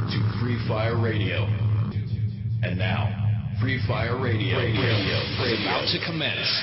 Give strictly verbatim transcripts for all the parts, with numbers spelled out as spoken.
to Free Fire Radio. And now, Free Fire Radio, radio, radio, radio is about to commence.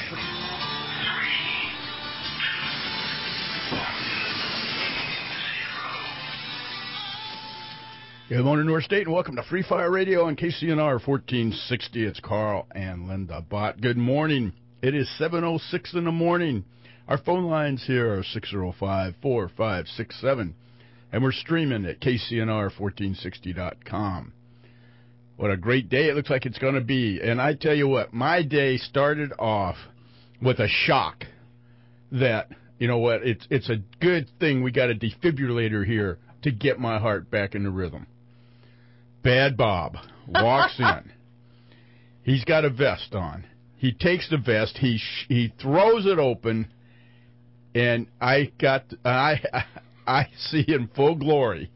Good morning, North State, and welcome to Free Fire Radio on K C N R fourteen sixty. It's Carl and Linda Bott. Good morning. It is seven oh six in the morning. Our phone lines here are six oh five, four five six seven, and we're streaming at K C N R fourteen sixty dot com. What a great day it looks like it's going to be. And I tell you what, my day started off with a shock that, you know what, it's, it's a good thing we got a defibrillator here to get my heart back in the rhythm. Bad Bob walks in. He's got a vest on. He takes the vest. He sh- he throws it open, and I got I I see in full glory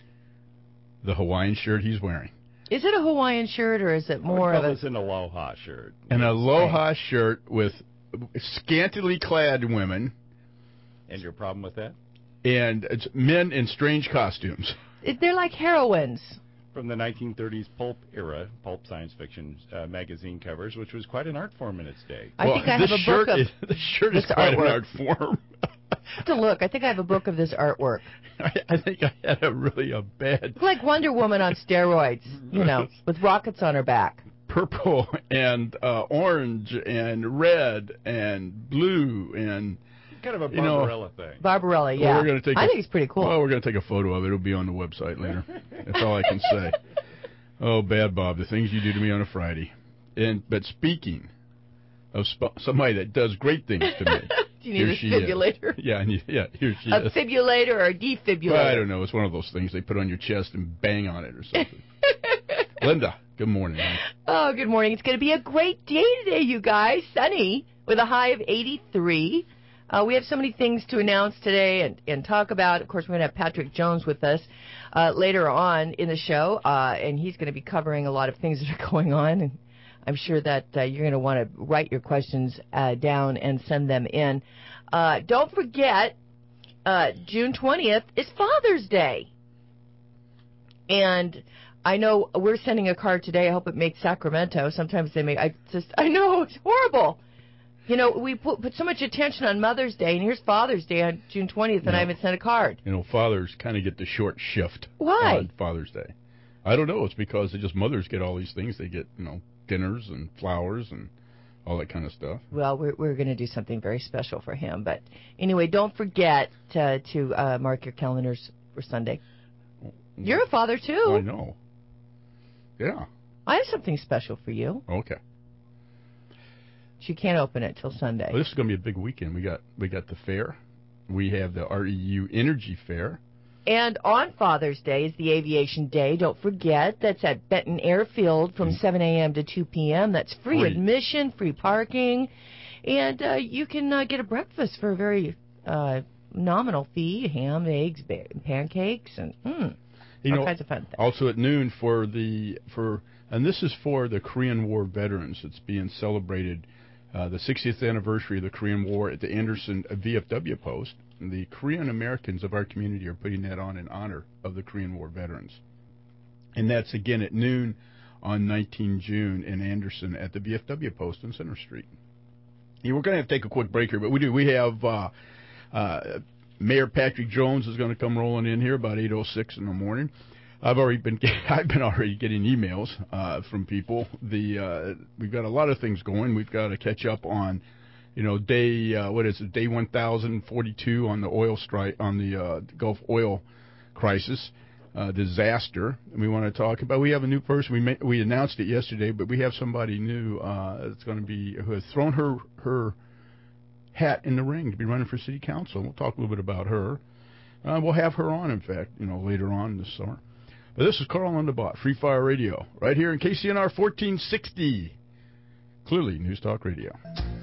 the Hawaiian shirt he's wearing. Is it a Hawaiian shirt or is it more of a... It's an aloha shirt. An aloha shirt with scantily clad women. And your problem with that? And it's men in strange costumes. They're like heroines. From the nineteen thirties pulp era, pulp science fiction uh, magazine covers, which was quite an art form in its day. I well, think I have a book of is, the shirt is quite artwork. an art form. I have to look. I think I have a book of this artwork. I, I think I had a really a bad... It's like Wonder Woman on steroids, you know, with rockets on her back. Purple and uh, orange and red and blue and... Kind of a you Barbarella know, thing. Barbarella, yeah. Well, we're gonna take I a, think it's pretty cool. Well, we're going to take a photo of it. It'll be on the website later. That's all I can say. Oh, Bad Bob, the things you do to me on a Friday. And But speaking of sp- somebody that does great things to me. Do you need a defibrillator? Yeah, I need, yeah, here she a is. A fibrillator or a defibrillator? Well, I don't know. It's one of those things they put on your chest and bang on it or something. Linda, good morning. Man. Oh, good morning. It's going to be a great day today, you guys. Sunny with a high of eighty-three. Uh, we have so many things to announce today and, and talk about. Of course, we're going to have Patrick Jones with us uh, later on in the show, uh, and he's going to be covering a lot of things that are going on. And I'm sure that uh, you're going to want to write your questions uh, down and send them in. Uh, don't forget, uh, June twentieth is Father's Day. And I know we're sending a card today. I hope it makes Sacramento. Sometimes they make, I just, I know, it's horrible. You know, we put, put so much attention on Mother's Day, and here's Father's Day on June twentieth, and no. I haven't sent a card. You know, fathers kind of get the short shift Why? on Father's Day. I don't know. It's because they just mothers get all these things. They get, you know, dinners and flowers and all that kind of stuff. Well, we're we're going to do something very special for him. But anyway, don't forget to, to uh, mark your calendars for Sunday. Well, You're a father, too. I know. Yeah. I have something special for you. Okay. You can't open it till Sunday. Well, this is going to be a big weekend. We got we got the fair. We have the R E U Energy Fair. And on Father's Day is the Aviation Day. Don't forget, that's at Benton Airfield from seven a.m. to two p.m. That's free, free. admission, free parking. And uh, you can uh, get a breakfast for a very uh, nominal fee, ham, eggs, ba- pancakes, and mm, you all know, kinds of fun things. Also at noon for the, for and this is for the Korean War veterans. It's being celebrated. Uh, the sixtieth anniversary of the Korean War at the Anderson V F W post. And the Korean Americans of our community are putting that on in honor of the Korean War veterans. And that's again at noon on nineteenth of June in Anderson at the V F W post on Center Street. Yeah, we're going to have to take a quick break here, but we do. We have uh, uh, Mayor Patrick Jones is going to come rolling in here about eight oh six in the morning. I've already been I've been already getting emails uh, from people. The uh, we've got a lot of things going. We've got to catch up on, you know, day uh, what is it? Day one thousand forty-two on the oil strike on the uh, Gulf oil crisis uh, disaster. And we want to talk about. We have a new person. We may, we announced it yesterday, but we have somebody new uh, that's going to be who has thrown her her hat in the ring to be running for city council. We'll talk a little bit about her. Uh, we'll have her on, in fact, you know, later on this summer. But this is Carl on the Bot, Free Fire Radio, right here in K C N R fourteen sixty. Clearly, News Talk Radio.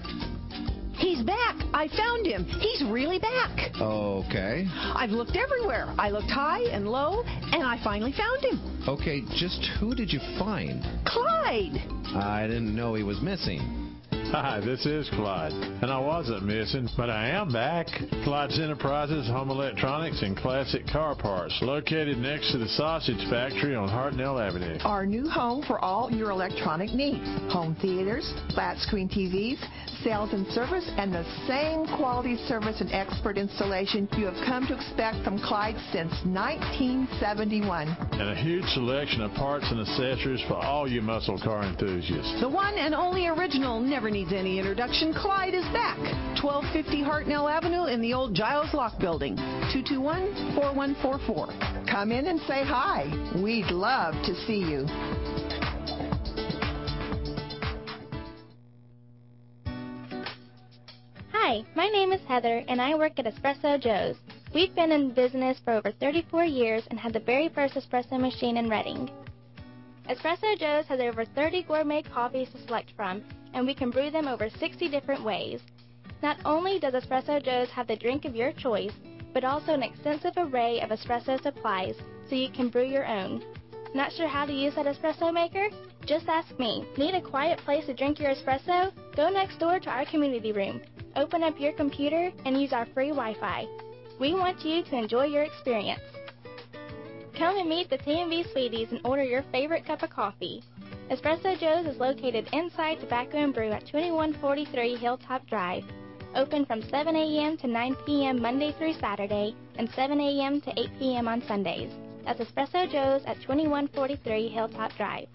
He's back. I found him. He's really back. Okay. I've looked everywhere. I looked high and low, and I finally found him. Okay, just who did you find? Clyde. I didn't know he was missing. Hi, this is Clyde, and I wasn't missing, but I am back. Clyde's Enterprises, Home Electronics, and Classic Car Parts, located next to the Sausage Factory on Hartnell Avenue. Our new home for all your electronic needs. Home theaters, flat screen T Vs, sales and service, and the same quality service and expert installation you have come to expect from Clyde since nineteen seventy-one. And a huge selection of parts and accessories for all you muscle car enthusiasts. The one and only original never needs any introduction. Clyde is back. twelve fifty Hartnell Avenue in the old Giles Lock Building. two two one, four one four four. Come in and say hi. We'd love to see you. Hi, my name is Heather, and I work at Espresso Joe's. We've been in business for over thirty-four years and had the very first espresso machine in Reading. Espresso Joe's has over thirty gourmet coffees to select from, and we can brew them over sixty different ways. Not only does Espresso Joe's have the drink of your choice, but also an extensive array of espresso supplies, so you can brew your own. Not sure how to use that espresso maker? Just ask me. Need a quiet place to drink your espresso? Go next door to our community room. Open up your computer and use our free Wi-Fi. We want you to enjoy your experience. Come and meet the T and V Sweeties and order your favorite cup of coffee. Espresso Joe's is located inside Tobacco and Brew at twenty-one forty-three Hilltop Drive. Open from seven a.m. to nine p.m. Monday through Saturday and seven a.m. to eight p.m. on Sundays. That's Espresso Joe's at twenty-one forty-three Hilltop Drive.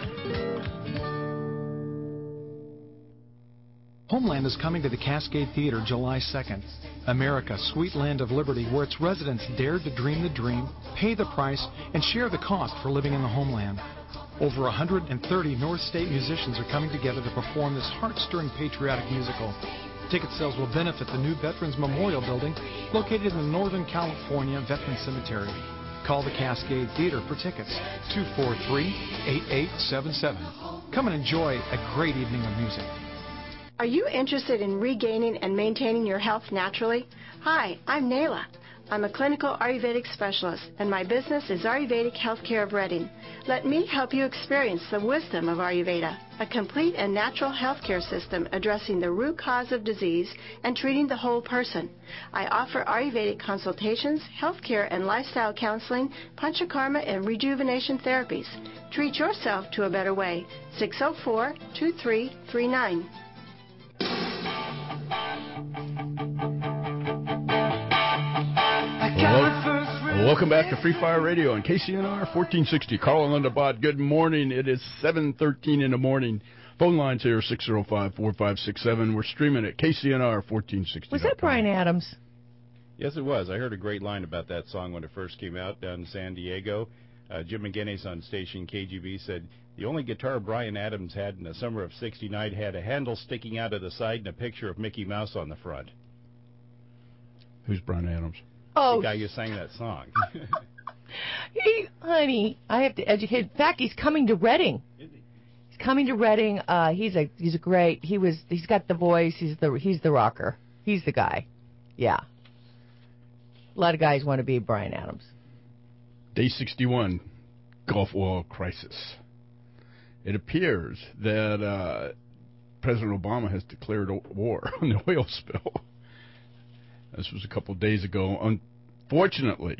Homeland is coming to the Cascade Theater July second. America, sweet land of liberty, where its residents dare to dream the dream, pay the price, and share the cost for living in the homeland. Over one hundred thirty North State musicians are coming together to perform this heart-stirring patriotic musical. Ticket sales will benefit the new Veterans Memorial Building located in the Northern California Veterans Cemetery. Call the Cascade Theater for tickets, two four three, eight eight seven seven. Come and enjoy a great evening of music. Are you interested in regaining and maintaining your health naturally? Hi, I'm Nayla. I'm a clinical Ayurvedic specialist, and my business is Ayurvedic Healthcare of Reading. Let me help you experience the wisdom of Ayurveda, a complete and natural healthcare system addressing the root cause of disease and treating the whole person. I offer Ayurvedic consultations, healthcare and lifestyle counseling, panchakarma and rejuvenation therapies. Treat yourself to a better way. six oh four, two three three nine. Welcome back to Free Fire Radio on K C N R fourteen sixty. Carl and Underbot, good morning. It is seven thirteen in the morning. Phone lines here, six oh five, four five six seven. We're streaming at K C N R fourteen sixty. Was that Bryan Adams? Yes, it was. I heard a great line about that song when it first came out down in San Diego. Uh, Jim McGinnis on station K G B said, the only guitar Bryan Adams had in the summer of sixty-nine had a handle sticking out of the side and a picture of Mickey Mouse on the front. Who's Bryan Adams? Oh, the guy who sang that song. He, honey, I have to educate. In fact, he's coming to Reading. Is he? He's coming to Reading. Uh, he's a he's a great. He was. He's got the voice. He's the he's the rocker. He's the guy. Yeah. A lot of guys want to be Bryan Adams. Day sixty-one, Gulf oil crisis. It appears that uh, President Obama has declared war on the oil spill. This was a couple of days ago. Unfortunately,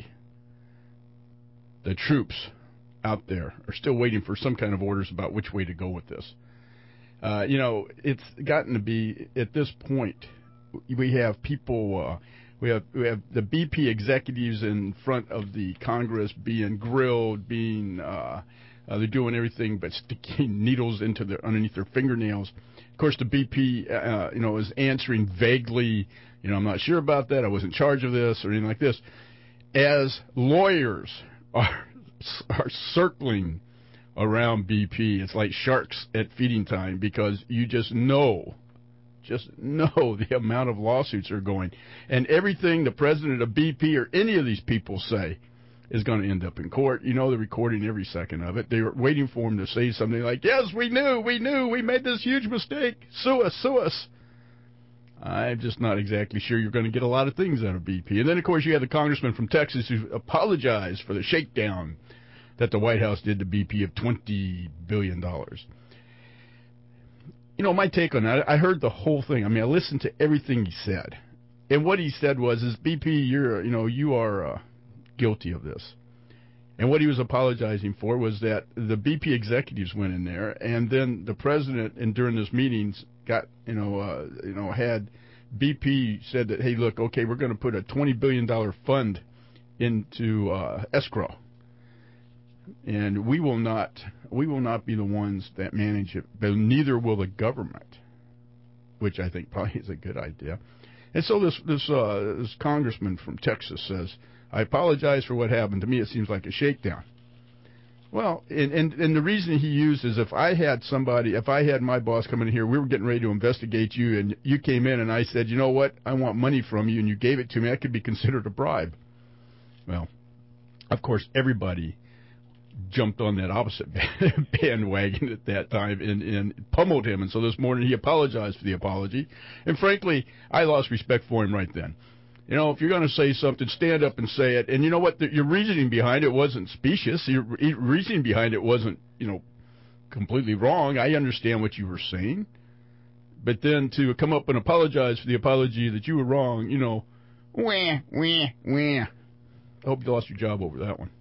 the troops out there are still waiting for some kind of orders about which way to go with this. Uh, you know, it's gotten to be, at this point, we have people, uh, we have we have the B P executives in front of the Congress being grilled, being, uh, uh, they're doing everything but sticking needles into their, underneath their fingernails. Of course, the B P, uh, you know, is answering vaguely, you know, I'm not sure about that, I wasn't in charge of this, or anything like this. As lawyers are are circling around B P, it's like sharks at feeding time, because you just know, just know the amount of lawsuits are going. And everything the president of B P or any of these people say is going to end up in court. You know, they're recording every second of it. They're waiting for him to say something like, yes, we knew, we knew, we made this huge mistake. Sue us, sue us. I'm just not exactly sure you're going to get a lot of things out of B P. And then, of course, you had the congressman from Texas who apologized for the shakedown that the White House did to B P of twenty billion dollars. you know, my take on that, I heard the whole thing. I mean, I listened to everything he said. And what he said was, is B P, you're, you know, you are uh, guilty of this. And what he was apologizing for was that the B P executives went in there, and then the president, and during this meetings, got, you know, uh, you know, had B P said that, hey, look, okay, we're going to put a twenty billion dollars fund into uh, escrow, and we will not, we will not be the ones that manage it, but neither will the government, which I think probably is a good idea. And so this this uh, this congressman from Texas says, I apologize for what happened. To me, it seems like a shakedown. Well, and, and, and the reason he used is if I had somebody, if I had my boss come in here, we were getting ready to investigate you, and you came in and I said, you know what, I want money from you, and you gave it to me, that could be considered a bribe. Well, of course, everybody jumped on that opposite bandwagon at that time and, and pummeled him. And so this morning he apologized for the apology. And frankly, I lost respect for him right then. You know, if you're going to say something, stand up and say it. And you know what? The, your reasoning behind it wasn't specious. Your reasoning behind it wasn't, you know, completely wrong. I understand what you were saying. But then to come up and apologize for the apology that you were wrong, you know, wah, wah, wah. I hope you lost your job over that one.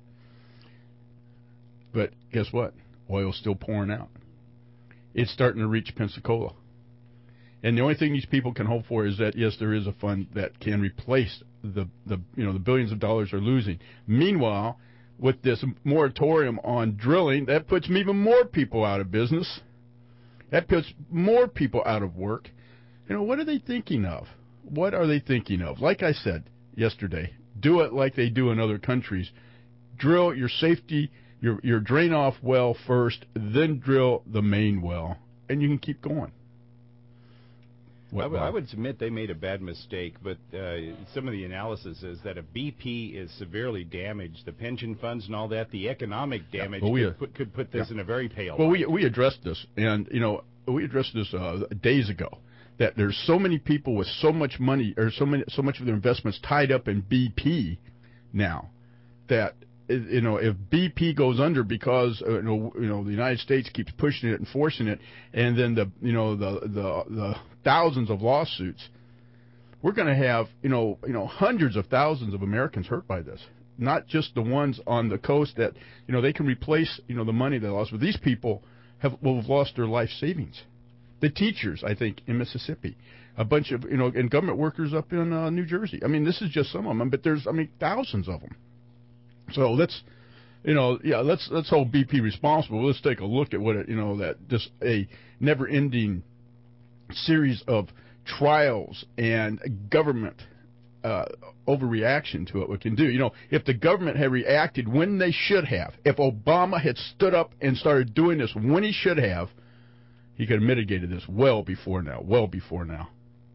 But guess what? Oil's still pouring out. It's starting to reach Pensacola. And the only thing these people can hope for is that, yes, there is a fund that can replace the, the you know, the billions of dollars they're losing. Meanwhile, with this moratorium on drilling, that puts even more people out of business. That puts more people out of work. You know, what are they thinking of? What are they thinking of? Like I said yesterday, do it like they do in other countries. Drill your safety, your, your drain-off well first, then drill the main well, and you can keep going. I, w- I would submit they made a bad mistake, but uh, some of the analysis is that if B P is severely damaged, the pension funds and all that, the economic damage yeah, well, we, could, put, could put this yeah. in a very pale Well, light. we we addressed this, and, you know, we addressed this uh, days ago, that there's so many people with so much money, or so many so much of their investments tied up in B P now, that, you know, if B P goes under because uh, you know, you know the United States keeps pushing it and forcing it, and then the you know the the, the thousands of lawsuits, we're going to have you know you know hundreds of thousands of Americans hurt by this. Not just the ones on the coast that you know they can replace you know the money they lost, but these people have will have lost their life savings. The teachers, I think, in Mississippi, a bunch of you know and government workers up in uh, New Jersey. I mean, this is just some of them, but there's I mean thousands of them. So let's, you know, yeah, let's let's hold B P responsible. Let's take a look at what it, you know, that just a never-ending series of trials and government uh, overreaction to it what can do. You know, if the government had reacted when they should have, if Obama had stood up and started doing this when he should have, he could have mitigated this well before now, well before now.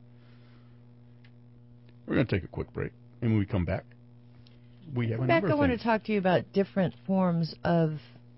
We're going to take a quick break, and when we come back, we have a back, number of I want things. to talk to you about different forms of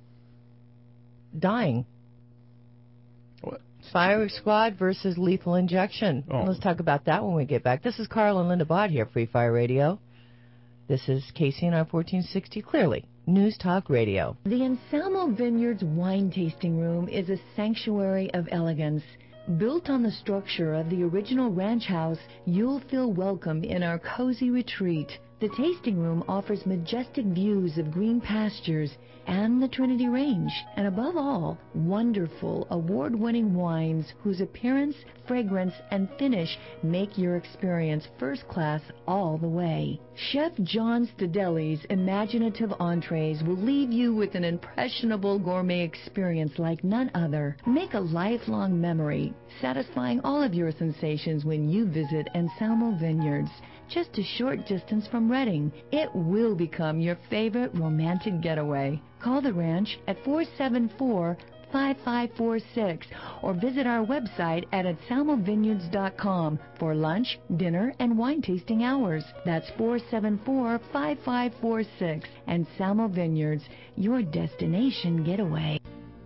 dying. What? Fire squad versus lethal injection. Oh. Let's talk about that when we get back. This is Carl and Linda Bott here, Free Fire Radio. This is K C N R fourteen sixty, clearly News Talk Radio. The Anselmo Vineyards Wine Tasting Room is a sanctuary of elegance. Built on the structure of the original ranch house, you'll feel welcome in our cozy retreat. The tasting room offers majestic views of green pastures and the Trinity Range, and above all, wonderful award-winning wines whose appearance, fragrance, and finish make your experience first class all the way. Chef John Stadelli's imaginative entrees will leave you with an impressionable gourmet experience like none other. Make a lifelong memory, satisfying all of your sensations when you visit Anselmo Vineyards, just a short distance from Redding. It will become your favorite romantic getaway. Call the ranch at four seven four, five five four six or visit our website at anselmo vineyards dot com for lunch, dinner, and wine tasting hours. That's four seven four, five five four six. Anselmo Vineyards, your destination getaway.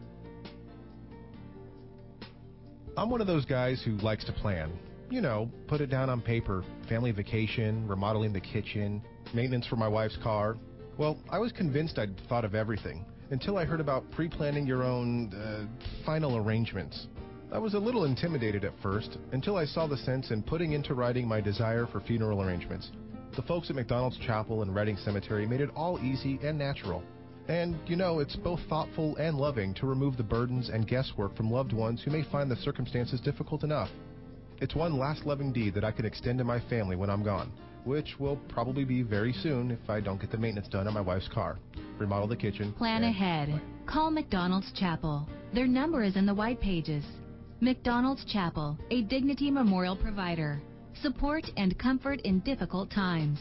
I'm one of those guys who likes to plan. You know, put it down on paper. Family vacation, remodeling the kitchen, maintenance for my wife's car. Well, I was convinced I'd thought of everything until I heard about pre-planning your own uh, final arrangements. I was a little intimidated at first until I saw the sense in putting into writing my desire for funeral arrangements. The folks at McDonald's Chapel and Reading Cemetery made it all easy and natural. And, you know, it's both thoughtful and loving to remove the burdens and guesswork from loved ones who may find the circumstances difficult enough. It's one last loving deed that I can extend to my family when I'm gone, which will probably be very soon if I don't get the maintenance done on my wife's car, remodel the kitchen. Plan ahead. Call McDonald's Chapel. Their number is in the white pages. McDonald's Chapel, a Dignity Memorial provider. Support and comfort in difficult times.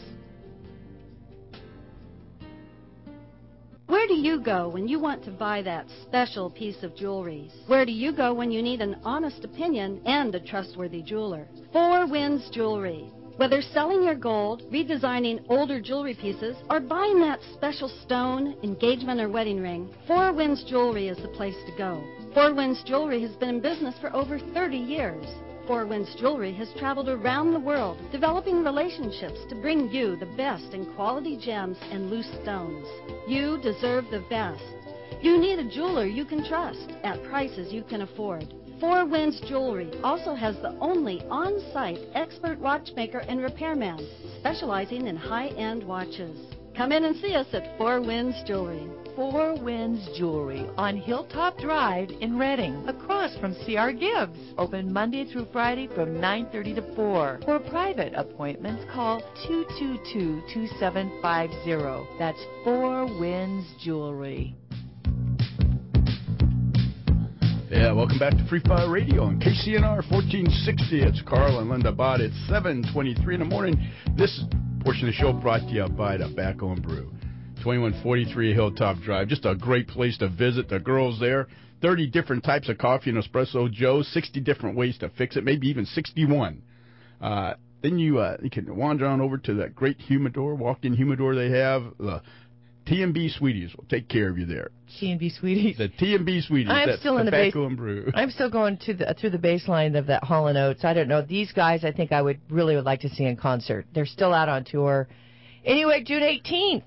Where do you go when you want to buy that special piece of jewelry? Where do you go when you need an honest opinion and a trustworthy jeweler? Four Winds Jewelry. Whether selling your gold, redesigning older jewelry pieces, or buying that special stone, engagement, or wedding ring, Four Winds Jewelry is the place to go. Four Winds Jewelry has been in business for over thirty years. Four Winds Jewelry has traveled around the world, developing relationships to bring you the best in quality gems and loose stones. You deserve the best. You need a jeweler you can trust at prices you can afford. Four Winds Jewelry also has the only on-site expert watchmaker and repairman, specializing in high-end watches. Come in and see us at Four Winds Jewelry. Four Winds Jewelry on Hilltop Drive in Reading, across from C R Gibbs. Open Monday through Friday from nine thirty to four. For private appointments, call two two two, two seven five zero. That's Four Winds Jewelry. Yeah, welcome back to Free Fire Radio on K C N R fourteen sixty. It's Carl and Linda Bott. It's seven twenty-three in the morning. This portion of the show brought to you by Tobacco and Brew. twenty-one forty-three Hilltop Drive. Just a great place to visit. The girls there. thirty different types of coffee and espresso Joe. sixty different ways to fix it. Maybe even sixty-one. Uh, then you uh, you can wander on over to that great humidor, walk-in humidor they have. The T and B Sweeties will take care of you there. T and B Sweeties. The T and B Sweeties. I'm That's still in the base. Tobacco and Brew. I'm still going to the, through the baseline of that Hall and Oates. I don't know. These guys, I think I would really would like to see in concert. They're still out on tour. Anyway, June eighteenth.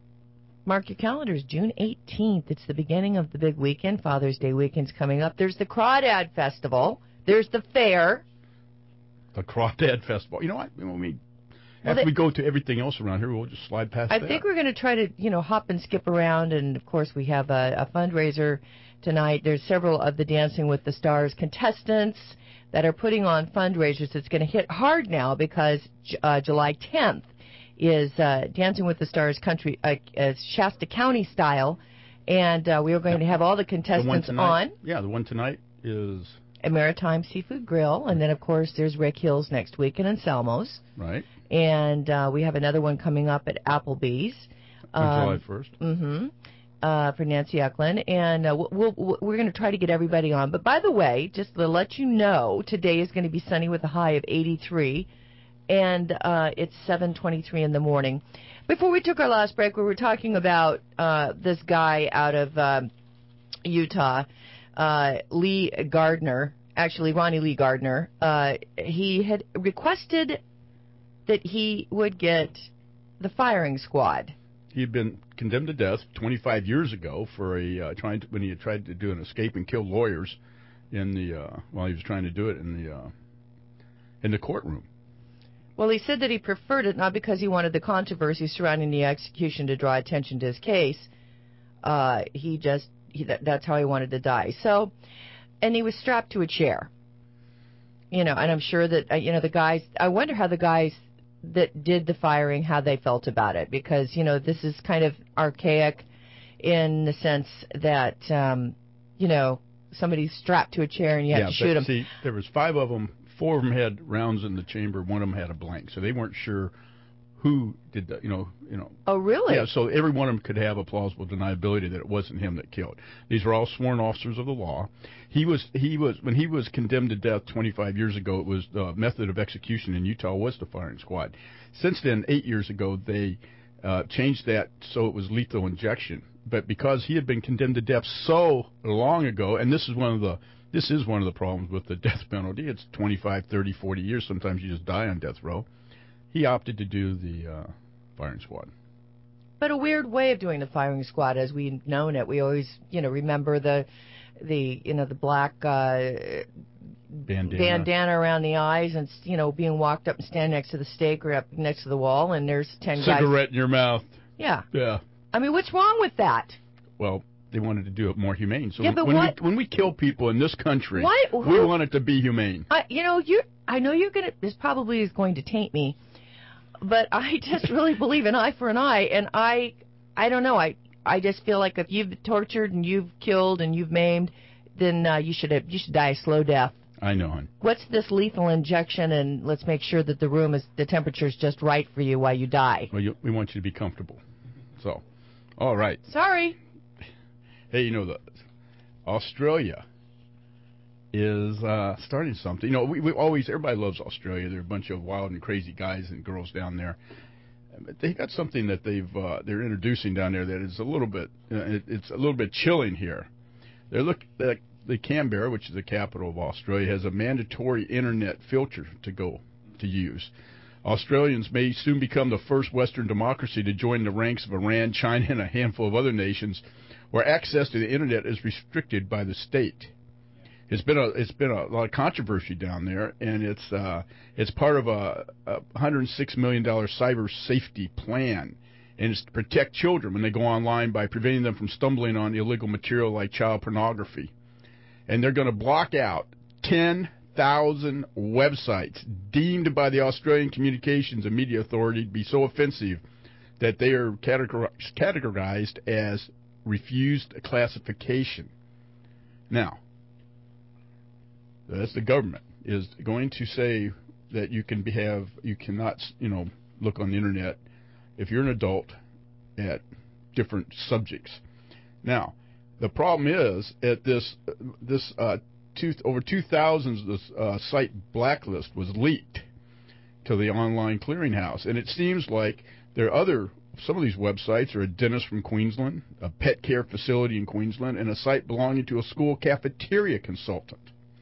Mark your calendars, June eighteenth. It's the beginning of the big weekend. Father's Day weekend's coming up. There's the Crawdad Festival. There's the fair. The Crawdad Festival. You know what? When we, Well, after they- we go to everything else around here, we'll just slide past I that. think we're going to try to, you know, hop and skip around. And, of course, we have a, a fundraiser tonight. There's several of the Dancing with the Stars contestants that are putting on fundraisers. It's going to hit hard now because uh, July tenth is uh, Dancing with the Stars country, uh, uh, Shasta County style. And uh, we are going to have all the the one contestants tonight, on. Yeah, the one tonight is A Maritime Seafood Grill. And then, of course, there's Rick Hills next week in Anselmo's. right And uh, we have another one coming up at Applebee's. on July first. Mm-hmm. Uh, for Nancy Eklund. And uh, we'll, we'll, we're going to try to get everybody on. But by the way, just to let you know, today is going to be sunny with a high of eighty-three. And uh, it's seven twenty-three in the morning. Before we took our last break, we were talking about uh, this guy out of uh, Utah, uh, Lee Gardner, actually Ronnie Lee Gardner. Uh, he had requested that he would get the firing squad. He had been condemned to death twenty-five years ago for a uh, trying to, when he had tried to do an escape and kill lawyers in the uh, while he was trying to do it in the uh, in the courtroom. Well, he said that he preferred it not because he wanted the controversy surrounding the execution to draw attention to his case. Uh, he just he, that, that's how he wanted to die. So, and he was strapped to a chair. You know, and I'm sure that uh, you know the guys. I wonder how the guys that did the firing, how they felt about it, because you know this is kind of archaic in the sense that um, you know somebody's strapped to a chair and you have yeah, to shoot but them. See, there was five of them. Four of them had rounds in the chamber. One of them had a blank, so they weren't sure who did the, you know, you know. Oh, really? Yeah, so every one of them could have a plausible deniability that it wasn't him that killed. These were all sworn officers of the law. He was, he was, when he was condemned to death twenty-five years ago, it was the method of execution in Utah was the firing squad. Since then, eight years ago, they uh, changed that so it was lethal injection. But because he had been condemned to death so long ago, and this is one of the This is one of the problems with the death penalty. It's twenty-five, thirty, forty years. Sometimes you just die on death row. He opted to do the uh, firing squad. but a weird way of doing the firing squad as we've known it. We always, you know, remember the, the you know, the black uh, bandana. bandana around the eyes, and you know, being walked up and stand next to the stake or up next to the wall, and there's ten Cigarette guys. Cigarette in your mouth. Yeah. Yeah. I mean, what's wrong with that? Well, they wanted to do it more humane. So yeah, but when what? we when we kill people in this country, Why, who, we want it to be humane. I, you know, you. I know you're gonna. This probably is going to taint me, but I just really believe an eye for an eye, and I, I don't know. I, I just feel like if you've tortured and you've killed and you've maimed, then uh, you should have, you should die a slow death. I know, hon. What's this lethal injection? And let's make sure that the room is the temperature's just right for you while you die. Well, you, we want you to be comfortable. So, all right. Sorry. Hey, you know, the Australia is uh, starting something. You know, we, we always, everybody loves Australia. They're a bunch of wild and crazy guys and girls down there. But they got something that they've uh, they're introducing down there that is a little bit uh, it, it's a little bit chilling here. They're look the, the Canberra, which is the capital of Australia, has a mandatory internet filter to go to use. Australians may soon become the first Western democracy to join the ranks of Iran, China, and a handful of other nations where access to the internet is restricted by the state. It's been a it's been a lot of controversy down there, and it's uh, it's part of a, a one hundred six million dollars cyber safety plan, and it's to protect children when they go online by preventing them from stumbling on illegal material like child pornography. And they're going to block out ten thousand websites deemed by the Australian Communications and Media Authority to be so offensive that they are categorized, categorized as refused classification. Now, that's the government is going to say that you can be, have you cannot you know look on the internet if you're an adult at different subjects. Now, the problem is at this this uh, two, over two thousand this uh, site blacklist was leaked to the online clearinghouse, and it seems like there are other. Some of these websites are a dentist from Queensland, a pet care facility in Queensland, and a site belonging to a school cafeteria consultant.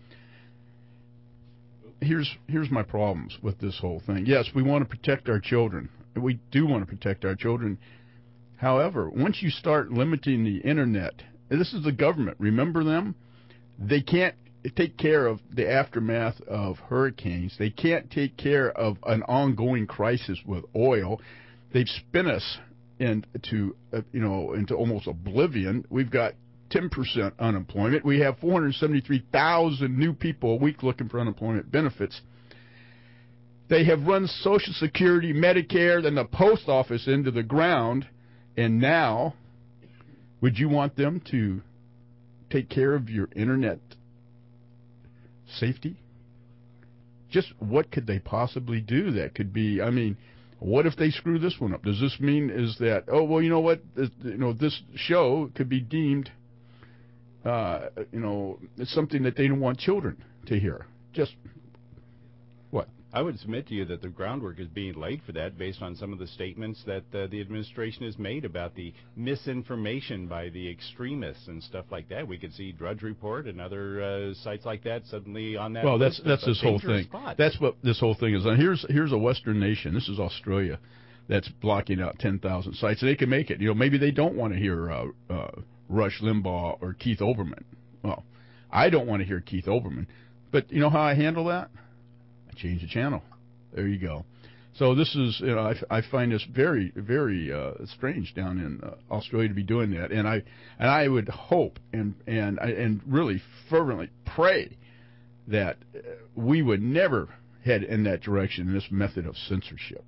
Here's here's my problems with this whole thing. Yes, we want to protect our children. We do want to protect our children. However, once you start limiting the internet, and this is the government, remember them? They can't take care of the aftermath of hurricanes. They can't take care of an ongoing crisis with oil. They've spin us into, uh, you know, into almost oblivion. We've got ten percent unemployment. We have four hundred seventy-three thousand new people a week looking for unemployment benefits. They have run Social Security, Medicare, and the post office into the ground. And now, would you want them to take care of your internet safety? Just what could they possibly do that could be, I mean, what if they screw this one up? Does this mean is that, oh, well, you know what, this, you know, this show could be deemed, uh, you know, it's something that they don't want children to hear? Just what? I would submit to you that the groundwork is being laid for that based on some of the statements that uh, the administration has made about the misinformation by the extremists and stuff like that. We could see Drudge Report and other uh, sites like that suddenly on that well, list. Well, that's that's this whole thing. Spot. That's what this whole thing is. Now, here's here's a Western nation. This is Australia that's blocking out ten thousand sites. And they can make it. You know, maybe they don't want to hear uh, uh, Rush Limbaugh or Keith Olbermann. Well, I don't want to hear Keith Olbermann. But you know how I handle that? Change the channel. There you go. So this is, you know, I, I find this very, very uh, strange down in uh, Australia to be doing that, and I and I would hope and and and really fervently pray that we would never head in that direction in this method of censorship.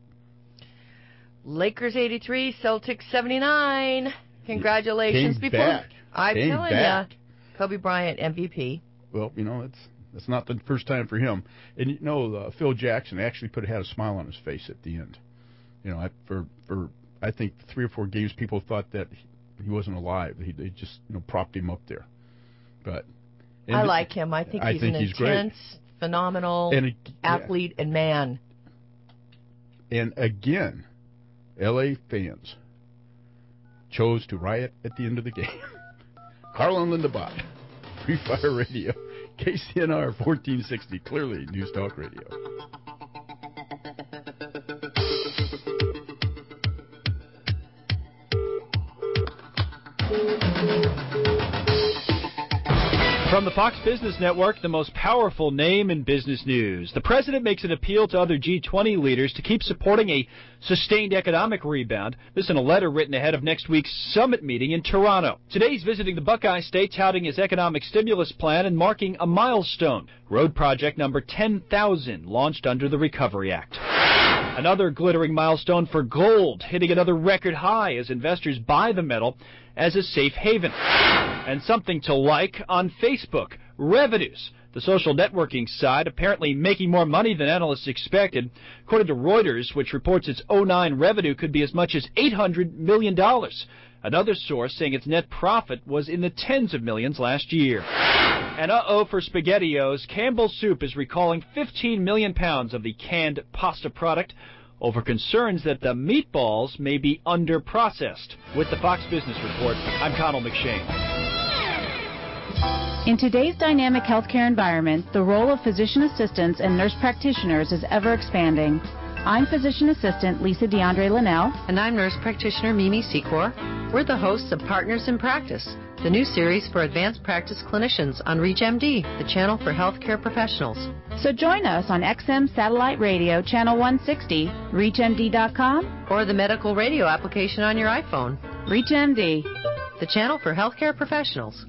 Lakers eighty-three, Celtics seventy-nine. Congratulations! Came Before back. I'm Came telling you, Kobe Bryant M V P. Well, you know, it's. It's not the first time for him. And, you know, uh, Phil Jackson actually put had a smile on his face at the end. You know, I, for, for I think, three or four games, people thought that he, he wasn't alive. He, they just, you know, propped him up there. But I like him. I think I he's think an he's intense, great. phenomenal and, athlete yeah. and man. And, again, L A fans chose to riot at the end of the game. Carlin Lindebot, Free Fire Radio. K C N R fourteen sixty, clearly News Talk Radio. From the Fox Business Network, the most powerful name in business news. The president makes an appeal to other G twenty leaders to keep supporting a sustained economic rebound. This in a letter written ahead of next week's summit meeting in Toronto. Today he's visiting the Buckeye State, touting his economic stimulus plan and marking a milestone. Road project number ten thousand, launched under the Recovery Act. Another glittering milestone for gold, hitting another record high as investors buy the metal as a safe haven. And something to like on Facebook, Revenues, the social networking site, apparently making more money than analysts expected. According to Reuters, which reports its oh nine revenue could be as much as eight hundred million dollars. Another source saying its net profit was in the tens of millions last year. And uh-oh for SpaghettiOs, Campbell's Soup is recalling fifteen million pounds of the canned pasta product over concerns that the meatballs may be under-processed. With the Fox Business Report, I'm Connell McShane. In today's dynamic healthcare environment, the role of physician assistants and nurse practitioners is ever expanding. I'm physician assistant Lisa DeAndre Linnell. And I'm nurse practitioner Mimi Secor. We're the hosts of Partners in Practice, the new series for advanced practice clinicians on ReachMD, the channel for healthcare professionals. So join us on X M Satellite Radio, Channel one sixty, reach M D dot com, or the medical radio application on your iPhone. ReachMD, the channel for healthcare professionals.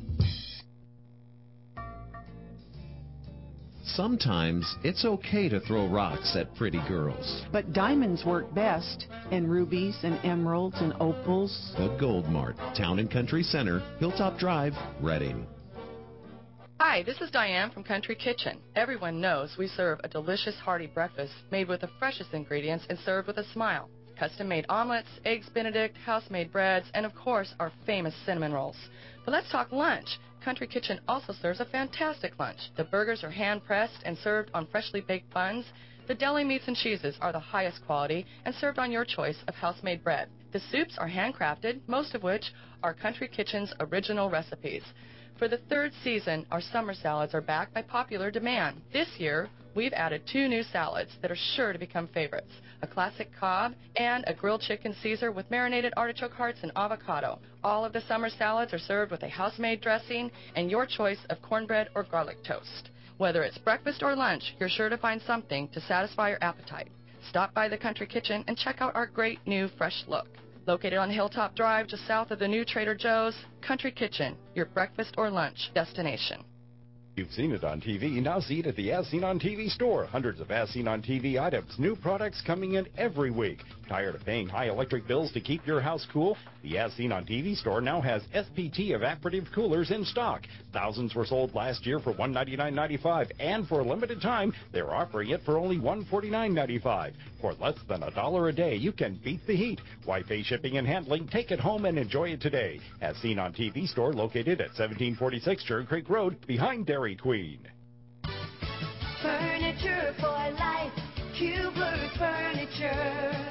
Sometimes it's okay to throw rocks at pretty girls. But diamonds work best, and rubies and emeralds and opals. The Gold Mart, Town and Country Center, Hilltop Drive, Reading. Hi, this is Diane from Country Kitchen. Everyone knows we serve a delicious hearty breakfast made with the freshest ingredients and served with a smile. Custom-made omelets, eggs Benedict, house-made breads, and of course our famous cinnamon rolls. But let's talk lunch. Country Kitchen also serves a fantastic lunch. The burgers are hand-pressed and served on freshly baked buns. The deli meats and cheeses are the highest quality and served on your choice of house-made bread. The soups are handcrafted, most of which are Country Kitchen's original recipes. For the third season, our summer salads are back by popular demand. This year, we've added two new salads that are sure to become favorites, a classic Cobb and a grilled chicken Caesar with marinated artichoke hearts and avocado. All of the summer salads are served with a house-made dressing and your choice of cornbread or garlic toast. Whether it's breakfast or lunch, you're sure to find something to satisfy your appetite. Stop by the Country Kitchen and check out our great new fresh look. Located on Hilltop Drive just south of the new Trader Joe's, Country Kitchen, your breakfast or lunch destination. You've seen it on T V, now see it at the As Seen on T V store. Hundreds of As Seen on T V items, new products coming in every week. Tired of paying high electric bills to keep your house cool? The As Seen on T V store now has S P T evaporative coolers in stock. Thousands were sold last year for one hundred ninety-nine ninety-five, and for a limited time, they're offering it for only one hundred forty-nine ninety-five. For less than a dollar a day, you can beat the heat. Why pay shipping and handling? Take it home and enjoy it today. As Seen on T V store located at seventeen forty-six Cherry Creek Road, behind Dairy Queen. Furniture for life, Kubler Furniture.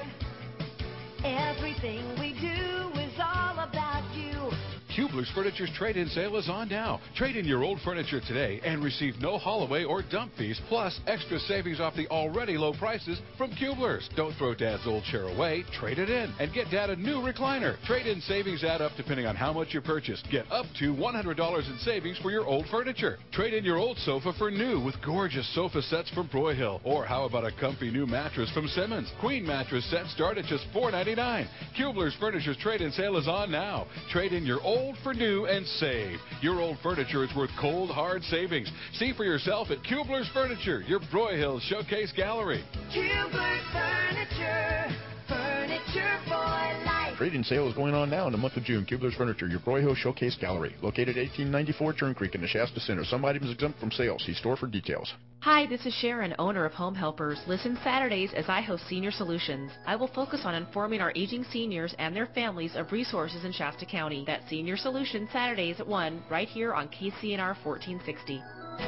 Everything we do is all about you. Kubler's Furniture's trade-in sale is on now. Trade in your old furniture today and receive no haul-away or dump fees, plus extra savings off the already low prices from Kubler's. Don't throw Dad's old chair away. Trade it in and get Dad a new recliner. Trade-in savings add up depending on how much you purchase. Get up to one hundred dollars in savings for your old furniture. Trade in your old sofa for new with gorgeous sofa sets from Broyhill. Or how about a comfy new mattress from Simmons? Queen mattress sets start at just four ninety-nine. Kubler's Furniture's trade-in sale is on now. Trade in your old for new and save. Your old furniture is worth cold, hard savings. See for yourself at Kubler's Furniture, your Broyhill Showcase Gallery. Kubler's Furniture, furniture for life. Trade-in sale is going on now in the month of June. Kubler's Furniture, your Broyhill Showcase Gallery, located at eighteen ninety-four Turn Creek in the Shasta Center. Some items exempt from sale. See store for details. Hi, this is Sharon, owner of Home Helpers. Listen Saturdays as I host Senior Solutions. I will focus on informing our aging seniors and their families of resources in Shasta County. That's Senior Solutions Saturdays at one, right here on K C N R fourteen sixty.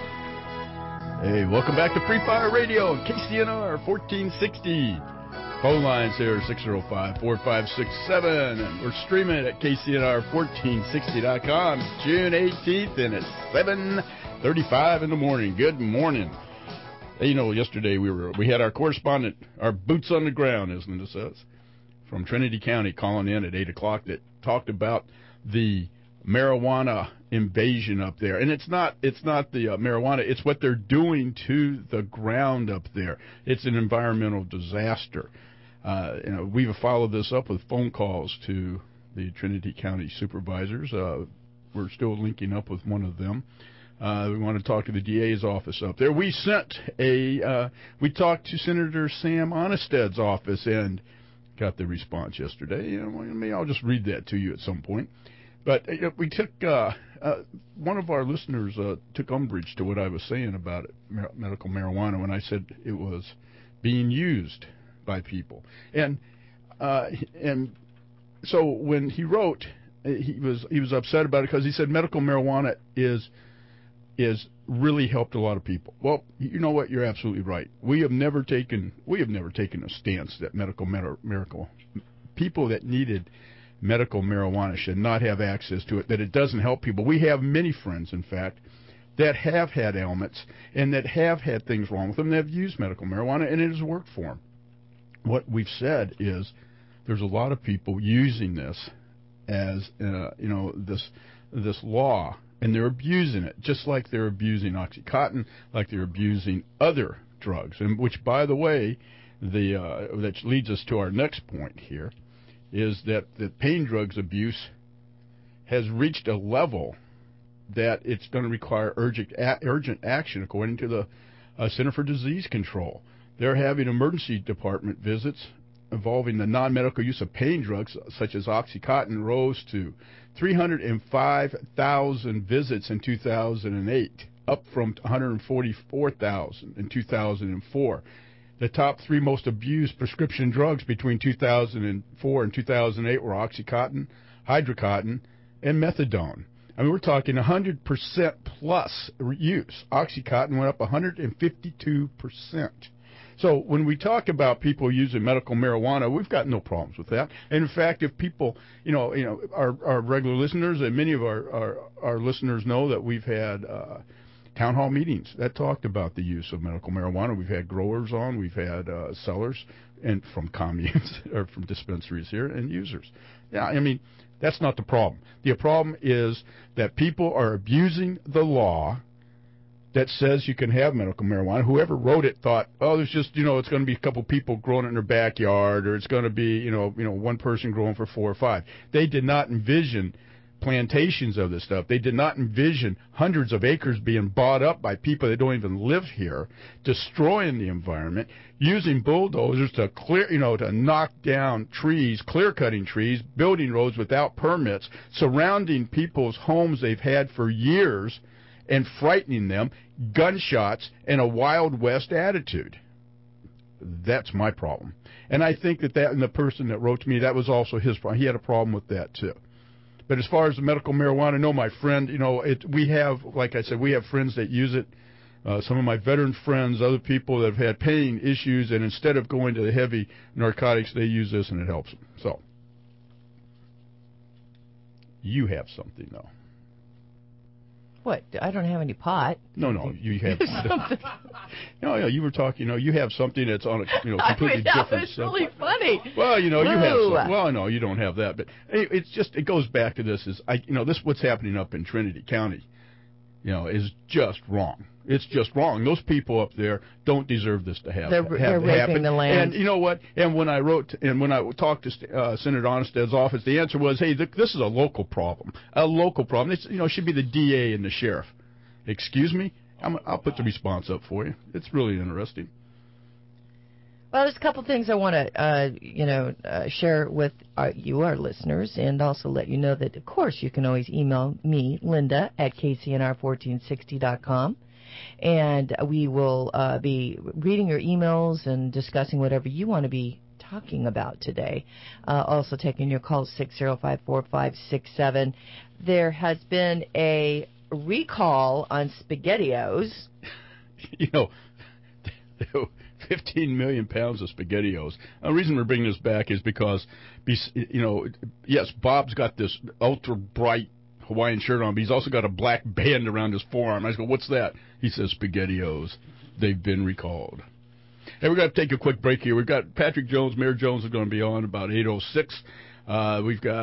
Hey, welcome back to Free Fire Radio on K C N R fourteen sixty. Phone lines here, six oh five, four five six seven, and we're streaming at K C N R fourteen sixty dot com. It's June eighteenth, and it's seven thirty-five in the morning. Good morning. Hey, you know, yesterday we were we had our correspondent, our boots on the ground, as Linda says, from Trinity County calling in at eight o'clock that talked about the marijuana invasion up there, and it's not it's not the uh, marijuana, it's what they're doing to the ground up there. It's an environmental disaster. Uh, you know, we've followed this up with phone calls to the Trinity County supervisors. Uh, we're still linking up with one of them. Uh, we want to talk to the D A's office up there. We sent a uh, we talked to Senator Sam Onestad's office and got the response yesterday. You know, I mean, I'll just read that to you at some point. But uh, we took uh, uh, one of our listeners uh, took umbrage to what I was saying about it, mar- medical marijuana, when I said it was being used by people, and uh, and so when he wrote, he was he was upset about it because he said medical marijuana is is really helped a lot of people. Well, you know what? You're absolutely right. We have never taken we have never taken a stance that medical medical people that needed medical marijuana should not have access to it, that it doesn't help people. We have many friends, in fact, that have had ailments and that have had things wrong with them that have used medical marijuana, and it has worked for them. What we've said is there's a lot of people using this as, uh, you know, this this law, and they're abusing it, just like they're abusing OxyContin, like they're abusing other drugs, and which, by the way, the uh, that leads us to our next point here, is that the pain drugs abuse has reached a level that it's going to require urgent a- urgent action, according to the uh, Center for Disease Control. They're having emergency department visits involving the non-medical use of pain drugs, such as OxyContin, rose to three hundred five thousand visits in two thousand eight, up from one hundred forty-four thousand in two thousand four. The top three most abused prescription drugs between two thousand four and two thousand eight were OxyContin, Hydrocodone, and Methadone. I mean, we're talking one hundred percent plus use. OxyContin went up one hundred fifty-two percent. So when we talk about people using medical marijuana, we've got no problems with that. And in fact, if people, you know, you know, our, our regular listeners and many of our, our, our listeners know that we've had uh, town hall meetings that talked about the use of medical marijuana. We've had growers on, we've had uh, sellers and from communes or from dispensaries here, and users. Yeah, I mean, that's not the problem. The problem is that people are abusing the law that says you can have medical marijuana. Whoever wrote it thought, oh, there's just, you know, it's going to be a couple people growing it in their backyard, or it's going to be, you know, you know, one person growing for four or five. They did not envision plantations of this stuff. They did not envision hundreds of acres being bought up by people that don't even live here, destroying the environment, using bulldozers to clear, you know, to knock down trees, clear cutting trees, building roads without permits, surrounding people's homes they've had for years, and frightening them, gunshots, and a Wild West attitude. That's my problem. And I think that that, and the person that wrote to me, that was also his problem. He had a problem with that, too. But as far as the medical marijuana, no, my friend, you know, it, we have, like I said, we have friends that use it. Uh, some of my veteran friends, other people that have had pain issues, and instead of going to the heavy narcotics, they use this, and it helps them. So, you have something, though. What? I don't have any pot. No, no, you have something. No, no, you were talking. You know, you have something that's on a you know completely I mean, that different. was stuff. really funny. Well, you know, you have. Ooh. Some, well, no, you don't have that. But it, it's just it goes back to this. Is I you know this what's happening up in Trinity County, you know, is just wrong. It's just wrong. Those people up there don't deserve this to have, They're, have they're raping happen. the land. And you know what? And when I wrote and when I talked to uh, Senator Onestad's office, the answer was, hey, th- this is a local problem. A local problem. It's, you know, it should be the D A and the sheriff. Excuse me? I'm, I'll put the response up for you. It's really interesting. Well, there's a couple things I want to, uh, you know, uh, share with our, you, our listeners, and also let you know that, of course, you can always email me, Linda, at K C N R fourteen sixty dot com, and we will uh, be reading your emails and discussing whatever you want to be talking about today. Uh, also taking your calls, six zero five, four five six seven. There has been a recall on SpaghettiOs. You know, fifteen million pounds of SpaghettiOs. The reason we're bringing this back is because, you know, yes, Bob's got this ultra bright Hawaiian shirt on, but he's also got a black band around his forearm. I just go, what's that? He says SpaghettiOs. They've been recalled. Hey, we're going to take a quick break here. We've got Patrick Jones, Mayor Jones is going to be on about eight oh six. Uh, we've got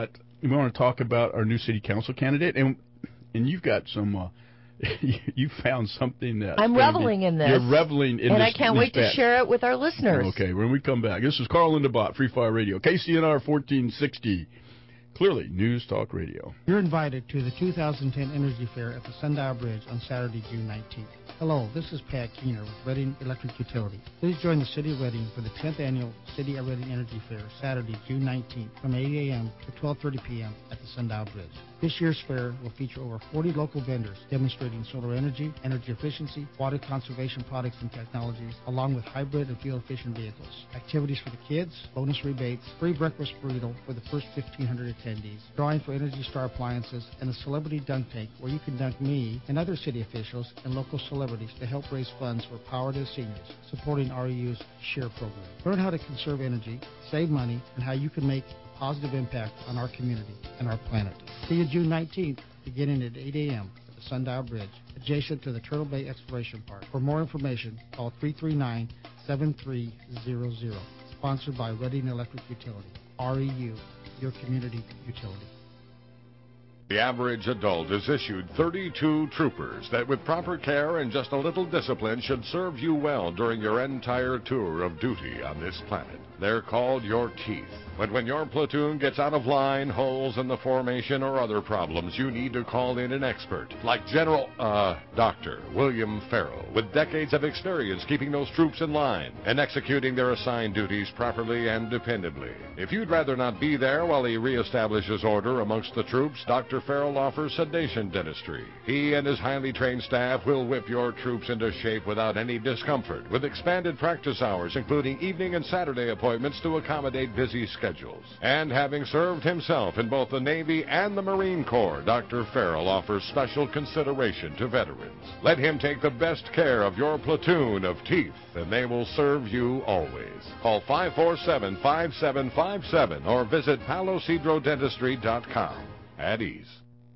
we want to talk about our new city council candidate, and and you've got some. Uh, you found something that I'm reveling be, in this. You're reveling in and this. And I can't this wait batch. to share it with our listeners. Okay, when we come back, this is Carl Lindebot, Free Fire Radio, K C N R fourteen sixty. Clearly, News Talk Radio. You're invited to the two thousand ten Energy Fair at the Sundial Bridge on Saturday, June nineteenth. Hello, this is Pat Keener with Reading Electric Utility. Please join the City of Reading for the tenth Annual City of Reading Energy Fair, Saturday, June nineteenth, from eight a.m. to twelve thirty p.m. at the Sundial Bridge. This year's fair will feature over forty local vendors demonstrating solar energy, energy efficiency, water conservation products and technologies, along with hybrid and fuel-efficient vehicles. Activities for the kids, bonus rebates, free breakfast burrito for the first fifteen hundred attendees, drawing for Energy Star appliances, and a celebrity dunk tank where you can dunk me and other city officials and local celebrities to help raise funds for Power to the Seniors, supporting R E U's SHARE program. Learn how to conserve energy, save money, and how you can make a positive impact on our community and our planet. See you June nineteenth, beginning at eight a.m. at the Sundial Bridge, adjacent to the Turtle Bay Exploration Park. For more information, call three three nine, seven three zero zero. Sponsored by Reading Electric Utility. R E U, your community utility. The average adult is issued thirty-two troopers that with proper care and just a little discipline should serve you well during your entire tour of duty on this planet. They're called your teeth. But when your platoon gets out of line, holes in the formation, or other problems, you need to call in an expert, like General, uh, Doctor William Farrell, with decades of experience keeping those troops in line and executing their assigned duties properly and dependably. If you'd rather not be there while he reestablishes order amongst the troops, Doctor Farrell offers sedation dentistry. He and his highly trained staff will whip your troops into shape without any discomfort, with expanded practice hours, including evening and Saturday appointments to accommodate busy schedules. And having served himself in both the Navy and the Marine Corps, Doctor Farrell offers special consideration to veterans. Let him take the best care of your platoon of teeth, and they will serve you always. Call five four seven, five seven five seven or visit palo cedro dentistry dot com. At ease.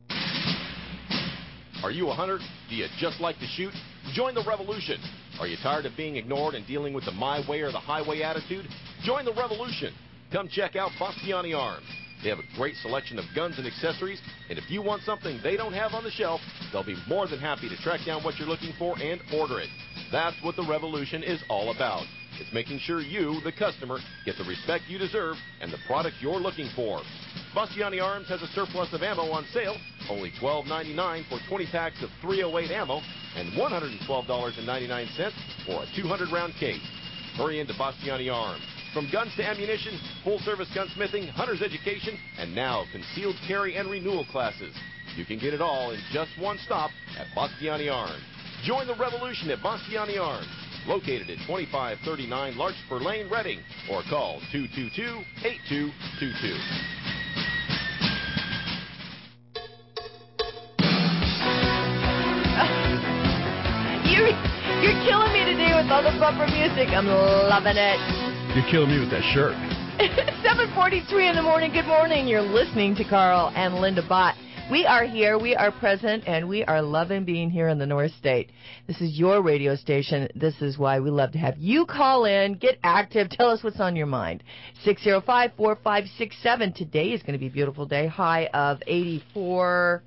Are you a hunter? Do you just like to shoot? Join the revolution. Are you tired of being ignored and dealing with the my way or the highway attitude? Join the revolution. Come check out Bastiani Arms. They have a great selection of guns and accessories, and if you want something they don't have on the shelf, they'll be more than happy to track down what you're looking for and order it. That's what the revolution is all about. It's making sure you, the customer, get the respect you deserve and the product you're looking for. Bastiani Arms has a surplus of ammo on sale, only twelve ninety-nine for twenty packs of three oh eight ammo and one hundred twelve ninety-nine for a two hundred round case. Hurry into Bastiani Arms. From guns to ammunition, full-service gunsmithing, hunter's education, and now concealed carry and renewal classes. You can get it all in just one stop at Bastiani Arms. Join the revolution at Bastiani Arms, located at twenty-five thirty-nine Larkspur Lane, Reading, or call two two two, eight two two two. You're, you're killing me today with all the bumper music. I'm loving it. You're killing me with that shirt. seven forty-three in the morning. Good morning. You're listening to Carl and Linda Bott. We are here. We are present, and we are loving being here in the North State. This is your radio station. This is why we love to have you call in, get active, tell us what's on your mind. six oh five, four five six seven. Today is going to be a beautiful day. High of eighty-four.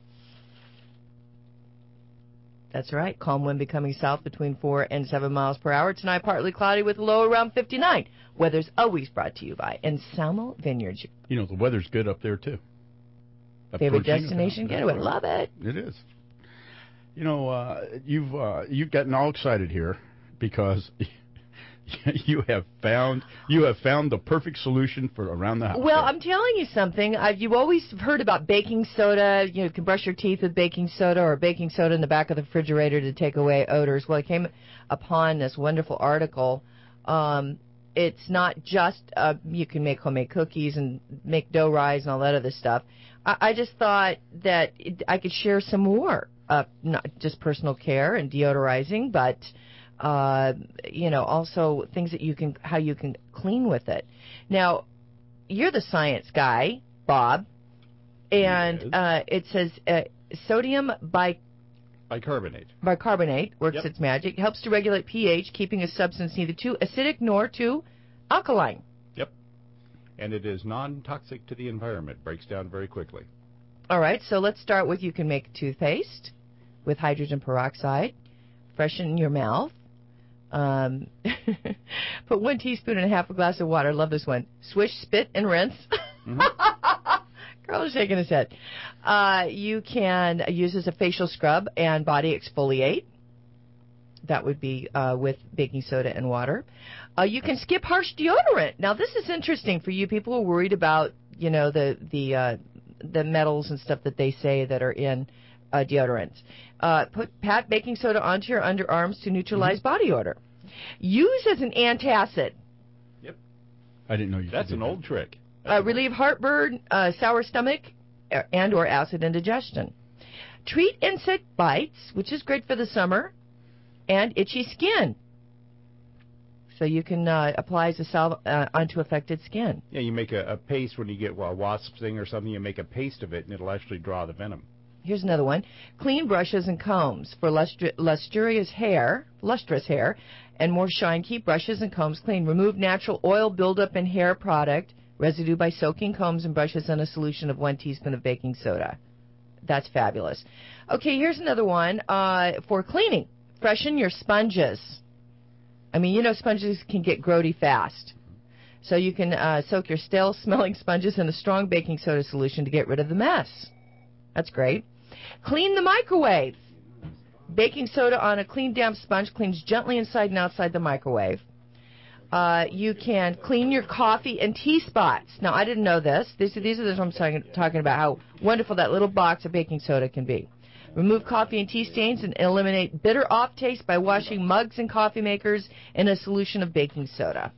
That's right. Calm wind becoming south between four and seven miles per hour. Tonight, partly cloudy with a low around fifty-nine. Weather's always brought to you by Ensamel Vineyards. You know, the weather's good up there, too. Up Favorite towards destination Singapore. getaway. Love it. It is. You know, uh, you've uh, you've gotten all excited here because you have found you have found the perfect solution for around the house. Well, I'm telling you something. I've, you've always heard about baking soda. You know, you can brush your teeth with baking soda or baking soda in the back of the refrigerator to take away odors. Well, I came upon this wonderful article. Um, it's not just uh, you can make homemade cookies and make dough rise and all that other stuff. I, I just thought that it, I could share some more, uh, not just personal care and deodorizing, but Uh, you know, also things that you can, how you can clean with it. Now, you're the science guy, Bob, and Yes. uh, it says uh, sodium bi- Bicarbonate. bicarbonate works Yep. its magic, helps to regulate pH, keeping a substance neither too acidic nor too alkaline. Yep. and it is non-toxic to the environment. Breaks down very quickly. All right, so let's start with you can make toothpaste with hydrogen peroxide, freshen your mouth. Um, put one teaspoon and a half a glass of water. Love this one. Swish, spit, and rinse. Mm-hmm. Carl is shaking his head. Uh, you can use as a facial scrub and body exfoliate. That would be uh, with baking soda and water. Uh, you can skip harsh deodorant. Now, this is interesting for you people who are worried about, you know, the the uh, the metals and stuff that they say that are in uh, deodorants. Uh, put pat baking soda onto your underarms to neutralize mm-hmm. body odor. Use as an antacid. Yep. I didn't know you. That's an old trick. Uh, relieve heartburn, uh, sour stomach, and or acid indigestion. Treat insect bites, which is great for the summer, and itchy skin. So you can uh, apply as a salve uh, onto affected skin. Yeah, you make a, a paste when you get well, a wasp sting or something. You make a paste of it, and it'll actually draw the venom. Here's another one. Clean brushes and combs for lustri- lustrous hair, lustrous hair, and more shine. Keep brushes and combs clean. Remove natural oil buildup in hair product residue by soaking combs and brushes in a solution of one teaspoon of baking soda. That's fabulous. Okay, here's another one uh, for cleaning. Freshen your sponges. I mean, you know sponges can get grody fast. So you can uh, soak your stale-smelling sponges in a strong baking soda solution to get rid of the mess. That's great. Clean the microwave. Baking soda on a clean, damp sponge cleans gently inside and outside the microwave. Uh, you can clean your coffee and tea spots. Now, I didn't know this. These, these are the ones I'm talking, talking about, how wonderful that little box of baking soda can be. Remove coffee and tea stains and eliminate bitter off taste by washing mugs and coffee makers in a solution of baking soda.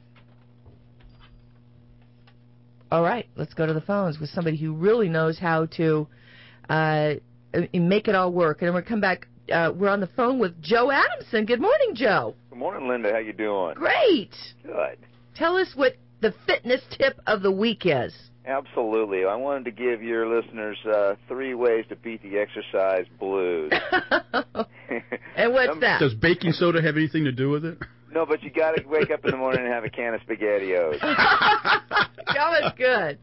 All right, let's go to the phones with somebody who really knows how to uh, make it all work. And we'll come back. Uh, we're on the phone with Joe Adamson. Good morning, Joe. Good morning, Linda. How you doing? Great. Good. Tell us what the fitness tip of the week is. Absolutely. I wanted to give your listeners uh, three ways to beat the exercise blues. And what's that? Does baking soda have anything to do with it? No, but you got to wake up in the morning and have a can of SpaghettiOs. That was good.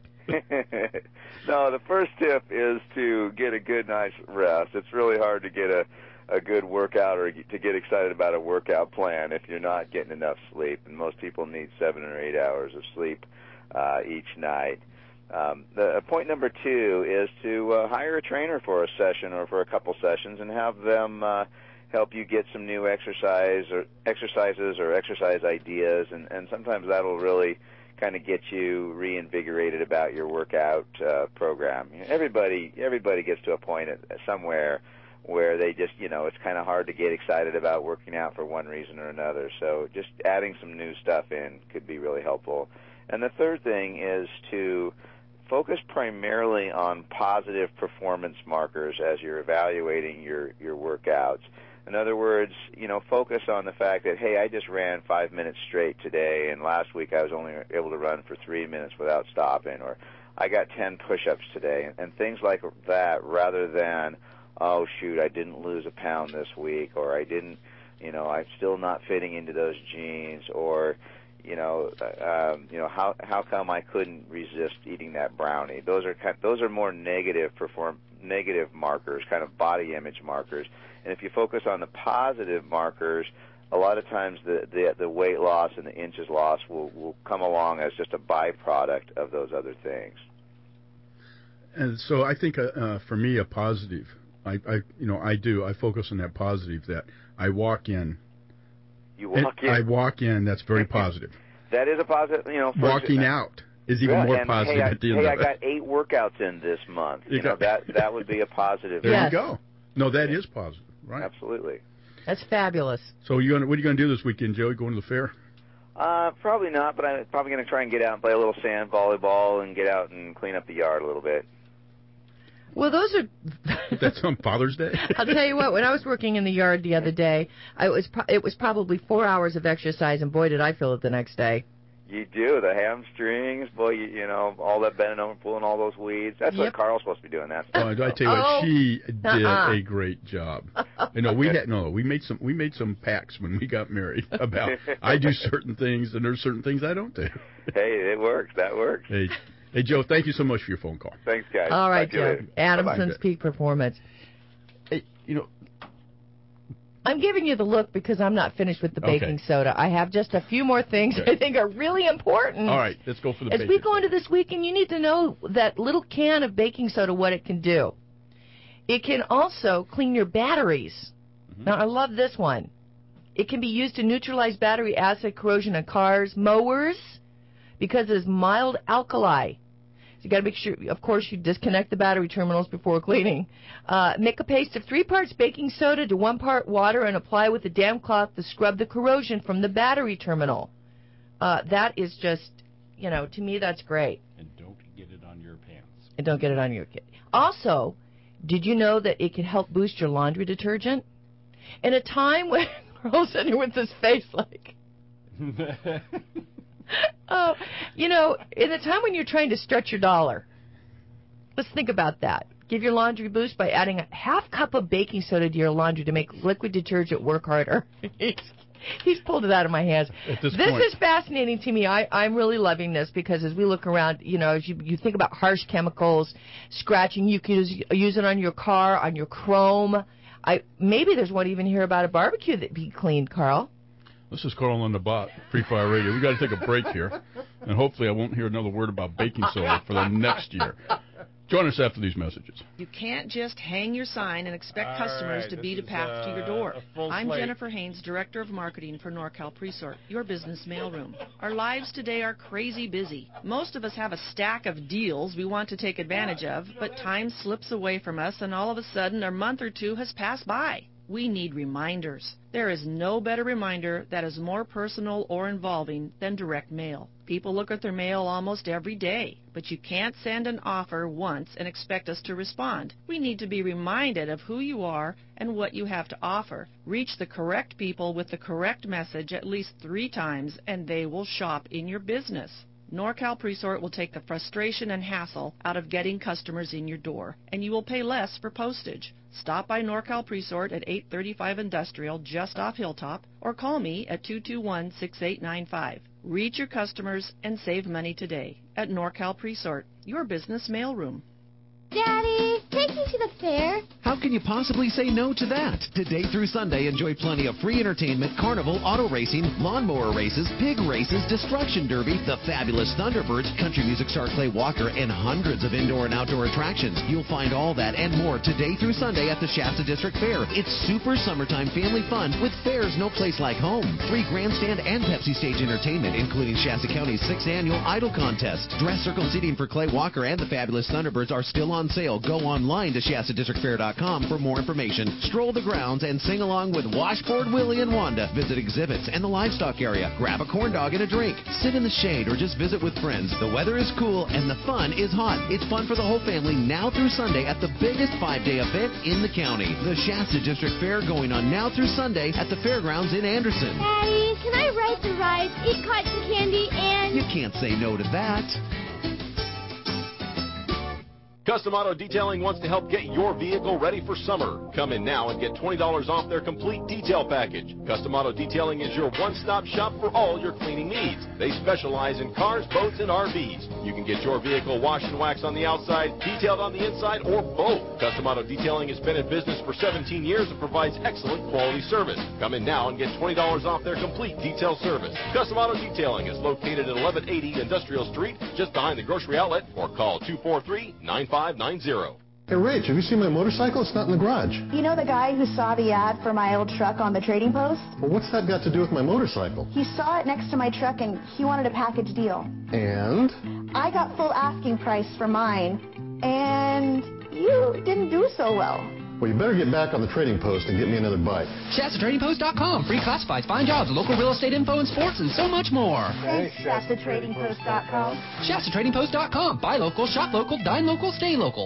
No, the first tip is to get a good night's rest. It's really hard to get a, a good workout or to get excited about a workout plan if you're not getting enough sleep. And most people need seven or eight hours of sleep uh, each night. Um, the point number two is to uh, hire a trainer for a session or for a couple sessions and have them uh, help you get some new exercise or exercises or exercise ideas, and, and sometimes that'll really kind of get you reinvigorated about your workout uh, program. Everybody, everybody gets to a point at, somewhere where they just, you know, it's kind of hard to get excited about working out for one reason or another. So just adding some new stuff in could be really helpful. And the third thing is to focus primarily on positive performance markers as you're evaluating your, your workouts. In other words, you know, focus on the fact that, hey, I just ran five minutes straight today, and last week I was only able to run for three minutes without stopping, or I got ten push-ups today, and, and things like that, rather than, oh, shoot, I didn't lose a pound this week, or I didn't, you know, I'm still not fitting into those jeans, or, you know, um, you know, how how come I couldn't resist eating that brownie? Those are kind, those are more negative perform negative markers, kind of body image markers. And if you focus on the positive markers, a lot of times the the, the weight loss and the inches lost will, will come along as just a byproduct of those other things. And so I think uh, uh, for me a positive, I, I you know I do I focus on that positive that I walk in. You walk in. I walk in. That's very positive. That is a positive. You know, walking out is even yeah, more and, positive hey, I, at the end hey, of I it. got eight workouts in this month. You, You know got- that that would be a positive. There Yes. you go. No, that is positive, right? Absolutely. That's fabulous. So you gonna what are you going to do this weekend, Joe? You going to the fair? Uh, probably not, but I'm probably going to try and get out and play a little sand volleyball and get out and clean up the yard a little bit. Well, those are. That's on Father's Day. I'll tell you what. When I was working in the yard the other day, I was pro- it was probably four hours of exercise, and boy, did I feel it the next day. You do. The hamstrings, boy, you, you know, all that bending over, pulling all those weeds. That's Yep. what Carl's supposed to be doing. That's Oh, I tell you what, Oh, she did uh-uh. a great job. You know, we had no. We made some. We made some pacts when we got married about I do certain things and there's certain things I don't do. Hey, it works. That works. Hey, hey, Joe. Thank you so much for your phone call. Thanks, guys. All right, Talk to you Joe. later. Adamson's Bye-bye. peak performance. Hey, you know, I'm giving you the look because I'm not finished with the Okay. baking soda. I have just a few more things Okay. I think are really important. All right, let's go for the As baking we go into this weekend, you need to know that little can of baking soda, what it can do. It can also clean your batteries. Mm-hmm. Now, I love this one. It can be used to neutralize battery acid corrosion on cars, mowers, because it is mild alkali. So you got to make sure, of course, you disconnect the battery terminals before cleaning. Uh, make a paste of three parts baking soda to one part water and apply with a damp cloth to scrub the corrosion from the battery terminal. Uh, that is just, you know, to me that's great. And don't get it on your pants. And don't get it on your kid. Also, did you know that it can help boost your laundry detergent? In a time when Carl's sitting here with his face like, oh, you know, in a time when you're trying to stretch your dollar, let's think about that. Give your laundry a boost by adding a half cup of baking soda to your laundry to make liquid detergent work harder. he's, he's pulled it out of my hands. At this This point- is fascinating to me. I, I'm really loving this because as we look around, you know, as you, you think about harsh chemicals, scratching, you can use, use it on your car, on your chrome. I maybe there's one even here about a barbecue that be cleaned, Carl. This is Carl on the Bot, Free Fire Radio. We got to take a break here, and hopefully I won't hear another word about baking soda for the next year. Join us after these messages. You can't just hang your sign and expect All customers right, to this beat a is, path to your uh, door. a full I'm slate. Jennifer Haynes, Director of Marketing for NorCal Presort, your business mailroom. Our lives today are crazy busy. Most of us have a stack of deals we want to take advantage of, but time slips away from us and all of a sudden a month or two has passed by. We need reminders. There is no better reminder that is more personal or involving than direct mail. People look at their mail almost every day, but you can't send an offer once and expect us to respond. We need to be reminded of who you are and what you have to offer. Reach the correct people with the correct message at least three times and they will shop in your business. NorCal Presort will take the frustration and hassle out of getting customers in your door, and you will pay less for postage. Stop by NorCal Presort at eight thirty-five Industrial just off Hilltop, or call me at two two one, six eight nine five. Reach your customers and save money today at NorCal Presort, your business mailroom. Daddy, take me to the fair. How can you possibly say no to that? Today through Sunday, enjoy plenty of free entertainment, carnival, auto racing, lawnmower races, pig races, destruction derby, the fabulous Thunderbirds, country music star Clay Walker, and hundreds of indoor and outdoor attractions. You'll find all that and more today through Sunday at the Shasta District Fair. It's super summertime family fun with fairs no place like home. Free grandstand and Pepsi Stage entertainment, including Shasta County's sixth annual Idol Contest. Dress circle seating for Clay Walker and the fabulous Thunderbirds are still on sale. Go online to Shasta District Fair dot com for more information. Stroll the grounds and sing along with Washboard Willie and Wanda. Visit exhibits and the livestock area. Grab a corn dog and a drink. Sit in the shade or just visit with friends. The weather is cool and the fun is hot. It's fun for the whole family now through Sunday at the biggest five-day event in the county. The Shasta District Fair going on now through Sunday at the fairgrounds in Anderson. Daddy, can I ride the rides, eat cotton candy, and... You can't say no to that. Custom Auto Detailing wants to help get your vehicle ready for summer. Come in now and get twenty dollars off their complete detail package. Custom Auto Detailing is your one-stop shop for all your cleaning needs. They specialize in cars, boats, and R Vs. You can get your vehicle washed and waxed on the outside, detailed on the inside, or both. Custom Auto Detailing has been in business for seventeen years and provides excellent quality service. Come in now and get twenty dollars off their complete detail service. Custom Auto Detailing is located at eleven eighty Industrial Street, just behind the grocery outlet, or call two four three, nine five nine zero. Hey, Rach, have you seen my motorcycle? It's not in the garage. You know the guy who saw the ad for my old truck on the trading post? Well, what's that got to do with my motorcycle? He saw it next to my truck and he wanted a package deal. And? I got full asking price for mine, and you didn't do so well. Well, you better get back on the trading post and get me another bike. Shasta Trading Post dot com. Free classifieds, find jobs, local real estate info and sports, and so much more. Thanks, Shasta Trading Post dot com. Shasta Trading Post dot com. Buy local, shop local, dine local, stay local.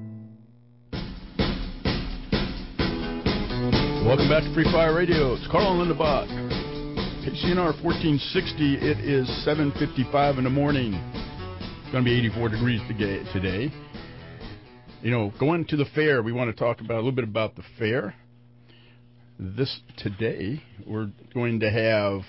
Welcome back to Free Fire Radio. It's Carl and Linda Bott. K C N R fourteen sixty. It is seven fifty-five in the morning. It's going to be eighty-four degrees today. You know, going to the fair, we want to talk about a little bit about the fair. this today, we're going to have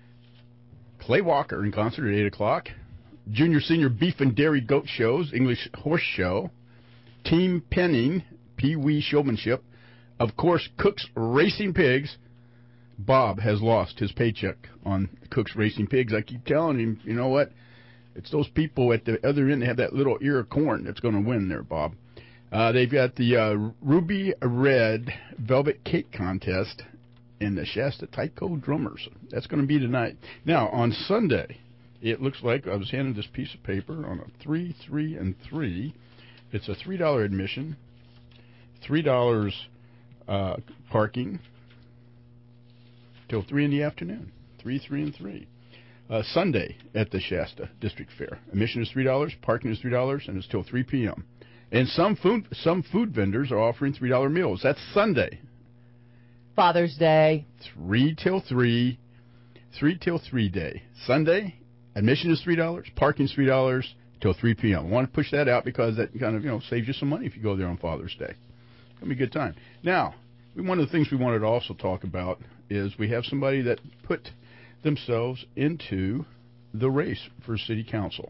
Clay Walker in concert at eight o'clock, Junior Senior Beef and Dairy Goat Shows, English Horse Show, Team Penning, Pee Wee Showmanship, of course, Cook's Racing Pigs. Bob has lost his paycheck on Cook's Racing Pigs. I keep telling him, you know what? It's those people at the other end that have that little ear of corn that's going to win there, Bob. Uh, they've got the uh, Ruby Red Velvet Cake Contest and the Shasta Tyco Drummers. That's going to be tonight. Now, on Sunday, it looks like I was handed this piece of paper on a three, three, and three. It's a three dollar admission, three dollars uh, parking till three in the afternoon. Three, three, and three. Uh, Sunday at the Shasta District Fair. Admission is three dollars, parking is three dollars, and it's till three p.m. And some food some food vendors are offering three dollar meals. That's Sunday. Father's Day. Three till three. Three till three day. Sunday, admission is three dollars, parking is three dollars till three p.m. I want to push that out because that kind of, you know, saves you some money if you go there on Father's Day. It's going to be a good time. Now, one of the things we wanted to also talk about is we have somebody that put themselves into the race for city council.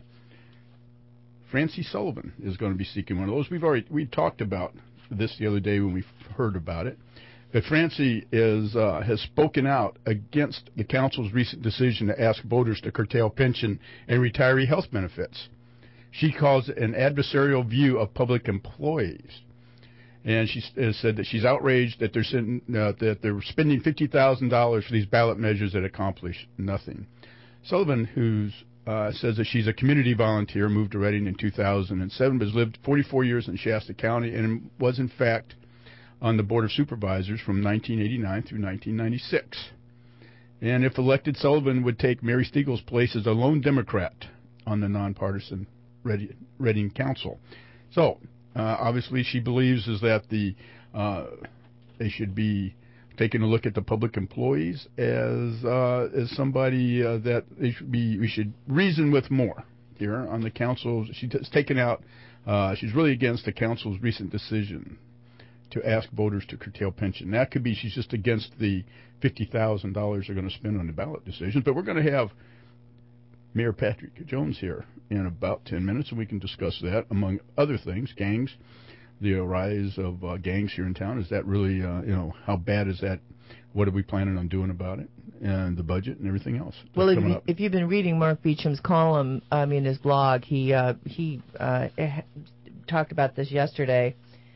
Francie Sullivan is going to be seeking one of those. We've already we talked about this the other day when we heard about it. But Francie is uh, has spoken out against the council's recent decision to ask voters to curtail pension and retiree health benefits. She calls it an adversarial view of public employees. And she has said that she's outraged that they're, sitting, uh, that they're spending fifty thousand dollars for these ballot measures that accomplish nothing. Sullivan, who uh, says that she's a community volunteer, moved to Reading in two thousand seven, but has lived forty-four years in Shasta County and was, in fact, on the Board of Supervisors from nineteen eighty-nine through nineteen ninety-six. And if elected, Sullivan would take Mary Stiegel's place as a lone Democrat on the nonpartisan Reading Council. So, Uh, obviously, she believes is that the uh, they should be taking a look at the public employees as uh, as somebody uh, that they should be we should reason with more here on the council. She's taken out. Uh, she's really against the council's recent decision to ask voters to curtail pension. That could be she's just against the fifty thousand dollars they're going to spend on the ballot decisions. But we're going to have Mayor Patrick Jones here in about ten minutes, and we can discuss that, among other things. Gangs, the rise of uh, gangs here in town. Is that really, uh, you know, how bad is that? What are we planning on doing about it? And the budget and everything else. Well, if, you, if you've been reading Mark Beecham's column, I mean, his blog, he uh, he uh, talked about this yesterday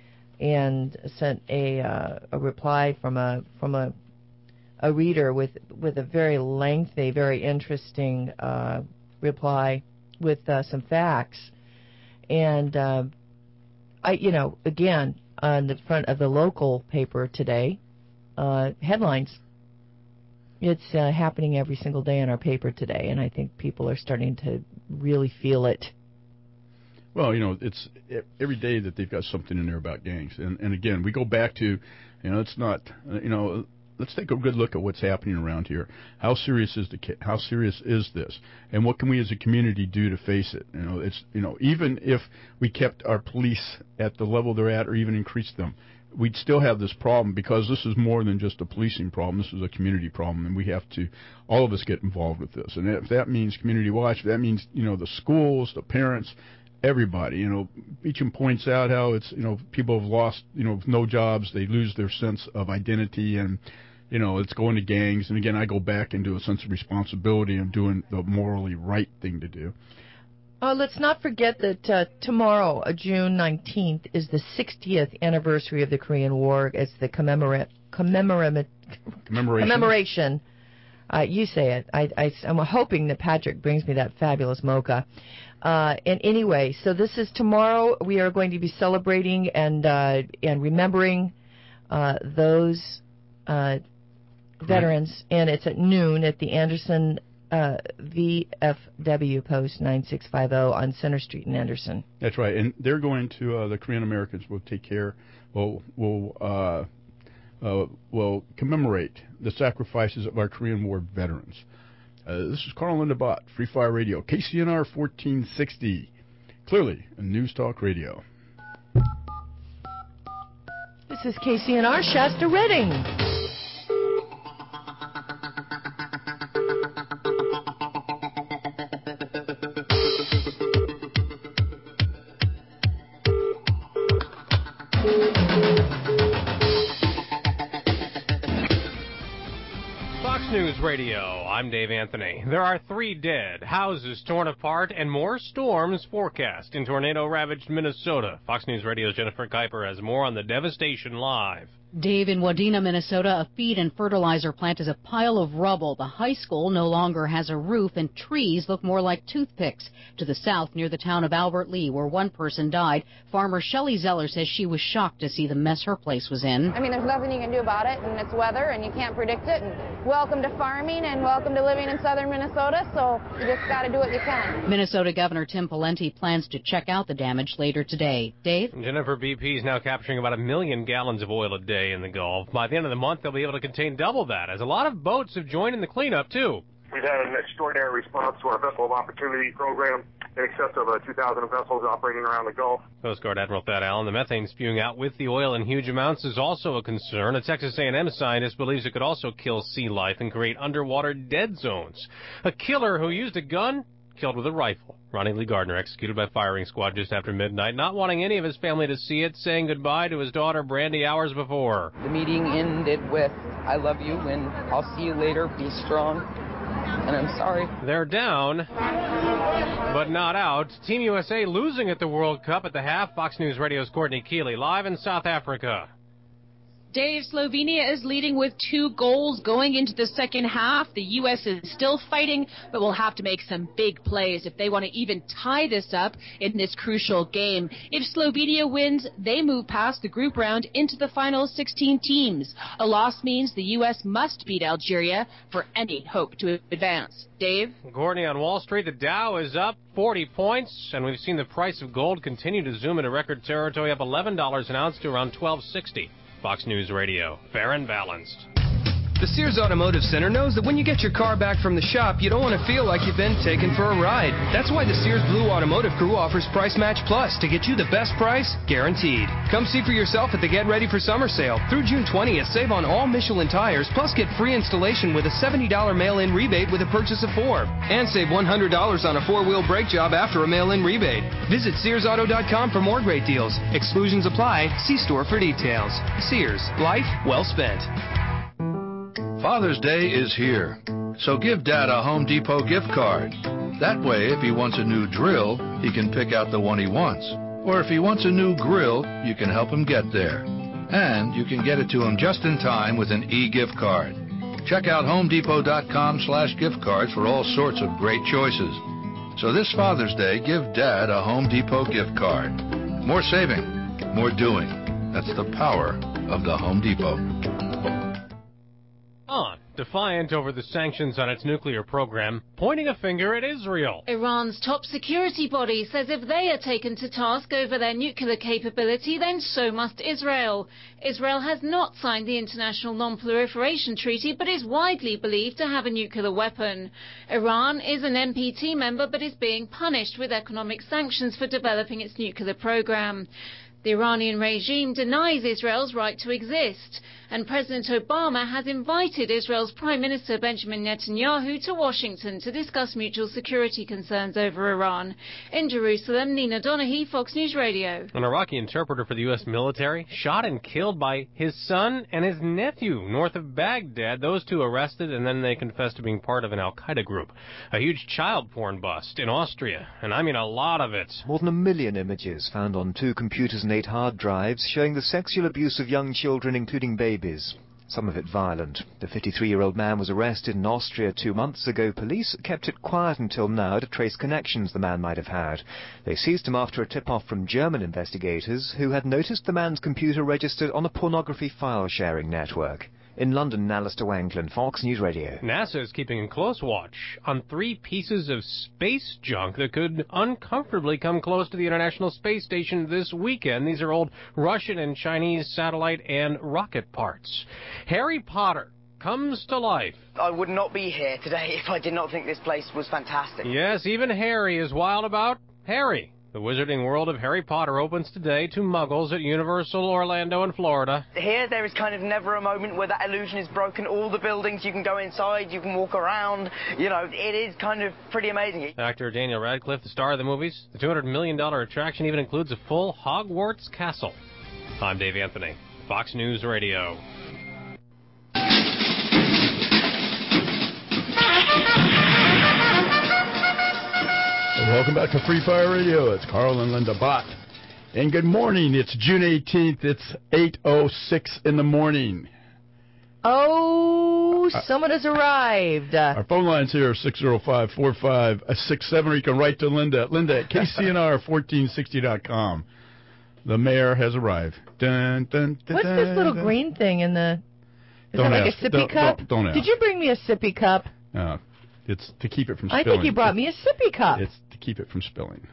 and sent a uh, a reply from a from a a reader with with a very lengthy, very interesting uh, reply with uh, some facts. And uh, I, you know, again, on the front of the local paper today, uh, headlines. It's uh, happening every single day in our paper today, and I think people are starting to really feel it. Well, you know, it's every day that they've got something in there about gangs. And, and again, we go back to, you know, it's not, you know, let's take a good look at what's happening around here. How serious is the how serious is this, and what can we as a community do to face it? You know, it's you know even if we kept our police at the level they're at, or even increased them, we'd still have this problem because this is more than just a policing problem. This is a community problem, and we have to all of us get involved with this. And if that means community watch, if that means you know the schools, the parents. Everybody, you know, Beecham points out how it's, you know, people have lost, you know, no jobs. They lose their sense of identity, and, you know, it's going to gangs. And again, I go back into a sense of responsibility and doing the morally right thing to do. Uh, let's not forget that uh, tomorrow, uh, June nineteenth, is the sixtieth anniversary of the Korean War. It's the commemorate, commemorate, commemoration. commemoration. Uh, you say it. I, I, I'm hoping that Patrick brings me that fabulous mocha. Uh, and anyway, so this is tomorrow. We are going to be celebrating and uh, and remembering uh, those uh, veterans, and it's at noon at the Anderson uh, V F W Post nine six five zero on Center Street in Anderson. That's right, and they're going to uh, the Korean Americans will take care. Will will uh, uh, will commemorate the sacrifices of our Korean War veterans. Uh, this is Carl Lindabot, Free Fire Radio, K C N R fourteen sixty, clearly a News Talk Radio. This is K C N R Shasta Reading. News Radio, I'm Dave Anthony. There are three dead, houses torn apart, and more storms forecast in tornado-ravaged Minnesota. Fox News Radio's Jennifer Kuiper has more on the devastation live. Dave, in Wadena, Minnesota, a feed and fertilizer plant is a pile of rubble. The high school no longer has a roof, and trees look more like toothpicks. To the south, near the town of Albert Lea, where one person died, farmer Shelley Zeller says she was shocked to see the mess her place was in. I mean, there's nothing you can do about it, and it's weather, and you can't predict it. And welcome to farming, and welcome to living in southern Minnesota, so you just got to do what you can. Minnesota Governor Tim Pawlenty plans to check out the damage later today. Dave? Jennifer, B P is now capturing about a million gallons of oil a day in the Gulf. By the end of the month, they'll be able to contain double that, as a lot of boats have joined in the cleanup, too. We've had an extraordinary response to our Vessel of Opportunity program. In excess of uh, two thousand vessels operating around the Gulf. Coast Guard Admiral Thad Allen, the methane spewing out with the oil in huge amounts is also a concern. A Texas A and M scientist believes it could also kill sea life and create underwater dead zones. A killer who used a gun killed with a rifle. Ronnie Lee Gardner executed by firing squad just after midnight, not wanting any of his family to see it, saying goodbye to his daughter Brandy hours before. The meeting ended with, I love you and I'll see you later, be strong, and I'm sorry. They're down, but not out. Team U S A losing at the World Cup at the half. Fox News Radio's Courtney Keeley live in South Africa. Dave, Slovenia is leading with two goals going into the second half. The U S is still fighting, but will have to make some big plays if they want to even tie this up in this crucial game. If Slovenia wins, they move past the group round into the final sixteen teams. A loss means the U S must beat Algeria for any hope to advance. Dave? Courtney, on Wall Street, the Dow is up forty points, and we've seen the price of gold continue to zoom into record territory, up eleven dollars an ounce to around twelve sixty. Fox News Radio, fair and balanced. The Sears Automotive Center knows that when you get your car back from the shop, you don't want to feel like you've been taken for a ride. That's why the Sears Blue Automotive Crew offers Price Match Plus to get you the best price, guaranteed. Come see for yourself at the Get Ready for Summer sale. Through June twentieth, save on all Michelin tires, plus get free installation with a seventy dollars mail-in rebate with a purchase of four. And save one hundred dollars on a four-wheel brake job after a mail-in rebate. Visit Sears Auto dot com for more great deals. Exclusions apply. See store for details. Sears. Life well spent. Father's Day is here, so give Dad a Home Depot gift card. That way, if he wants a new drill, he can pick out the one he wants. Or if he wants a new grill, you can help him get there. And you can get it to him just in time with an e-gift card. Check out home depot dot com slash gift cards for all sorts of great choices. So this Father's Day, give Dad a Home Depot gift card. More saving, more doing. That's the power of the Home Depot. On, defiant over the sanctions on its nuclear program, pointing a finger at Israel. Iran's top security body says if they are taken to task over their nuclear capability, then so must Israel. Israel has not signed the International Non-Proliferation Treaty, but is widely believed to have a nuclear weapon. Iran is an N P T member, but is being punished with economic sanctions for developing its nuclear program. The Iranian regime denies Israel's right to exist, and President Obama has invited Israel's Prime Minister Benjamin Netanyahu to Washington to discuss mutual security concerns over Iran. In Jerusalem, Nina Donaghy, Fox News Radio. An Iraqi interpreter for the U S military shot and killed by his son and his nephew north of Baghdad. Those two arrested, and then they confessed to being part of an al-Qaeda group. A huge child porn bust in Austria, and I mean a lot of it. More than a million images found on two computers and eight hard drives showing the sexual abuse of young children, including babies. Some of it violent. The fifty-three-year-old man was arrested in Austria two months ago. Police kept it quiet until now to trace connections the man might have had. They seized him after a tip-off from German investigators who had noticed the man's computer registered on a pornography file-sharing network. In London, Alistair Wanklin, Fox News Radio. NASA is keeping a close watch on three pieces of space junk that could uncomfortably come close to the International Space Station this weekend. These are old Russian and Chinese satellite and rocket parts. Harry Potter comes to life. I would not be here today if I did not think this place was fantastic. Yes, even Harry is wild about Harry. The Wizarding World of Harry Potter opens today to Muggles at Universal Orlando in Florida. Here, there is kind of never a moment where that illusion is broken. All the buildings, you can go inside, you can walk around. You know, it is kind of pretty amazing. Actor Daniel Radcliffe, the star of the movies. The two hundred million dollars attraction even includes a full Hogwarts castle. I'm Dave Anthony, Fox News Radio. Welcome back to Free Fire Radio. It's Carl and Linda Bott. And good morning. It's June eighteenth. It's eight oh six in the morning. Oh, someone has arrived. Our phone lines here are six oh five, four five six seven, or you can write to Linda at Linda at K C N R fourteen sixty dot com. The mayor has arrived. Dun, dun, dun, What's this little dun. green thing in the... Is Don't that like ask. a sippy Don't- cup? don't- don't ask. Did you bring me a sippy cup? No, it's to keep it from I spilling. think you brought me a sippy cup. It's to keep it from spilling.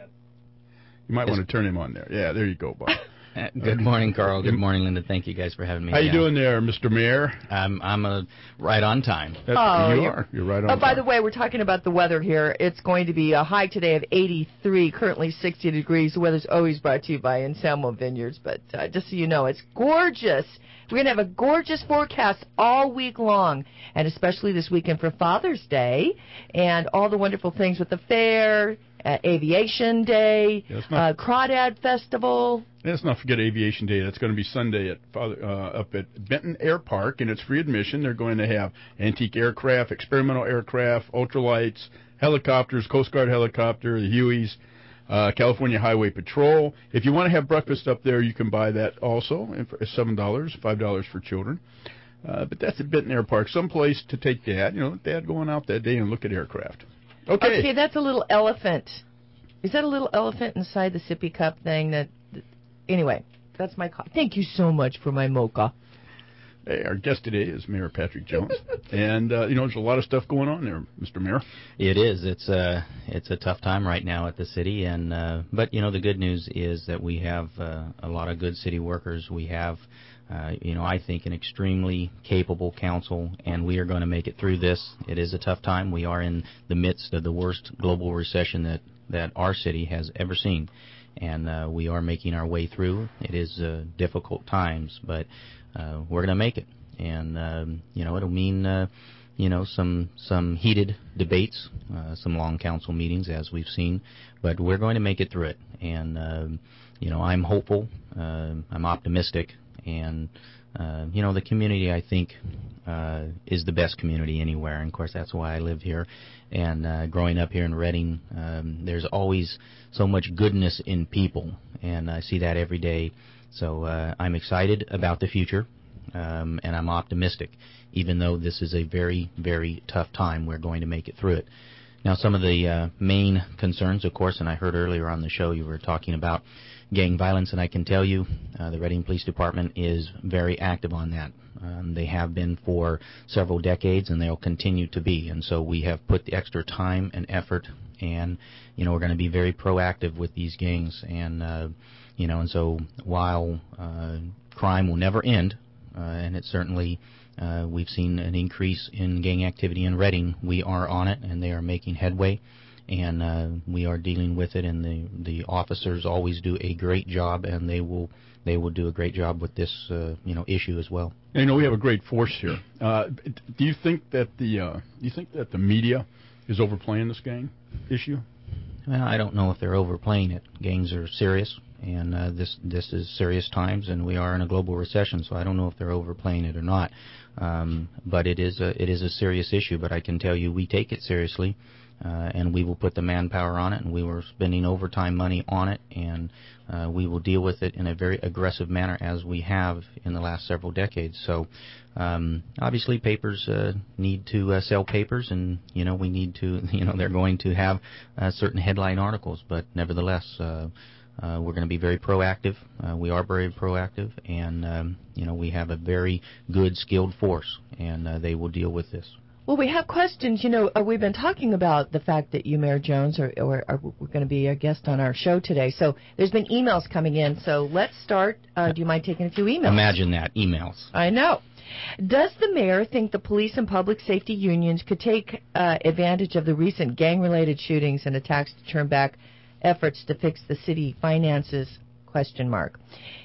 You might want to turn him on there. Yeah, there you go, Bob. Uh, Good morning, Carl. Good morning, Linda. Thank you guys for having me. How you Yeah. doing there, Mister Mayor? I'm I'm a right on time. That- Oh, you you're- are. You're right on. Oh, by time. the way, we're talking about the weather here. It's going to be a high today of eighty-three, currently sixty degrees. The weather's always brought to you by Anselmo Vineyards, but uh, just so you know, it's gorgeous. We're going to have a gorgeous forecast all week long, and especially this weekend for Father's Day, and all the wonderful things with the fair, uh, Aviation Day, Yeah, let's not- uh, Crawdad Festival. Let's not forget Aviation Day. That's going to be Sunday at Father, uh, up at Benton Air Park, and it's free admission. They're going to have antique aircraft, experimental aircraft, ultralights, helicopters, Coast Guard helicopter, the Hueys, uh, California Highway Patrol. If you want to have breakfast up there, you can buy that also. And for seven dollars, five dollars for children. Uh, but that's at Benton Air Park, someplace to take Dad. You know, Dad going out that day and look at aircraft. Okay. Okay, that's a little elephant. Is that a little elephant inside the sippy cup thing? That, that anyway, that's my call. Thank you so much for my mocha. Hey, our guest today is Mayor Patrick Jones, and uh, you know there's a lot of stuff going on there, Mister Mayor. It is. It's a it's a tough time right now at the city, and uh, but you know the good news is that we have uh, a lot of good city workers. We have, uh, you know, I think an extremely capable council, and we are going to make it through this. It is a tough time. We are in the midst of the worst global recession that that our city has ever seen, and uh, we are making our way through. It is uh, difficult times, but uh, we're going to make it, and um, you know it'll mean uh, you know some some heated debates, uh, some long council meetings as we've seen, but we're going to make it through it, and um, you know I'm hopeful, uh, I'm optimistic, and uh, you know the community I think uh, is the best community anywhere, and of course that's why I live here. And uh, growing up here in Redding, um, there's always so much goodness in people, and I see that every day. So uh, I'm excited about the future, um, and I'm optimistic. Even though this is a very, very tough time, we're going to make it through it. Now, some of the uh, main concerns, of course, and I heard earlier on the show you were talking about gang violence, and I can tell you uh, the Redding Police Department is very active on that. Um, they have been for several decades, and they'll continue to be. And so we have put the extra time and effort, and you know we're going to be very proactive with these gangs. And uh, you know, and so while uh, crime will never end, uh, and it certainly uh, we've seen an increase in gang activity in Redding, we are on it, and they are making headway. And uh, we are dealing with it, and the the officers always do a great job, and they will they will do a great job with this uh, you know issue as well. You know we have a great force here. Uh, do you think that the uh, do you think that the media is overplaying this gang issue? Well, I don't know if they're overplaying it. Gangs are serious, and uh, this this is serious times, and we are in a global recession. So I don't know if they're overplaying it or not. Um, but it is a it is a serious issue. But I can tell you, we take it seriously. Uh, and we will put the manpower on it, and we were spending overtime money on it, and uh, we will deal with it in a very aggressive manner as we have in the last several decades. So, um, obviously, papers uh, need to uh, sell papers, and you know we need to, you know, they're going to have uh, certain headline articles, but nevertheless, uh, uh, we're going to be very proactive. Uh, we are very proactive, and um, you know we have a very good, skilled force, and uh, they will deal with this. Well, we have questions. You know, uh, we've been talking about the fact that you, Mayor Jones, are, are, are we're going to be a guest on our show today. So there's been emails coming in. So let's start. Uh, do you mind taking a few emails? Imagine that, emails. I know. Does the mayor think the police and public safety unions could take uh, advantage of the recent gang-related shootings and attacks to turn back efforts to fix the city finances? Question mark.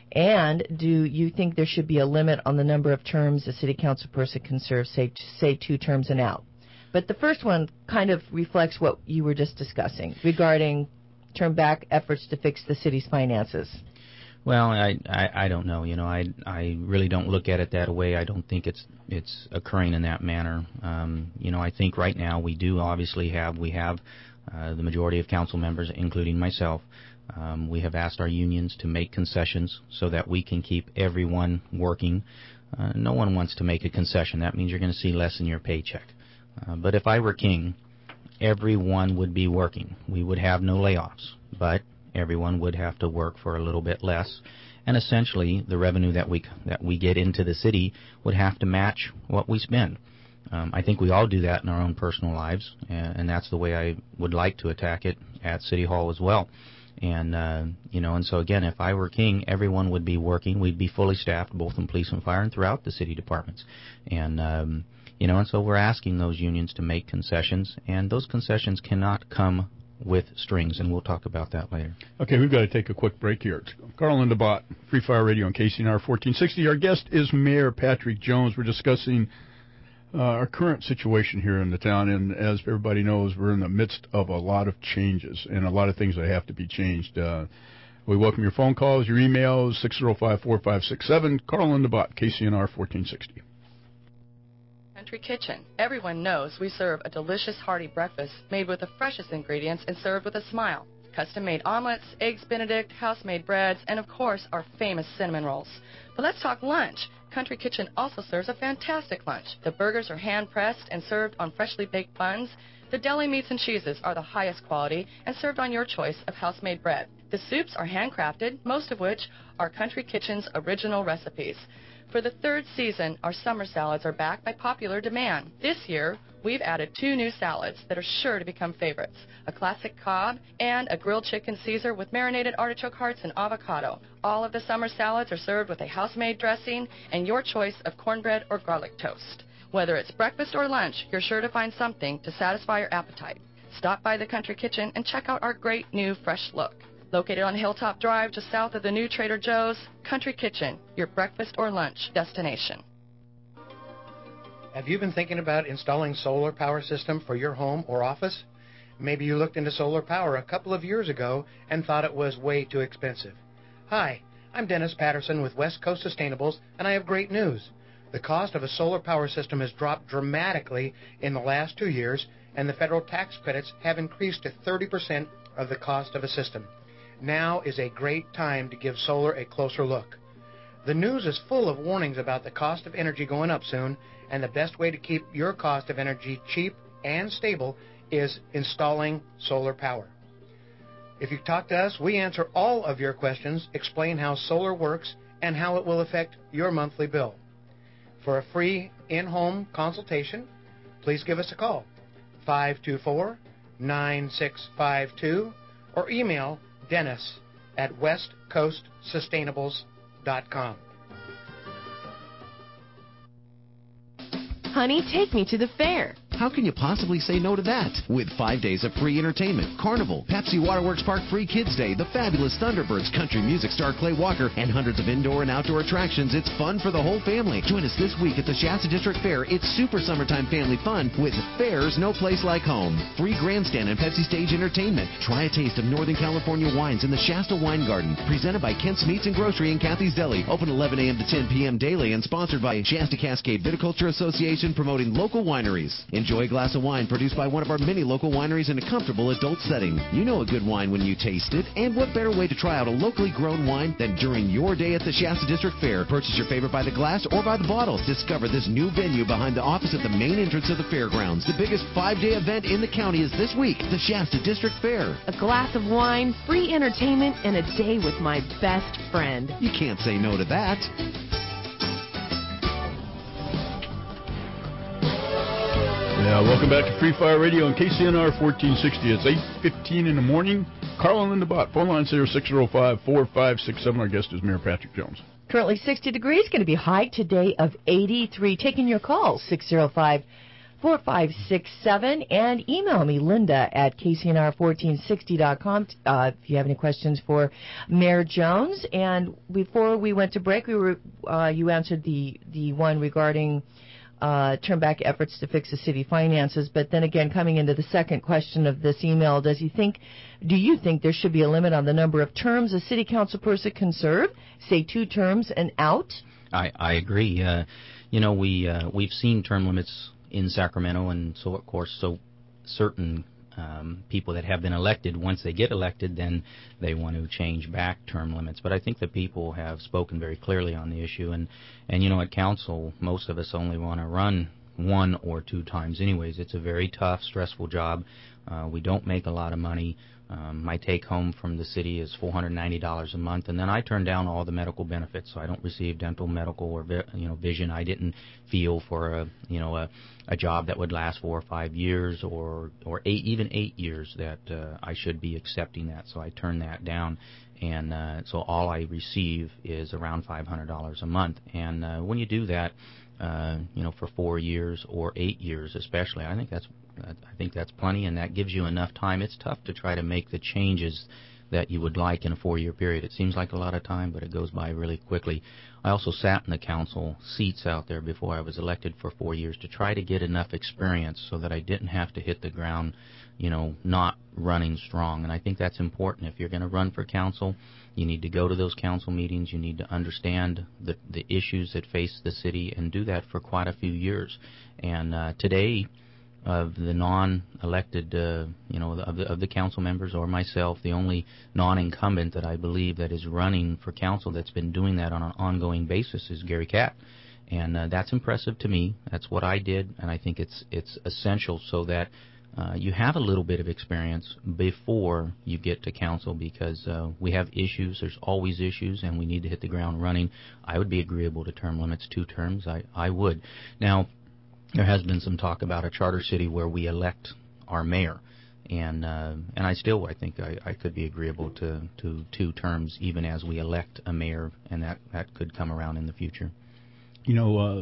And do you think there should be a limit on the number of terms a city council person can serve, say, say two terms and out? But the first one kind of reflects what you were just discussing regarding turn back efforts to fix the city's finances. Well, I, I, I don't know. You know, I, I really don't look at it that way. I don't think it's it's occurring in that manner. Um, you know, I think right now we do obviously have we have uh, the majority of council members, including myself. Um, we have asked our unions to make concessions so that we can keep everyone working. Uh, no one wants to make a concession. That means you're going to see less in your paycheck. Uh, but if I were king, everyone would be working. We would have no layoffs, but everyone would have to work for a little bit less, and essentially the revenue that we that we get into the city would have to match what we spend. Um, I think we all do that in our own personal lives, and, and that's the way I would like to attack it at City Hall as well. And uh, you know, and so again, if I were king, everyone would be working. We'd be fully staffed, both in police and fire, and throughout the city departments. And um, you know, and so we're asking those unions to make concessions, and those concessions cannot come with strings, and we'll talk about that later. Okay, we've got to take a quick break here. It's Carl and DeBott, Free Fire Radio on K C N R fourteen sixty. Our guest is Mayor Patrick Jones. We're discussing uh, our current situation here in the town, and as everybody knows, we're in the midst of a lot of changes and a lot of things that have to be changed. Uh, we welcome your phone calls, your emails, six oh five, four five six seven. Carl and DeBott, K C N R fourteen sixty. Country Kitchen. Everyone knows we serve a delicious hearty breakfast made with the freshest ingredients and served with a smile. Custom-made omelets, eggs Benedict, house-made breads, and of course our famous cinnamon rolls. But let's talk lunch. Country Kitchen also serves a fantastic lunch. The burgers are hand-pressed and served on freshly baked buns. The deli meats and cheeses are the highest quality and served on your choice of house-made bread. The soups are handcrafted, most of which are Country Kitchen's original recipes. For the third season, our summer salads are back by popular demand. This year, we've added two new salads that are sure to become favorites, a classic Cobb and a grilled chicken Caesar with marinated artichoke hearts and avocado. All of the summer salads are served with a house-made dressing and your choice of cornbread or garlic toast. Whether it's breakfast or lunch, you're sure to find something to satisfy your appetite. Stop by the Country Kitchen and check out our great new fresh look. Located on Hilltop Drive just south of the new Trader Joe's, Country Kitchen, your breakfast or lunch destination. Have you been thinking about installing solar power system for your home or office? Maybe you looked into solar power a couple of years ago and thought it was way too expensive. Hi, I'm Dennis Patterson with West Coast Sustainables, and I have great news. The cost of a solar power system has dropped dramatically in the last two years, and the federal tax credits have increased to thirty percent of the cost of a system. Now is a great time to give solar a closer look. The news is full of warnings about the cost of energy going up soon, and the best way to keep your cost of energy cheap and stable is installing solar power. If you talk to us, we answer all of your questions, explain how solar works, and how it will affect your monthly bill. For a free in-home consultation, please give us a call, five two four, nine six five two, or email Dennis at west coast sustainables dot com. Honey, take me to the fair. How can you possibly say no to that? With five days of free entertainment, Carnival, Pepsi Waterworks Park Free Kids Day, the fabulous Thunderbirds, country music star Clay Walker, and hundreds of indoor and outdoor attractions, it's fun for the whole family. Join us this week at the Shasta District Fair. It's super summertime family fun with Fairs No Place Like Home. Free grandstand and Pepsi Stage entertainment. Try a taste of Northern California wines in the Shasta Wine Garden. Presented by Kent's Meats and Grocery and Kathy's Deli. Open eleven a.m. to ten p.m. daily and sponsored by Shasta Cascade Viticulture Association, promoting local wineries. Enjoy a glass of wine produced by one of our many local wineries in a comfortable adult setting. You know a good wine when you taste it, and what better way to try out a locally grown wine than during your day at the Shasta District Fair. Purchase your favorite by the glass or by the bottle. Discover this new venue behind the office at the main entrance of the fairgrounds. The biggest five-day event in the county is this week, the Shasta District Fair. A glass of wine, free entertainment, and a day with my best friend. You can't say no to that. Yeah, welcome back to Free Fire Radio on K C N R fourteen sixty. It's eight fifteen in the morning. Carl and Linda Bott. Phone lines here, six oh five, four five six seven. Our guest is Mayor Patrick Jones. Currently sixty degrees, going to be high today of eighty-three. Taking your calls, six oh five, four five six seven. And email me, Linda, at K C N R fourteen sixty dot com, uh, if you have any questions for Mayor Jones. And before we went to break, we were uh, you answered the, the one regarding uh, turn back efforts to fix the city finances. But then again, coming into the second question of this email, does he think, do you think there should be a limit on the number of terms a city council person can serve? Say two terms and out? I, I agree. Uh, you know, we, uh, we've seen term limits in Sacramento, and so, of course, so certain Um, people that have been elected, once they get elected, then they want to change back term limits. But I think the people have spoken very clearly on the issue. And, and you know, at council, most of us only want to run one or two times anyways. It's a very tough, stressful job. Uh, we don't make a lot of money. Um, my take-home from the city is four hundred ninety dollars a month, and then I turn down all the medical benefits, so I don't receive dental, medical, or vi- you know vision. I didn't feel for a you know a, a job that would last four or five years, or or eight, even eight years that uh, I should be accepting that. So I turn that down, and uh, so all I receive is around five hundred dollars a month. And uh, when you do that, uh, you know, for four years or eight years, especially, I think that's I think that's plenty, and that gives you enough time. It's tough to try to make the changes that you would like in a four-year period. It seems like a lot of time, but it goes by really quickly. I also sat in the council seats out there before I was elected for four years to try to get enough experience so that I didn't have to hit the ground, you know, not running strong. And I think that's important. If you're going to run for council, you need to go to those council meetings. You need to understand the, the issues that face the city and do that for quite a few years. And uh, today, of the non-elected, uh, you know, of the, of the council members or myself, the only non-incumbent that I believe that is running for council that's been doing that on an ongoing basis is Gary Catt. And uh, that's impressive to me. That's what I did, and I think it's it's essential so that uh, you have a little bit of experience before you get to council, because uh, we have issues. There's always issues, and we need to hit the ground running. I would be agreeable to term limits, two terms. I, I would. Now, there has been some talk about a charter city where we elect our mayor, and uh, and I still I think I, I could be agreeable to, to two terms even as we elect a mayor, and that, that could come around in the future. You know, uh,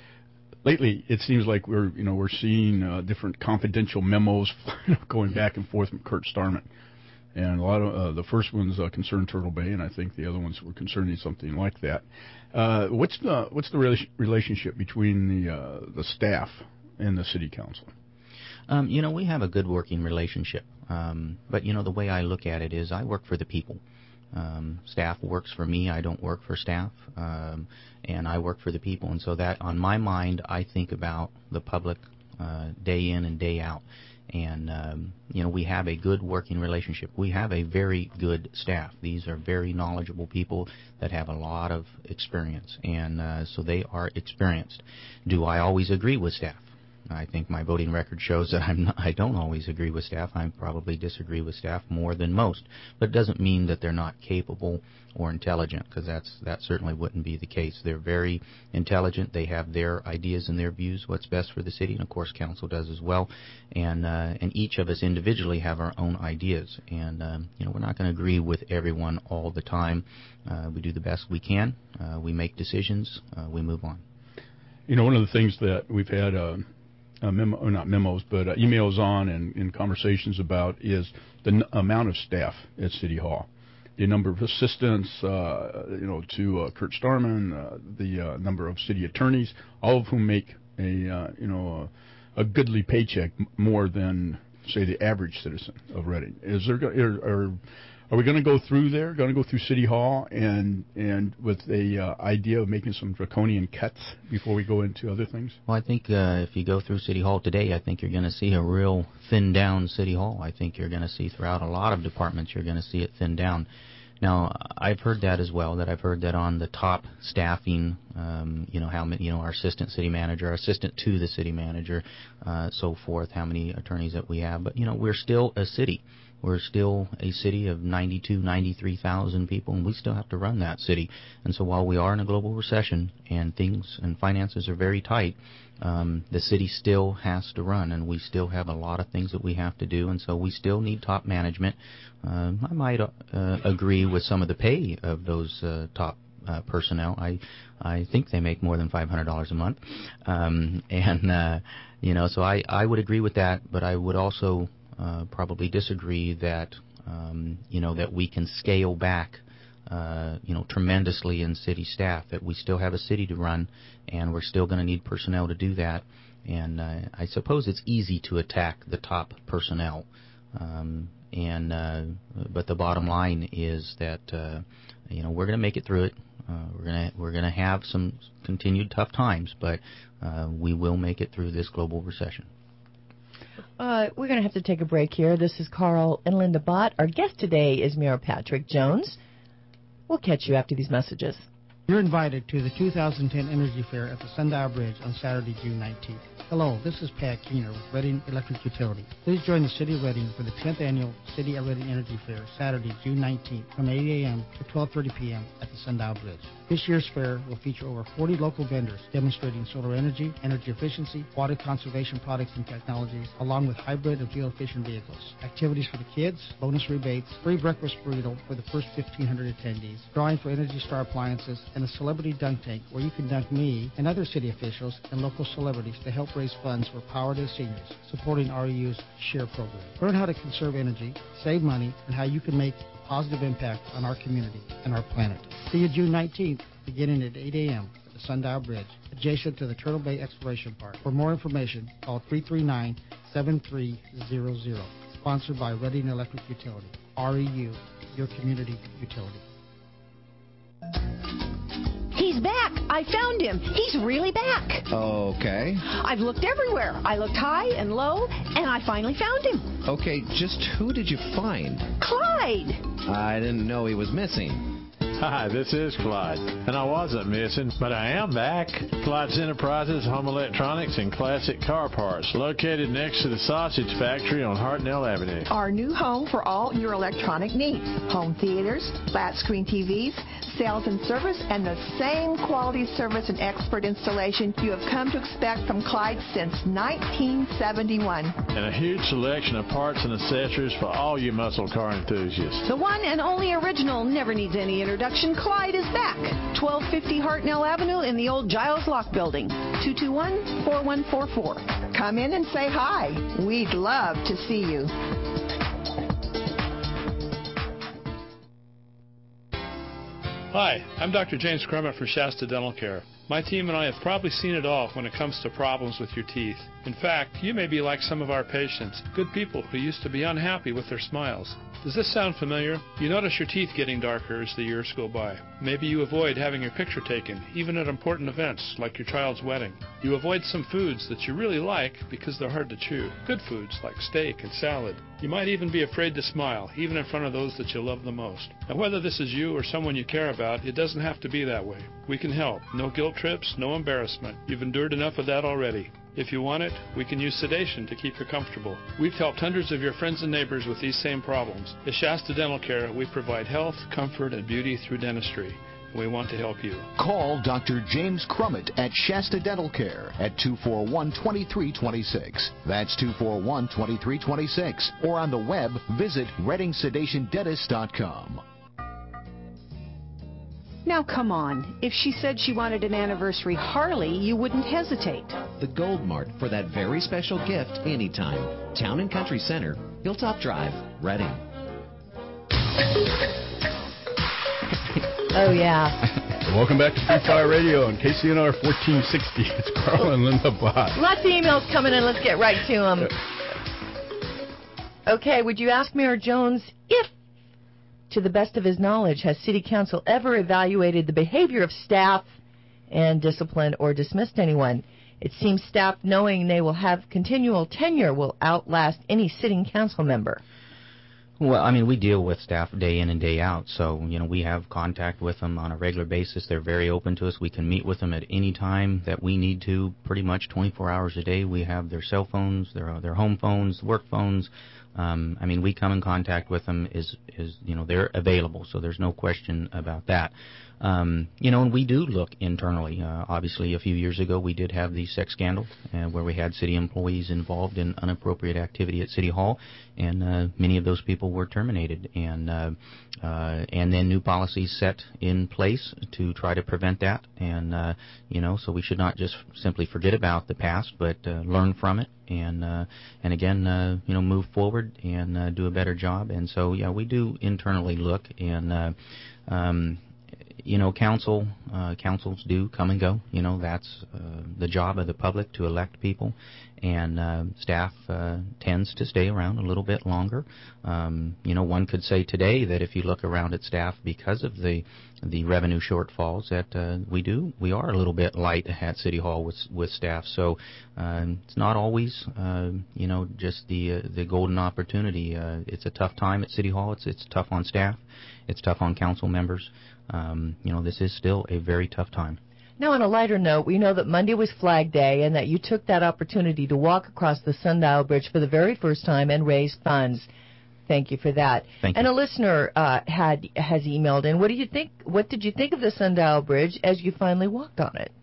lately it seems like we're you know we're seeing uh, different confidential memos going back and forth from Kurt Starman, and a lot of uh, the first ones uh, concerned Turtle Bay, and I think the other ones were concerning something like that. Uh, what's the what's the rela- relationship between the uh, the staff and the city council? Um, you know, we have a good working relationship, um, but you know the way I look at it is I work for the people. Um, staff works for me. I don't work for staff, um, and I work for the people. And so that on my mind, I think about the public uh, day in and day out. And, um, you know, we have a good working relationship. We have a very good staff. These are very knowledgeable people that have a lot of experience, and uh, so they are experienced. Do I always agree with staff? I think my voting record shows that I'm not, I don't always agree with staff. I probably disagree with staff more than most, but it doesn't mean that they're not capable or intelligent, because that's that certainly wouldn't be the case. They're very intelligent. They have their ideas and their views, what's best for the city, and of course council does as well. And uh, and each of us individually have our own ideas, and um, you know we're not going to agree with everyone all the time. Uh, we do the best we can. Uh, we make decisions. Uh, we move on. You know, one of the things that we've had. Uh, Uh, memo, or not memos, but uh, emails on and, and conversations about is the n- amount of staff at City Hall, the number of assistants, uh, you know, to uh, Kurt Starman, uh, the uh, number of city attorneys, all of whom make a uh, you know a, a goodly paycheck m- more than say the average citizen of Reading. Is there are, are, are we going to go through there? Going to go through City Hall and and with a uh, idea of making some draconian cuts before we go into other things? Well, I think uh, if you go through City Hall today, I think you're going to see a real thinned down City Hall. I think you're going to see throughout a lot of departments, you're going to see it thinned down. Now, I've heard that as well. That I've heard that on the top staffing, um, you know, how many, you know, our assistant city manager, our assistant to the city manager, uh, so forth. How many attorneys that we have? But you know, we're still a city. We're still a city of ninety-two, ninety-three thousand people, and we still have to run that city. And so while we are in a global recession and things and finances are very tight, um, the city still has to run, and we still have a lot of things that we have to do, and so we still need top management. Uh, I might uh, agree with some of the pay of those uh, top uh, personnel. I I think they make more than five hundred dollars a month, um, and uh, you know, so I, I would agree with that, but I would also Uh, probably disagree that um, you know that we can scale back uh, you know, tremendously in city staff. That we still have a city to run, and we're still going to need personnel to do that. And uh, I suppose it's easy to attack the top personnel. Um, and uh, but the bottom line is that uh, you know we're going to make it through it. Uh, we're going to we're going to have some continued tough times, but uh, we will make it through this global recession. Uh, we're going to have to take a break here. This is Carl and Linda Bott. Our guest today is Mayor Patrick Jones. We'll catch you after these messages. You're invited to the two thousand ten Energy Fair at the Sundial Bridge on Saturday, June nineteenth. Hello, this is Pat Keener with Reading Electric Utility. Please join the City of Reading for the tenth Annual City of Reading Energy Fair, Saturday, June nineteenth, from eight a.m. to twelve thirty p.m. at the Sundial Bridge. This year's fair will feature over forty local vendors demonstrating solar energy, energy efficiency, water conservation products and technologies, along with hybrid and fuel-efficient vehicles. Activities for the kids, bonus rebates, free breakfast burrito for the first fifteen hundred attendees, drawing for Energy Star appliances, and a celebrity dunk tank where you can dunk me and other city officials and local celebrities to help raise funds for Power to Seniors, supporting R E U's SHARE program. Learn how to conserve energy, save money, and how you can make a positive impact on our community and our planet. See you June nineteenth, beginning at eight a.m. at the Sundial Bridge, adjacent to the Turtle Bay Exploration Park. For more information, call three three nine, seven three zero zero. Sponsored by Reading Electric Utility. R E U, your community utility. He's back. I found him. He's really back. Okay. I've looked everywhere. I looked high and low, and I finally found him. Okay, just who did you find? Clyde. I didn't know he was missing. Hi, this is Clyde, and I wasn't missing, but I am back. Clyde's Enterprises, Home Electronics, and Classic Car Parts, located next to the Sausage Factory on Hartnell Avenue. Our new home for all your electronic needs. Home theaters, flat-screen T Vs, sales and service, and the same quality service and expert installation you have come to expect from Clyde since nineteen seventy-one. And a huge selection of parts and accessories for all you muscle car enthusiasts. The one and only original never needs any introduction. Clyde is back. twelve fifty Hartnell Avenue in the old Giles Lock Building. two two one, four one four four. Come in and say hi. We'd love to see you. Hi, I'm Doctor James Crummett from Shasta Dental Care. My team and I have probably seen it all when it comes to problems with your teeth. In fact, you may be like some of our patients, good people who used to be unhappy with their smiles. Does this sound familiar? You notice your teeth getting darker as the years go by. Maybe you avoid having your picture taken, even at important events like your child's wedding. You avoid some foods that you really like because they're hard to chew. Good foods like steak and salad. You might even be afraid to smile, even in front of those that you love the most. Now, whether this is you or someone you care about, it doesn't have to be that way. We can help. No guilt trips, no embarrassment. You've endured enough of that already. If you want it, we can use sedation to keep you comfortable. We've helped hundreds of your friends and neighbors with these same problems. At Shasta Dental Care, we provide health, comfort, and beauty through dentistry. We want to help you. Call Doctor James Crummett at Shasta Dental Care at two four one, two three two six. That's two four one, two three two six. Or on the web, visit reading sedation dentist dot com. Now, come on. If she said she wanted an anniversary Harley, you wouldn't hesitate. The Gold Mart for that very special gift anytime. Town and Country Center, Hilltop Drive, Reading. Oh, yeah. Welcome back to Free Fire Radio on K C N R fourteen sixty. It's Carl and Linda Bott. Lots of emails coming in. Let's get right to them. Okay, would you ask Mayor Jones if, to the best of his knowledge, has City Council ever evaluated the behavior of staff and disciplined or dismissed anyone? It seems staff, knowing they will have continual tenure, will outlast any sitting council member. Well, I mean, we deal with staff day in and day out, so, you know, we have contact with them on a regular basis. They're very open to us. We can meet with them at any time that we need to, pretty much twenty-four hours a day. We have their cell phones, their their home phones, work phones. Um, I mean, we come in contact with them, is, is you know, they're available, so there's no question about that. Um, you know, and we do look internally. Uh, obviously, a few years ago, we did have the sex scandal uh, where we had city employees involved in inappropriate activity at City Hall, and uh, many of those people were terminated. And uh, uh, and then new policies set in place to try to prevent that. And, uh, you know, so we should not just simply forget about the past, but uh, learn from it. And uh, and again, uh, you know, move forward and uh, do a better job. And so, yeah, we do internally look, and uh, Um, you know, council uh, councils do come and go. You know, that's uh, the job of the public to elect people, and uh, staff uh, tends to stay around a little bit longer. Um, you know, one could say today that if you look around at staff, because of the the revenue shortfalls, that uh, we do we are a little bit light at City Hall with with staff. So uh, it's not always uh, you know just the uh, the golden opportunity. Uh, it's a tough time at City Hall. It's it's tough on staff. It's tough on council members. Um, you know, this is still a very tough time. Now, on a lighter note, we know that Monday was Flag Day and that you took that opportunity to walk across the Sundial Bridge for the very first time and raise funds. Thank you for that. Thank and you. a listener uh, had has emailed in. What do you think? What did you think of the Sundial Bridge as you finally walked on it?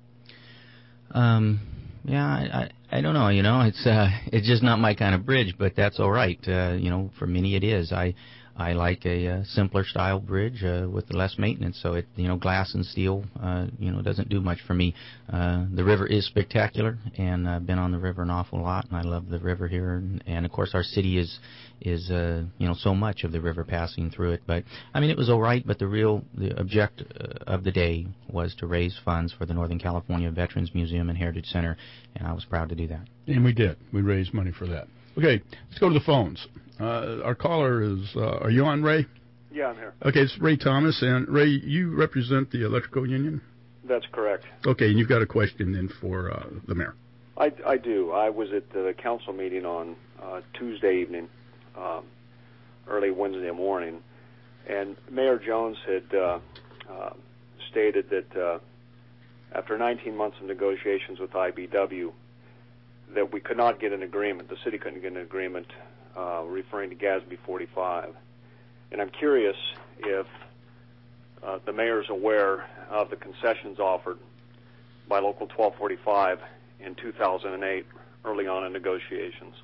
Um, yeah, I, I, I don't know. You know, it's uh, it's just not my kind of bridge, but that's all right. Uh, you know, for many it is. I. I like a uh, simpler style bridge uh, with less maintenance, so it, you know, glass and steel, uh, you know, doesn't do much for me. Uh, the river is spectacular, and I've been on the river an awful lot, and I love the river here. And, and of course, our city is, is uh, you know, so much of the river passing through it. But I mean, it was all right. But the real the object uh, of the day was to raise funds for the Northern California Veterans Museum and Heritage Center, and I was proud to do that. And we did. We raised money for that. Okay, let's go to the phones. Uh, our caller is, uh, are you on, Ray? Yeah, I'm here. Okay, it's Ray Thomas. And, Ray, you represent the Electrical Union? That's correct. Okay, and you've got a question then for uh, the mayor. I, I do. I was at the council meeting on uh, Tuesday evening, um, early Wednesday morning, and Mayor Jones had uh, uh, stated that uh, after nineteen months of negotiations with I B W, that we could not get an agreement, the city couldn't get an agreement uh, referring to G A S B forty-five. And I'm curious if uh, the mayor is aware of the concessions offered by Local twelve forty-five in two thousand eight, early on in negotiations.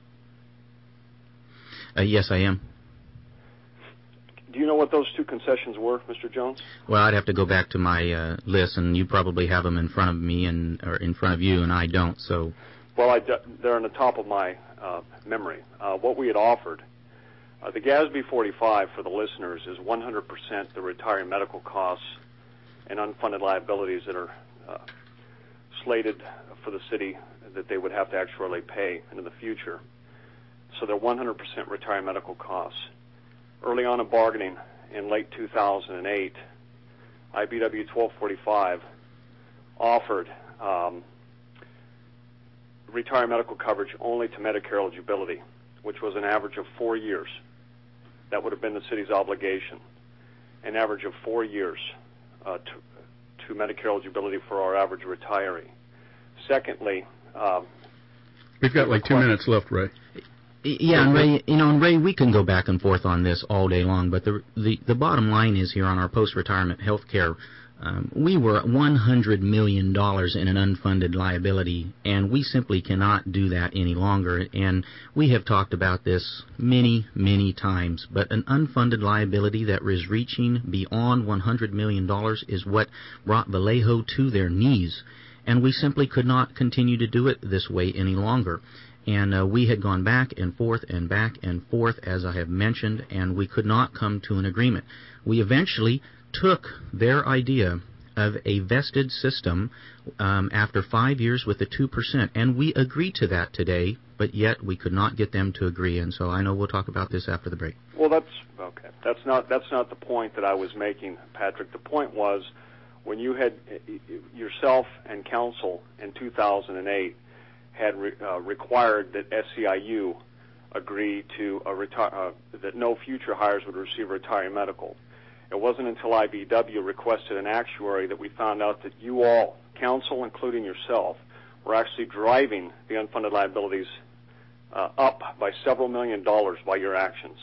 Uh, yes, I am. Do you know what those two concessions were, Mister Jones? Well, I'd have to go back to my uh, list, and you probably have them in front of me and or in front of you, and I don't, so... Well, I, they're on the top of my uh, memory. Uh, what we had offered, uh, the G A S B forty-five for the listeners is one hundred percent the retiree medical costs and unfunded liabilities that are uh, slated for the city that they would have to actually pay into the future. So they're one hundred percent retiree medical costs. Early on in bargaining in late two thousand eight, I B W twelve forty-five offered um, retiree medical coverage only to Medicare eligibility, which was an average of four years. That would have been the city's obligation, an average of four years uh, to, to Medicare eligibility for our average retiree. Secondly, um, we've got like two minutes left, Ray. Yeah, and Ray, you know, and Ray, we can go back and forth on this all day long, but the the, the bottom line is here on our post-retirement health care, um, we were one hundred million dollars in an unfunded liability, and we simply cannot do that any longer. And we have talked about this many, many times, but an unfunded liability that was reaching beyond one hundred million dollars is what brought Vallejo to their knees, and we simply could not continue to do it this way any longer. And uh, we had gone back and forth and back and forth, as I have mentioned, and we could not come to an agreement. We eventually took their idea of a vested system um, after five years with the two percent, and we agreed to that today, but yet we could not get them to agree. And so I know we'll talk about this after the break. Well, that's okay. That's not that's not the point that I was making, Patrick. The point was when you had yourself and council in two thousand eight had re, uh, required that S C I U agree to a reti- uh, that no future hires would receive retiree medical. It wasn't until I B W requested an actuary that we found out that you all, council including yourself, were actually driving the unfunded liabilities uh, up by several million dollars by your actions.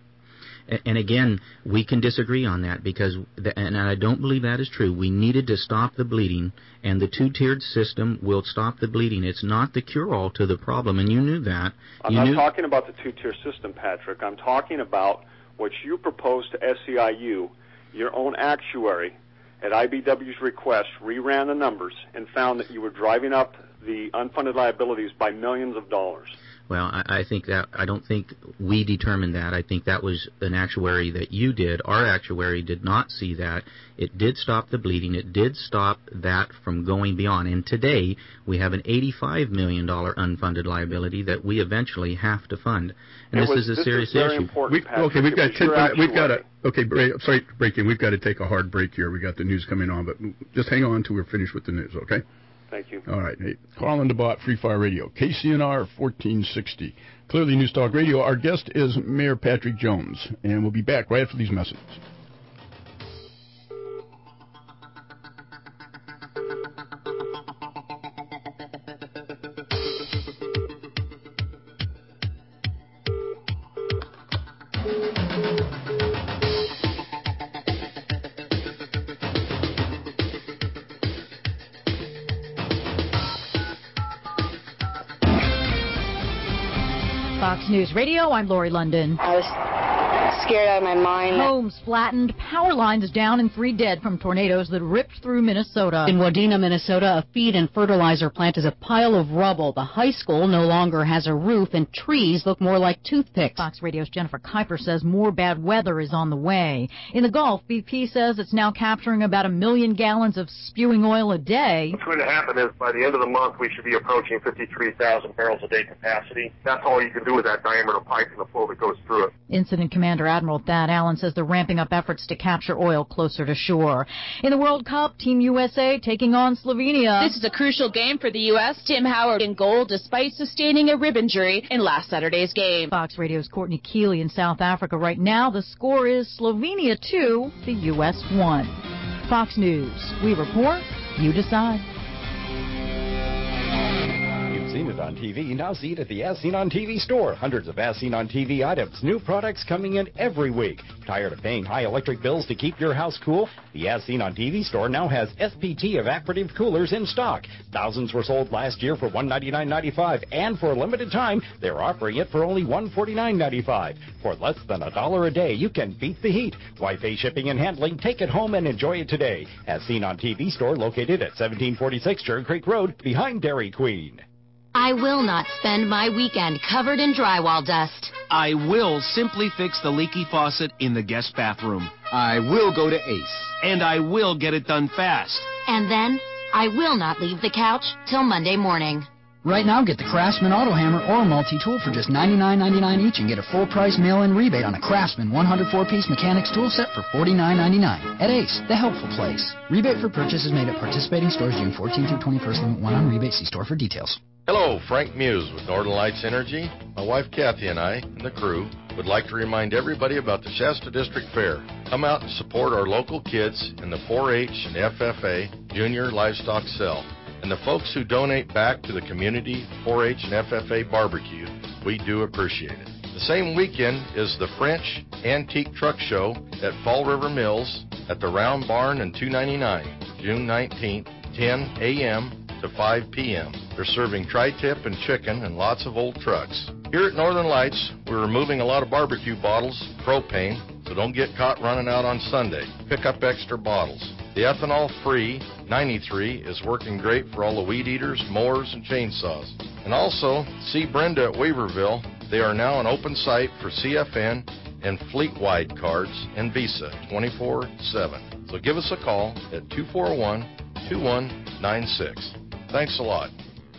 And again, we can disagree on that because, the, and I don't believe that is true. We needed to stop the bleeding, and the two-tiered system will stop the bleeding. It's not the cure-all to the problem, and you knew that. I'm you not knew... talking about the two-tier system, Patrick. I'm talking about what you proposed to S C I U. Your own actuary, at I B W's request, reran the numbers and found that you were driving up the unfunded liabilities by millions of dollars. Well, I, I think that I don't think we determined that. I think that was an actuary that you did. Our actuary did not see that. It did stop the bleeding. It did stop that from going beyond. And today we have an eighty-five million dollars unfunded liability that we eventually have to fund. And it this was, is a this serious is very issue. Important, we, Patrick. okay, we've got ten, your we've got a actuary. okay. Break, sorry, breaking. We've got to take a hard break here. We got the news coming on, but just hang on till we're finished with the news. Okay. Thank you. All right. Hey, Carlin DeBott, Free Fire Radio, K C N R fourteen sixty. Clearly News Talk Radio. Our guest is Mayor Patrick Jones, and we'll be back right after these messages. Fox News Radio, I'm Lori London. I was scared out of my mind. Homes flattened, power lines down, and three dead from tornadoes that ripped through Minnesota. In Wadena, Minnesota, a feed and fertilizer plant is a pile of rubble. The high school no longer has a roof, and trees look more like toothpicks. Fox Radio's Jennifer Kuiper says more bad weather is on the way. In the Gulf, B P says it's now capturing about a million gallons of spewing oil a day. What's going to happen is by the end of the month, we should be approaching fifty-three thousand barrels a day capacity. That's all you can do with that diameter pipe and the flow that goes through it. Incident Commander Admiral Thad Allen says they're ramping up efforts to capture oil closer to shore. In the World Cup, Team U S A taking on Slovenia. This is a crucial game for the U S Tim Howard in goal despite sustaining a rib injury in last Saturday's game. Fox Radio's Courtney Keeley in South Africa. Right now, the score is Slovenia two, the U S one. Fox News. We report, you decide. Seen it on T V, now see it at the As Seen on T V store. Hundreds of As Seen on T V items, new products coming in every week. Tired of paying high electric bills to keep your house cool? The As Seen on T V store now has S P T evaporative coolers in stock. Thousands were sold last year for one hundred ninety-nine ninety-five, and for a limited time, they're offering it for only one hundred forty-nine ninety-five. For less than a dollar a day, you can beat the heat. Wi-Fi shipping and handling. Take it home and enjoy it today. As Seen on T V store located at seventeen forty-six Sugar Creek Road, behind Dairy Queen. I will not spend my weekend covered in drywall dust. I will simply fix the leaky faucet in the guest bathroom. I will go to Ace. And I will get it done fast. And then, I will not leave the couch till Monday morning. Right now, get the Craftsman Auto Hammer or multi-tool for just ninety-nine ninety-nine each and get a full-price mail-in rebate on a Craftsman one hundred four piece mechanics tool set for forty-nine ninety-nine at Ace, the helpful place. Rebate for purchases made at participating stores June fourteenth through twenty-first. Limit one on rebate. See store for details. Hello, Frank Muse with Northern Lights Energy. My wife Kathy and I and the crew would like to remind everybody about the Shasta District Fair. Come out and support our local kids in the four H and F F A Junior Livestock Sale. And the folks who donate back to the community four H and F F A barbecue, we do appreciate it. The same weekend is the French Antique Truck Show at Fall River Mills at the Round Barn and two ninety-nine, June nineteenth, ten a.m. to five p.m. They're serving tri-tip and chicken and lots of old trucks. Here at Northern Lights, we're removing a lot of barbecue bottles, propane, so don't get caught running out on Sunday. Pick up extra bottles. The ethanol-free ninety-three is working great for all the weed eaters, mowers, and chainsaws. And also, see Brenda at Weaverville. They are now an open site for C F N and fleet-wide cards and Visa twenty-four seven. So give us a call at two four one, two one nine six. Thanks a lot.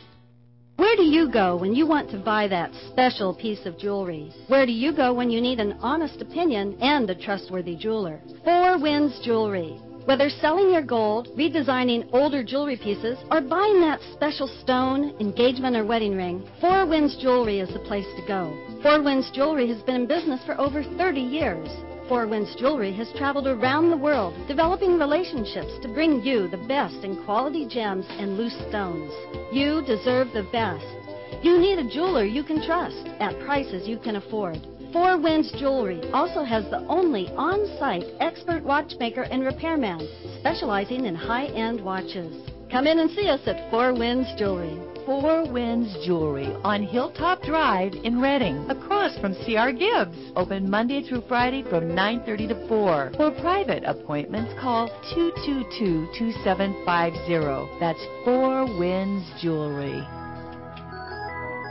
Where do you go when you want to buy that special piece of jewelry? Where do you go when you need an honest opinion and a trustworthy jeweler? Four Winds Jewelry. Whether selling your gold, redesigning older jewelry pieces, or buying that special stone, engagement, or wedding ring, Four Winds Jewelry is the place to go. Four Winds Jewelry has been in business for over thirty years. Four Winds Jewelry has traveled around the world, developing relationships to bring you the best in quality gems and loose stones. You deserve the best. You need a jeweler you can trust at prices you can afford. Four Winds Jewelry also has the only on-site expert watchmaker and repairman, specializing in high-end watches. Come in and see us at Four Winds Jewelry. Four Winds Jewelry on Hilltop Drive in Reading, across from C R Gibbs. Open Monday through Friday from nine thirty to four. For private appointments, call two two two, two seven five zero. That's Four Winds Jewelry.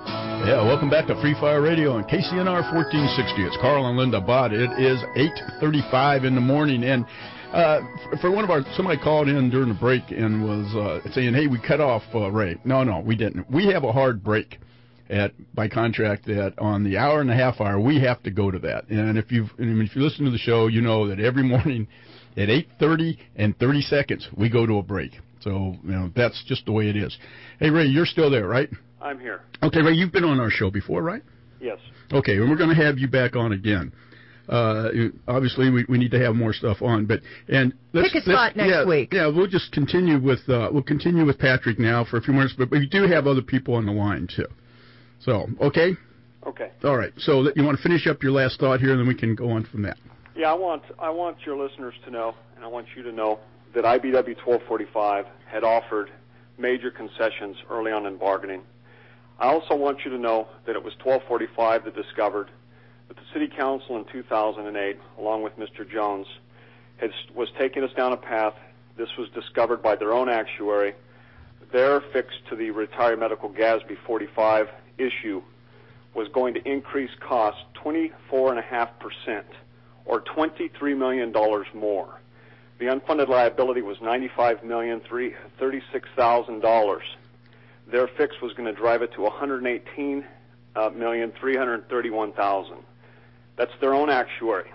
Yeah, welcome back to Free Fire Radio on K C N R fourteen sixty. It's Carl and Linda Bott. It is eight thirty-five in the morning, and uh, for one of our, somebody called in during the break and was uh, saying, "Hey, we cut off uh, Ray." No, no, we didn't. We have a hard break at by contract that on the hour and a half hour we have to go to that. And if you've, and if you listen to the show, you know that every morning at eight thirty and thirty seconds we go to a break. So you know that's just the way it is. Hey, Ray, you're still there, right? I'm here. Okay, Ray, you've been on our show before, right? Yes. Okay, and we're going to have you back on again. Uh, obviously, we, we need to have more stuff on, but and let's, pick a spot let's, next yeah, week. Yeah, we'll just continue with uh, we'll continue with Patrick now for a few minutes, but we do have other people on the line too. So, okay. Okay. All right. So you want to finish up your last thought here, and then we can go on from that. Yeah, I want I want your listeners to know, and I want you to know that I B W twelve forty-five had offered major concessions early on in bargaining. I also want you to know that it was twelve forty-five that discovered that the City Council in two thousand eight, along with Mister Jones, had, was taking us down a path. This was discovered by their own actuary. Their fix to the retired medical Gadsby forty-five issue was going to increase costs twenty-four point five percent, or twenty-three million dollars more. The unfunded liability was ninety-five million thirty-six thousand dollars. Their fix was going to drive it to one hundred eighteen million three hundred thirty-one thousand dollars. That's their own actuary.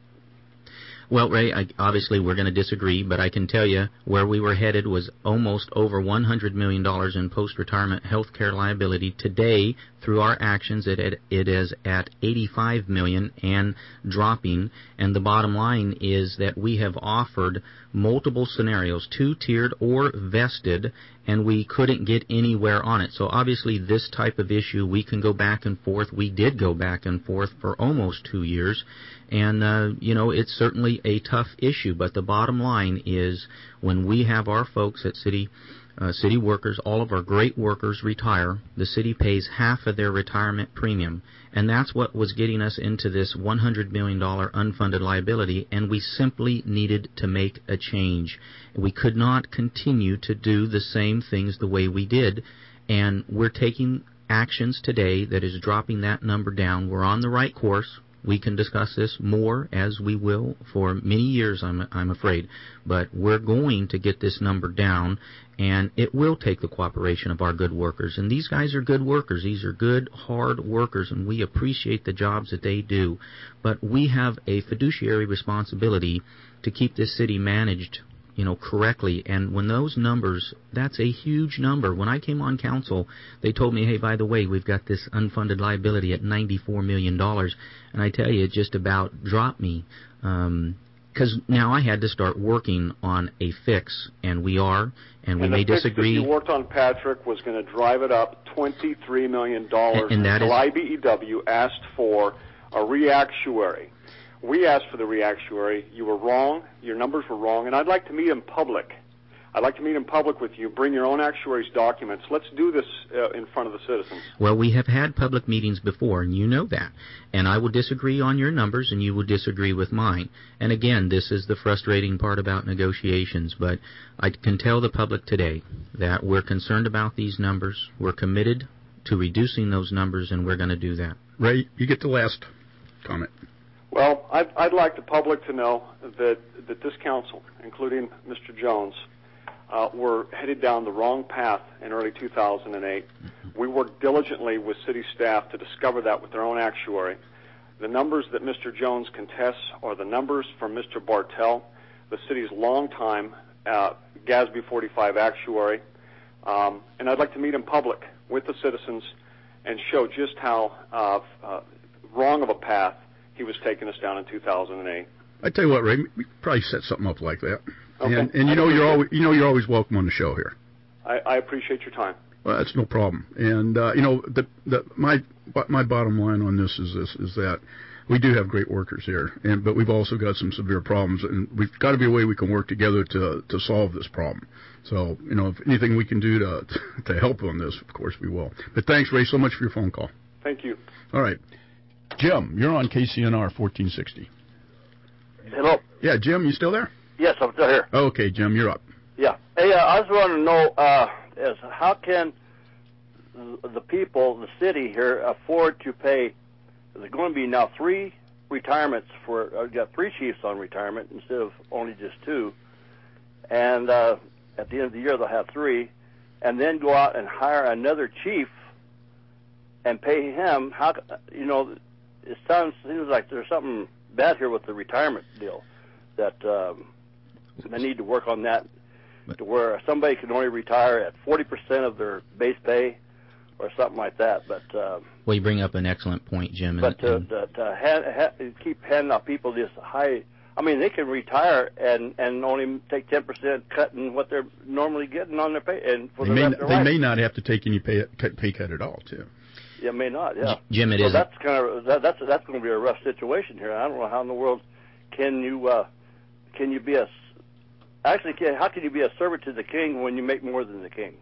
Well, Ray, I, obviously we're going to disagree, but I can tell you where we were headed was almost over one hundred million dollars in post-retirement health care liability. Today, through our actions, it, it, it is at eighty-five million dollars and dropping. And the bottom line is that we have offered multiple scenarios, two-tiered or vested, and we couldn't get anywhere on it. So obviously this type of issue, we can go back and forth. We did go back and forth for almost two years. And, uh, you know, it's certainly a tough issue. But the bottom line is when we have our folks at City uh, city workers, all of our great workers retire, the city pays half of their retirement premium. And that's what was getting us into this one hundred million dollars unfunded liability. And we simply needed to make a change. We could not continue to do the same things the way we did. And we're taking actions today that is dropping that number down. We're on the right course. We can discuss this more, as we will, for many years, I'm, I'm afraid. But we're going to get this number down, and it will take the cooperation of our good workers. And these guys are good workers. These are good, hard workers, and we appreciate the jobs that they do. But we have a fiduciary responsibility to keep this city managed, you know, correctly. And when those numbers, that's a huge number. When I came on council, they told me, hey, by the way, we've got this unfunded liability at ninety-four million dollars. And I tell you, it just about dropped me. Um, because now I had to start working on a fix, and we are, and we and may the fix disagree. That you worked on, Patrick, was going to drive it up twenty-three million dollars and, and that until is, I B E W asked for a reactuary. We asked for the reactuary. You were wrong. Your numbers were wrong, and I'd like to meet in public. I'd like to meet in public with you. Bring your own actuary's documents. Let's do this uh, in front of the citizens. Well, we have had public meetings before, and you know that. And I will disagree on your numbers, and you will disagree with mine. And again, this is the frustrating part about negotiations. But I can tell the public today that we're concerned about these numbers. We're committed to reducing those numbers, and we're going to do that. Ray, you get the last comment. Well, I'd, I'd like the public to know that, that this council, including Mister Jones, uh, were headed down the wrong path in early two thousand eight. We worked diligently with city staff to discover that with their own actuary. The numbers that Mister Jones contests are the numbers from Mister Bartell, the city's longtime uh, Gadsby forty-five actuary. Um, and I'd like to meet in public with the citizens and show just how uh, uh, wrong of a path he was taking us down in two thousand eight. I tell you what, Ray, we probably set something up like that. Okay. And, and you know you're always you know you're always welcome on the show here. I, I appreciate your time. Well, that's no problem. And uh, you know the the my my bottom line on this is this is that we do have great workers here, and but we've also got some severe problems, and we've got to be a way we can work together to to solve this problem. So you know if anything we can do to to help on this, of course we will. But thanks, Ray, so much for your phone call. Thank you. All right. Jim, you're on K C N R fourteen sixty. Hello. Yeah, Jim, you still there? Yes, I'm still here. Okay, Jim, you're up. Yeah. Hey, uh, I just want to know uh, is how can the people, the city here, afford to pay. There's going to be now three retirements for. I've got three chiefs on retirement instead of only just two, and uh, at the end of the year they'll have three, and then go out and hire another chief and pay him. How you know? It sounds seems like there's something bad here with the retirement deal. That um, they need to work on that, to where somebody can only retire at forty percent of their base pay, or something like that. But uh, well, you bring up an excellent point, Jim. But to, to, to hand, ha, keep handing out people this high. I mean, they can retire and, and only take ten percent cut in what they're normally getting on their pay. And for they the may, rest of their they life. may not have to take any pay, pay cut at all, too. Yeah, may not. Yeah, Jim, it so is. That's kind of that, that's that's going to be a rough situation here. I don't know how in the world can you uh, can you be a actually can, how can you be a servant to the king when you make more than the king?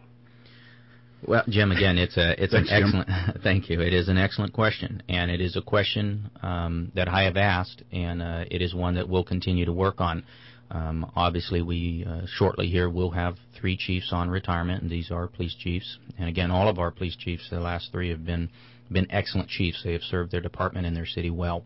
Well, Jim, again, it's a it's Thanks, an excellent. Thank you. It is an excellent question, and it is a question um, that I have asked, and uh, it is one that we'll continue to work on. Um, obviously, we uh, shortly here will have three chiefs on retirement, and these are police chiefs. And again, all of our police chiefs, the last three, have been been excellent chiefs. They have served their department and their city well.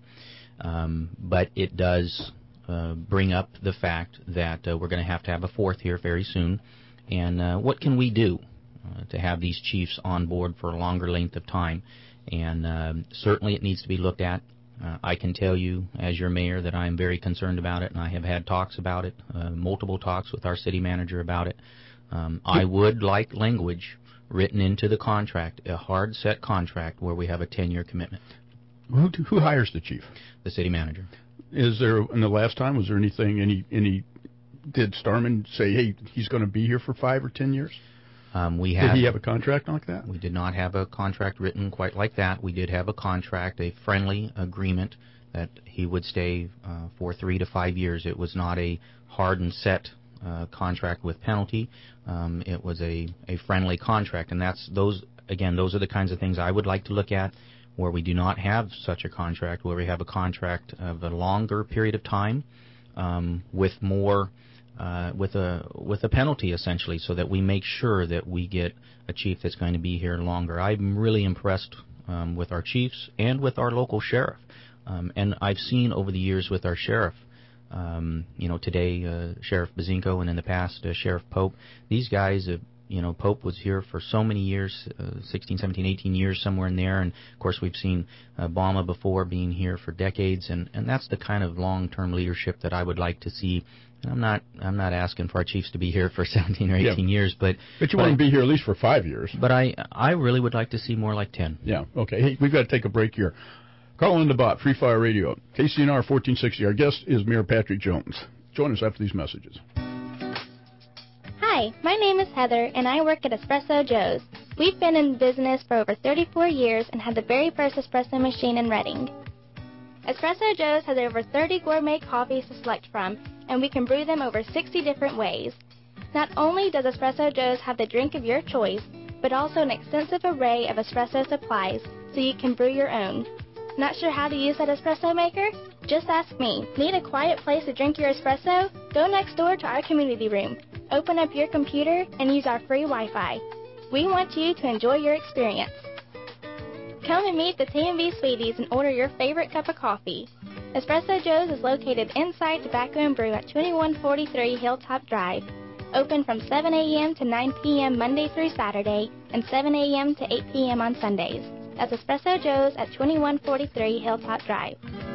Um, but it does uh, bring up the fact that uh, we're going to have to have a fourth here very soon. And uh, what can we do uh, to have these chiefs on board for a longer length of time? And um, certainly it needs to be looked at. Uh, I can tell you, as your mayor, that I am very concerned about it, and I have had talks about it, uh, multiple talks with our city manager about it. Um, I would like language written into the contract, a hard set contract where we have a ten-year commitment. Who, who hires the chief? The city manager. Is there, in the last time, was there anything, any, any, did Starman say, hey, he's going to be here for five or ten years? Um, we had, did he have a contract like that? We did not have a contract written quite like that. We did have a contract, a friendly agreement that he would stay uh, for three to five years. It was not a hard and set uh, contract with penalty. Um, it was a, a friendly contract, and that's those again. Those are the kinds of things I would like to look at, where we do not have such a contract, where we have a contract of a longer period of time um, with more. Uh, with a with a penalty, essentially, so that we make sure that we get a chief that's going to be here longer. I'm really impressed um, with our chiefs and with our local sheriff. Um, and I've seen over the years with our sheriff, um, you know, today uh, Sheriff Bazinko and in the past uh, Sheriff Pope, these guys, uh, you know, Pope was here for so many years, uh, sixteen, seventeen, eighteen years, somewhere in there. And, of course, we've seen uh, Obama before being here for decades. And, and that's the kind of long-term leadership that I would like to see. I'm not. I'm not asking for our chiefs to be here for seventeen or eighteen yeah. years, but but you but want I, to be here at least for five years. But I, I really would like to see more like ten. Yeah. Okay. Hey, we've got to take a break here. Call in the bot, Free Fire Radio, K C N R fourteen sixty. Our guest is Mayor Patrick Jones. Join us after these messages. Hi, my name is Heather, and I work at Espresso Joe's. We've been in business for over thirty-four years and have the very first espresso machine in Reading. Espresso Joe's has over thirty gourmet coffees to select from, and we can brew them over sixty different ways. Not only does Espresso Joe's have the drink of your choice, but also an extensive array of espresso supplies, so you can brew your own. Not sure how to use that espresso maker? Just ask me. Need a quiet place to drink your espresso? Go next door to our community room. Open up your computer and use our free Wi-Fi. We want you to enjoy your experience. Come and meet the T and V Sweeties and order your favorite cup of coffee. Espresso Joe's is located inside Tobacco and Brew at twenty-one forty-three Hilltop Drive. Open from seven a.m. to nine p.m. Monday through Saturday and seven a.m. to eight p.m. on Sundays. That's Espresso Joe's at twenty-one forty-three Hilltop Drive.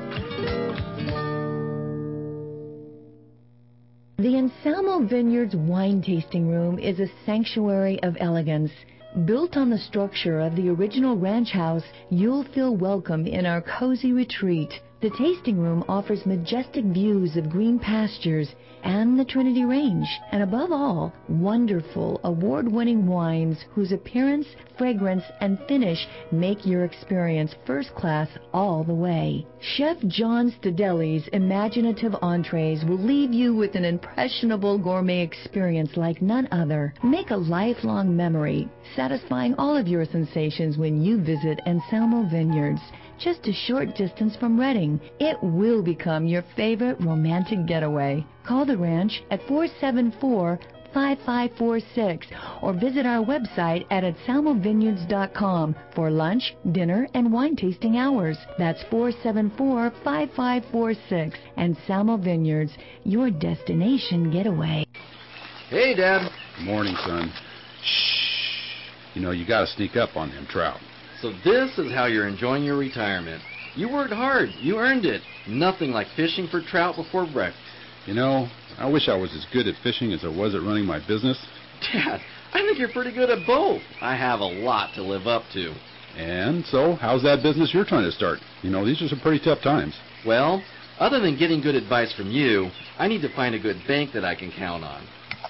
The Anselmo Vineyards Wine Tasting Room is a sanctuary of elegance. Built on the structure of the original ranch house, you'll feel welcome in our cozy retreat. The tasting room offers majestic views of green pastures and the Trinity Range, and above all, wonderful award-winning wines whose appearance, fragrance, and finish make your experience first class all the way. Chef John Stadelli's imaginative entrees will leave you with an impressionable gourmet experience like none other. Make a lifelong memory, satisfying all of your sensations when you visit Anselmo Vineyards. Just a short distance from Reading. It will become your favorite romantic getaway. Call the ranch at four seven four, five five four six or visit our website at anselmo vineyards dot com for lunch, dinner, and wine tasting hours. That's four seven four, five five four six. Anselmo Vineyards, your destination getaway. Hey, Dad. Morning, son. Shh. You know, you gotta sneak up on them trout. So this is how you're enjoying your retirement. You worked hard. You earned it. Nothing like fishing for trout before breakfast. You know, I wish I was as good at fishing as I was at running my business. Dad, I think you're pretty good at both. I have a lot to live up to. And so, how's that business you're trying to start? You know, these are some pretty tough times. Well, other than getting good advice from you, I need to find a good bank that I can count on.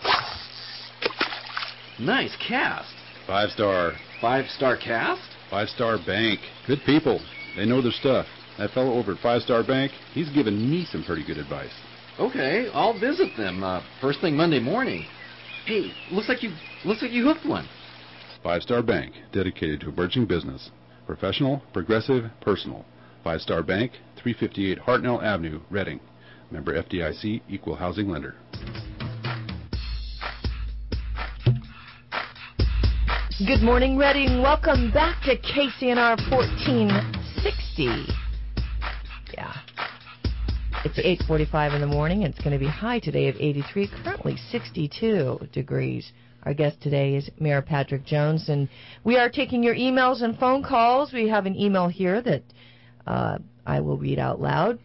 Nice cast. Five star. Five star cast? Five star bank. Good people. They know their stuff. That fellow over at Five Star Bank, he's given me some pretty good advice. Okay, I'll visit them uh, first thing Monday morning. Hey, looks like you looks like you hooked one. Five Star Bank, dedicated to emerging business. Professional, progressive, personal. Five Star Bank, three fifty-eight Hartnell Avenue, Reading. Member F D I C, Equal Housing Lender. Good morning, Reading. Welcome back to K C N R fourteen sixty. Yeah. It's eight forty-five in the morning. It's going to be high today of eighty-three, currently sixty-two degrees. Our guest today is Mayor Patrick Jones, and we are taking your emails and phone calls. We have an email here that uh, I will read out loud.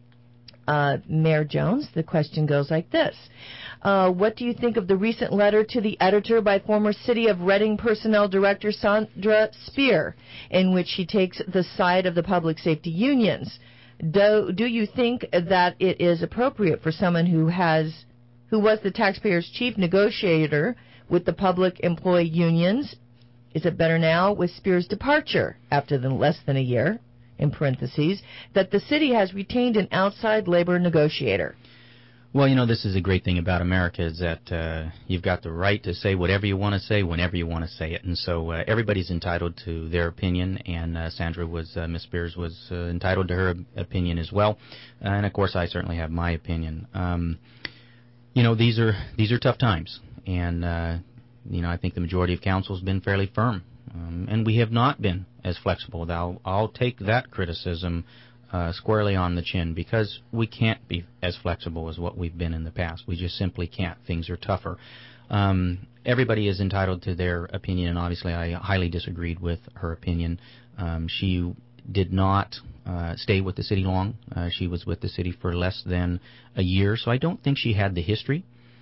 Uh, Mayor Jones, the question goes like this. Uh, what do you think of the recent letter to the editor by former City of Reading Personnel Director Sandra Spear, in which she takes the side of the public safety unions? Do, do you think that it is appropriate for someone who has, who was the taxpayers' chief negotiator with the public employee unions? Is it better now with Spear's departure after the less than a year, in parentheses, that the city has retained an outside labor negotiator? Well, you know, this is a great thing about America is that uh, you've got the right to say whatever you want to say whenever you want to say it. And so uh, everybody's entitled to their opinion, and uh, Sandra was, uh, Miss Spears was uh, entitled to her opinion as well. Uh, and, of course, I certainly have my opinion. Um, you know, these are these are tough times. And, uh, you know, I think the majority of council has been fairly firm. Um, and we have not been as flexible. I'll, I'll take that criticism Uh, squarely on the chin, because we can't be as flexible as what we've been in the past. We just simply can't. Things are tougher. Um, everybody is entitled to their opinion, and obviously I highly disagreed with her opinion. Um, she did not uh, stay with the city long. Uh, she was with the city for less than a year, so I don't think she had the history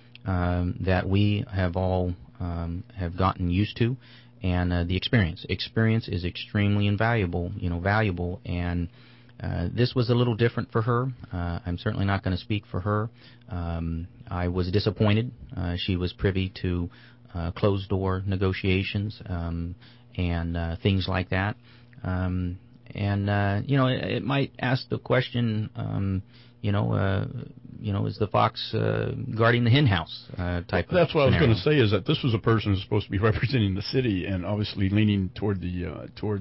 um, that we have all um, have gotten used to, and uh, the experience. Experience is extremely invaluable, you know, valuable, and Uh, this was a little different for her. Uh, I'm certainly not going to speak for her. Um, I was disappointed. Uh, she was privy to uh, closed-door negotiations um, and uh, things like that. Um, and, uh, you know, it, it might ask the question, um, you know, uh, you know, is the fox uh, guarding the hen house uh, type well, That's of what scenario. I was going to say, is that this was a person who's supposed to be representing the city and obviously leaning toward the uh, toward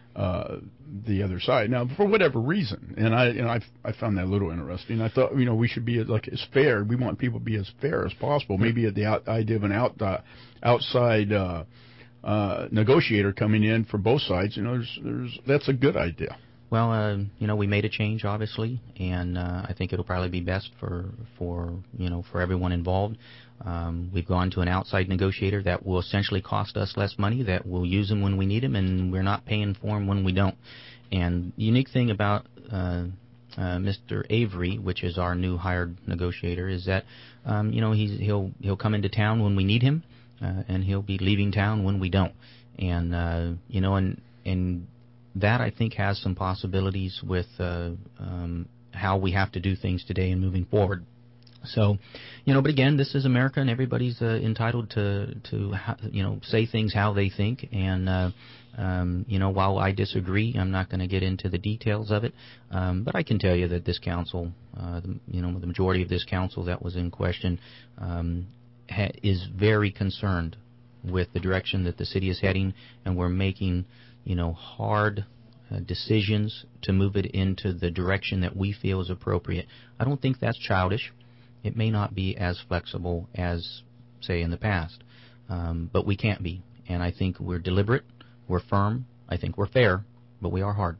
Uh, the other side. Now, for whatever reason, and I, you know, I, I found that a little interesting. I thought, you know, we should be as, like as fair. We want people to be as fair as possible. Maybe the out, idea of an out, uh, outside uh, uh, negotiator coming in for both sides, you know, there's, there's that's a good idea. Well, uh, you know, we made a change, obviously, and uh, I think it'll probably be best for, for you know, for everyone involved. Um, we've gone to an outside negotiator that will essentially cost us less money, that we'll use them when we need them, and we're not paying for them when we don't. And the unique thing about uh, uh, Mister Avery, which is our new hired negotiator, is that, um, you know, he's, he'll he'll come into town when we need him, uh, and he'll be leaving town when we don't. And, uh, you know, and and that, I think, has some possibilities with uh, um, how we have to do things today and moving forward. So, you know, but again, this is America, and everybody's uh, entitled to, to you know, say things how they think. And, uh, um, you know, while I disagree, I'm not going to get into the details of it. Um, but I can tell you that this council, uh, the, you know, the majority of this council that was in question um, ha- is very concerned with the direction that the city is heading, and we're making, you know, hard uh, decisions to move it into the direction that we feel is appropriate. I don't think that's childish. It may not be as flexible as say, in the past. Um, but we can't be. And I think we're deliberate, we're firm, I think we're fair, but we are hard.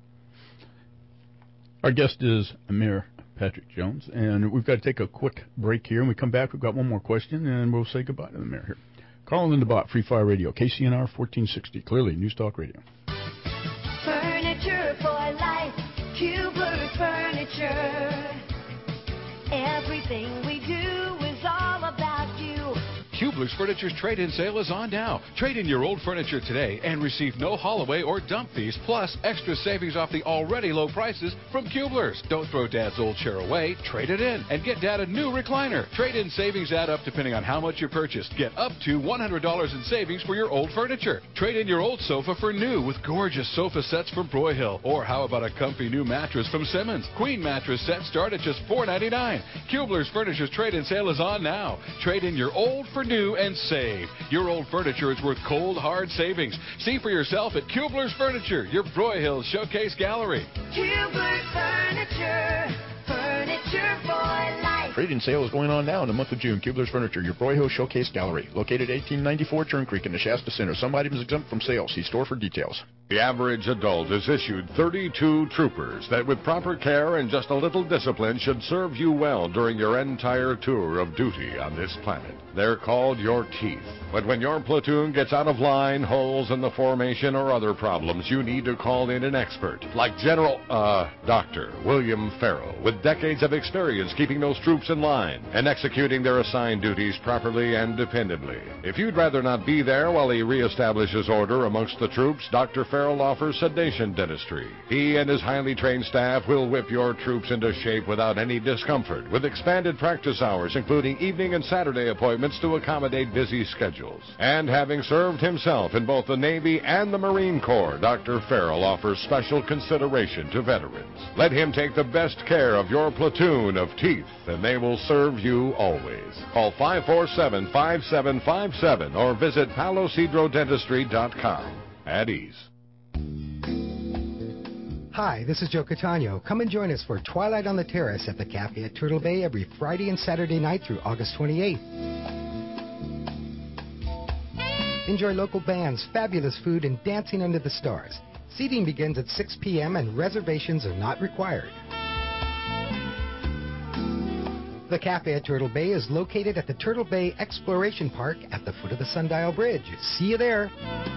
Our guest is Mayor Patrick Jones, and we've got to take a quick break here. When we come back, we've got one more question, and we'll say goodbye to the mayor here. Carl Lindenbach, Free Fire Radio, K C N R fourteen sixty, clearly News Talk Radio. Furniture for life, Kubler Furniture. Everything we do is all about you. Kubler's Furniture's trade-in sale is on now. Trade in your old furniture today and receive no haul away or dump fees, plus extra savings off the already low prices from Kubler's. Don't throw Dad's old chair away. Trade it in and get Dad a new recliner. Trade-in savings add up depending on how much you purchased. Get up to one hundred dollars in savings for your old furniture. Trade in your old sofa for new with gorgeous sofa sets from Broyhill. Or how about a comfy new mattress from Simmons? Queen mattress sets start at just four ninety-nine. Kubler's Furniture's trade-in sale is on now. Trade in your old for new and save. Your old furniture is worth cold, hard savings. See for yourself at Kubler's Furniture, your Broyhill Showcase Gallery. Kubler Furniture, furniture for life. Trade-in sale is going on now in the month of June. Kubler's Furniture, your Broyhill Showcase Gallery, located eighteen ninety-four Turn Creek in the Shasta Center. Some items exempt from sale. See store for details. The average adult is issued thirty-two troopers that with proper care and just a little discipline should serve you well during your entire tour of duty on this planet. They're called your teeth. But when your platoon gets out of line, holes in the formation, or other problems, you need to call in an expert, like General, uh, Doctor William Farrell, with decades of experience keeping those troops in line and executing their assigned duties properly and dependably. If you'd rather not be there while he reestablishes order amongst the troops, Doctor Farrell offers sedation dentistry. He and his highly trained staff will whip your troops into shape without any discomfort, with expanded practice hours, including evening and Saturday appointments to accommodate busy schedules. And having served himself in both the Navy and the Marine Corps, Doctor Farrell offers special consideration to veterans. Let him take the best care of your platoon of teeth, and they will serve you always. Call five four seven, five seven five seven or visit palo cedro dentistry dot com. At ease. Hi, this is Joe Catano. Come and join us for Twilight on the Terrace at the Cafe at Turtle Bay every Friday and Saturday night through August twenty-eighth. Enjoy local bands, fabulous food, and dancing under the stars. Seating begins at six p.m. and reservations are not required. The Cafe at Turtle Bay is located at the Turtle Bay Exploration Park at the foot of the Sundial Bridge. See you there.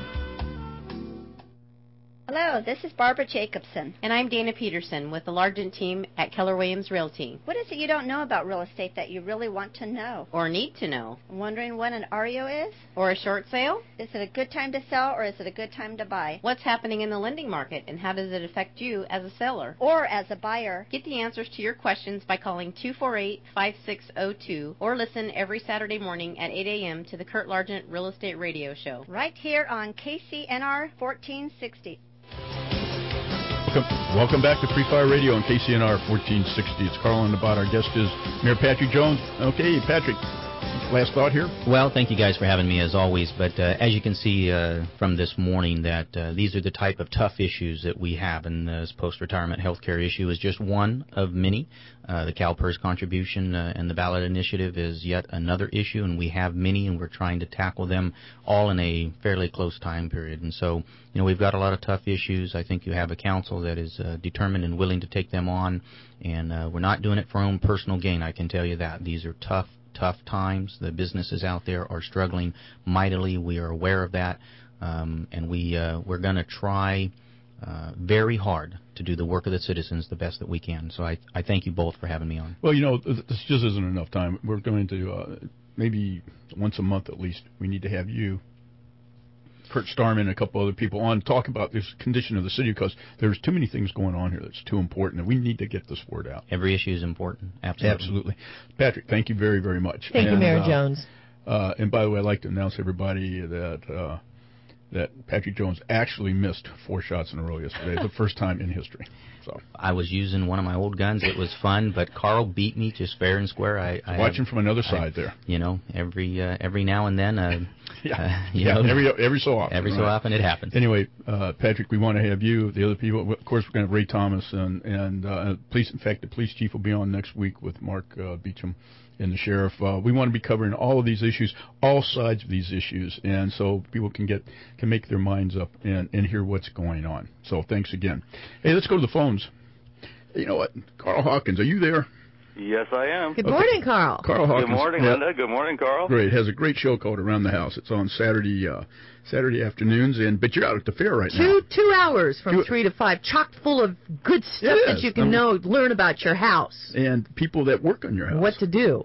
Hello, this is Barbara Jacobson. And I'm Dana Peterson with the Largent team at Keller Williams Realty. What is it you don't know about real estate that you really want to know? Or need to know? Wondering what an R E O is? Or a short sale? Is it a good time to sell or is it a good time to buy? What's happening in the lending market and how does it affect you as a seller? Or as a buyer? Get the answers to your questions by calling two four eight, five six zero two or listen every Saturday morning at eight a.m. to the Kurt Largent Real Estate Radio Show. Right here on K C N R fourteen sixty. Welcome, welcome back to Free Fire Radio on K C N R fourteen sixty. It's Carl and about. Our guest is Mayor Patrick Jones. Okay, Patrick, last thought here? Well, thank you guys for having me as always. But uh, as you can see uh, from this morning, that uh, these are the type of tough issues that we have, and this post-retirement health care issue is just one of many. Uh, the CalPERS contribution uh, and the ballot initiative is yet another issue, and we have many, and we're trying to tackle them all in a fairly close time period. And so, you know, we've got a lot of tough issues. I think you have a council that is uh, determined and willing to take them on, and uh, we're not doing it for our own personal gain, I can tell you that. These are tough, tough times. The businesses out there are struggling mightily. We are aware of that, um, and we, uh, we're going to try uh, very hard to do the work of the citizens the best that we can. So I, I thank you both for having me on. Well, you know, this just isn't enough time. We're going to, uh, maybe once a month at least, we need to have you, Kurt Starman, and a couple other people on talk about this condition of the city, because there's too many things going on here that's too important, and we need to get this word out. Every issue is important. Absolutely. Absolutely. Patrick, thank you very, very much. Thank and, you, Mayor uh, Jones. Uh, and by the way, I'd like to announce to everybody that uh, that Patrick Jones actually missed four shots in a row yesterday, the first time in history. So I was using one of my old guns. It was fun, but Carl beat me just fair and square. I, I watching have, from another side I, there. You know, every uh, every now and then. Uh, yeah, uh, you yeah know, every every so often. Every right? so often it happens. Anyway, uh, Patrick, we want to have you, the other people. Of course, we're going to have Ray Thomas and and uh, police. In fact, the police chief will be on next week with Mark uh, Beecham. and the sheriff. Uh, we want to be covering all of these issues, all sides of these issues, and so people can get can make their minds up and, and hear what's going on. So thanks again. Hey, let's go to the phones. You know what? Carl Hawkins, are you there? Yes, I am. Good morning, Okay. Carl. Carl Hawkins. Good morning, yeah, Linda. Good morning, Carl. Great. Has a great show called Around the House. It's on Saturday uh, Saturday afternoons, and but you're out at the fair right now. Two two hours from Two- three to five, chock full of good stuff Yes, that you can I'm- know, learn about your house, And people that work on your house. what to do.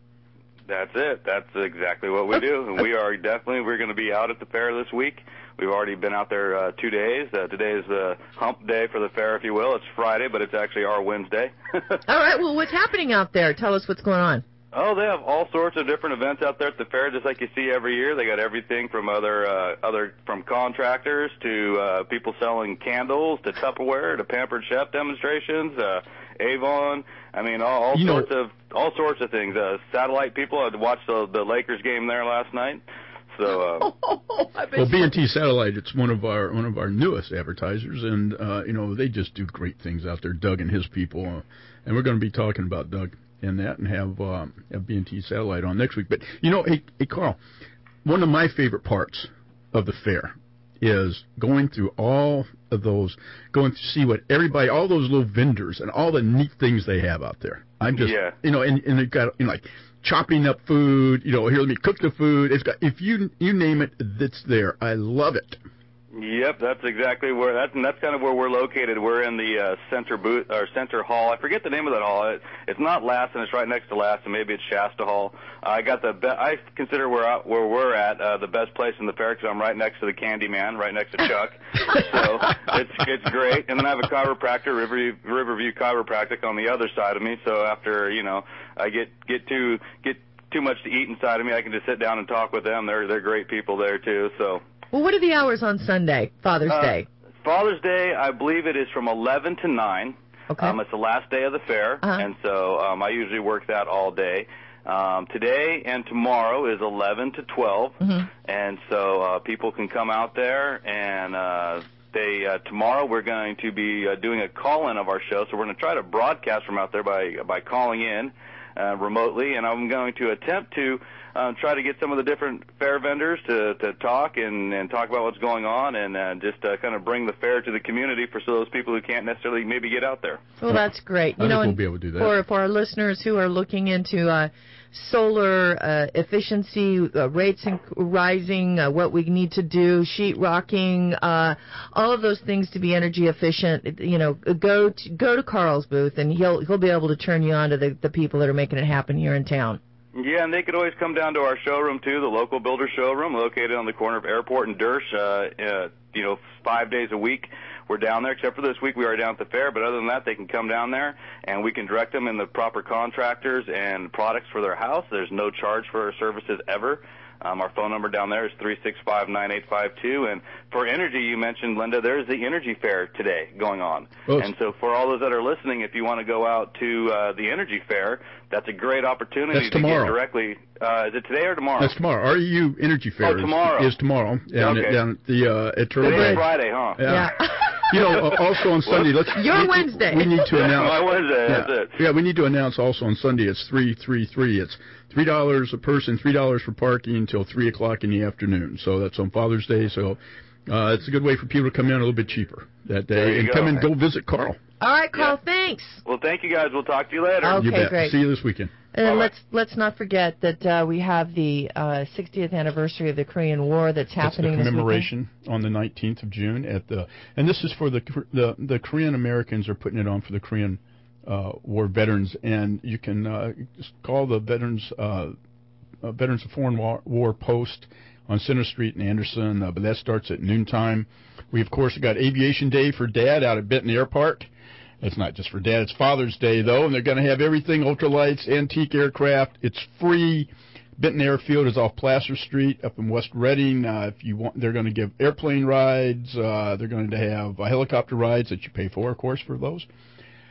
That's it. That's exactly what we do. And we are definitely, we're going to be out at the fair this week. We've already been out there uh, two days. Uh, today is the hump day for the fair, if you will. It's Friday, but it's actually our Wednesday. All right, well, what's happening out there? Tell us what's going on. Oh, they have all sorts of different events out there at the fair, just like you see every year. They got everything from other, uh, other from contractors to uh, people selling candles to Tupperware to Pampered Chef demonstrations, uh, Avon. I mean, all, all You know- sorts of all sorts of things. Uh, satellite people. I watched the, the Lakers game there last night. So, uh, Well, B and T Satellite, it's one of our one of our newest advertisers, and uh, you know they just do great things out there. Doug and his people, uh, and we're going to be talking about Doug and that, and have um, have B and T Satellite on next week. But you know, hey, hey, Carl, one of my favorite parts of the fair is going through all of those, going to see what everybody, all those little vendors, and all the neat things they have out there. I'm just, Yeah. you know, and, and they've got, you know, like chopping up food, you know, here, let me cook the food. It's got, if you you name it, it's there. I love it. Yep, that's exactly where that's and that's kind of where we're located. We're in the uh, center booth or center hall. I forget the name of that hall. It, it's not Lassen. It's right next to Lassen. Maybe it's Shasta Hall. Uh, I got the be- I consider where I, where we're at uh, the best place in the fair because I'm right next to the Candy Man, right next to Chuck. So it's it's great. And then I have a chiropractor, Riverview, Riverview Chiropractic, on the other side of me. So after you know I get get too get too much to eat inside of me, I can just sit down and talk with them. They're they're great people there too. So. Well, what are the hours on Sunday, Father's Uh, Day? Father's Day, I believe it is from eleven to nine. Okay. Um, it's the last day of the fair, Uh-huh. and so um, I usually work that all day. Um, today and tomorrow is eleven to twelve, Mm-hmm. and so uh, people can come out there and uh, they uh, tomorrow we're going to be uh, doing a call-in of our show, so we're going to try to broadcast from out there by by calling in uh, remotely, and I'm going to attempt to uh, try to get some of the different fair vendors to, to talk and, and talk about what's going on and uh, just uh, kind of bring the fair to the community for so those people who can't necessarily maybe get out there. Well, that's great. I You think know, we'll and be able to do that. For for our listeners who are looking into uh, solar uh, efficiency uh, rates and rising, uh, what we need to do, sheet rocking, uh, all of those things to be energy efficient. You know, go to, go to Carl's booth, and he'll he'll be able to turn you on to the the people that are making it happen here in town. Yeah, and they could always come down to our showroom, too, the local builder showroom located on the corner of Airport and Dersh, uh, uh, you know, five days a week. We're down there, except for this week we are down at the fair, but other than that, they can come down there, and we can direct them in the proper contractors and products for their house. There's no charge for our services ever. Um, our phone number down there is three six five, nine eight five two. And for energy, you mentioned, Linda, there's the Energy Fair today going on. Oh. And so for all those that are listening, if you want to go out to uh, the Energy Fair, that's a great opportunity That's to tomorrow. get directly. Uh, is it today or tomorrow? That's tomorrow. R E U Energy Fair Oh, tomorrow. Is, is tomorrow. Down Okay. at, down at the uh, at Turtle Today's Bay. Friday, huh? Yeah. You know, uh, also on Sunday, let's. Your we, Wednesday. We need to announce. My Wednesday, yeah, that's it. Yeah, we need to announce also on Sunday. It's three three three. It's three dollars a person, three dollars for parking until three o'clock in the afternoon. So that's on Father's Day. So uh, it's a good way for people to come in a little bit cheaper that day There you and go. come and go visit Carl. All right, Carl. Thanks. Well, thank you guys. We'll talk to you later. Okay, you bet. great. See you this weekend. And then let's let's not forget that uh, we have the uh, sixtieth anniversary of the Korean War that's It's happening the this weekend. commemoration on the nineteenth of June at the, and this is for the the the Korean Americans are putting it on for the Korean uh, War veterans, and you can uh, just call the veterans uh, uh, Veterans of Foreign War, War post on Center Street in Anderson, uh, but that starts at noontime. We of course got Aviation Day for Dad out at Benton Airpark. It's not just for Dad, it's Father's Day, though, and they're going to have everything, ultralights, antique aircraft. It's free. Benton Airfield is off Placer Street up in West Reading. Uh, if you want, they're going to give airplane rides. Uh, they're going to have uh, helicopter rides that you pay for, of course, for those.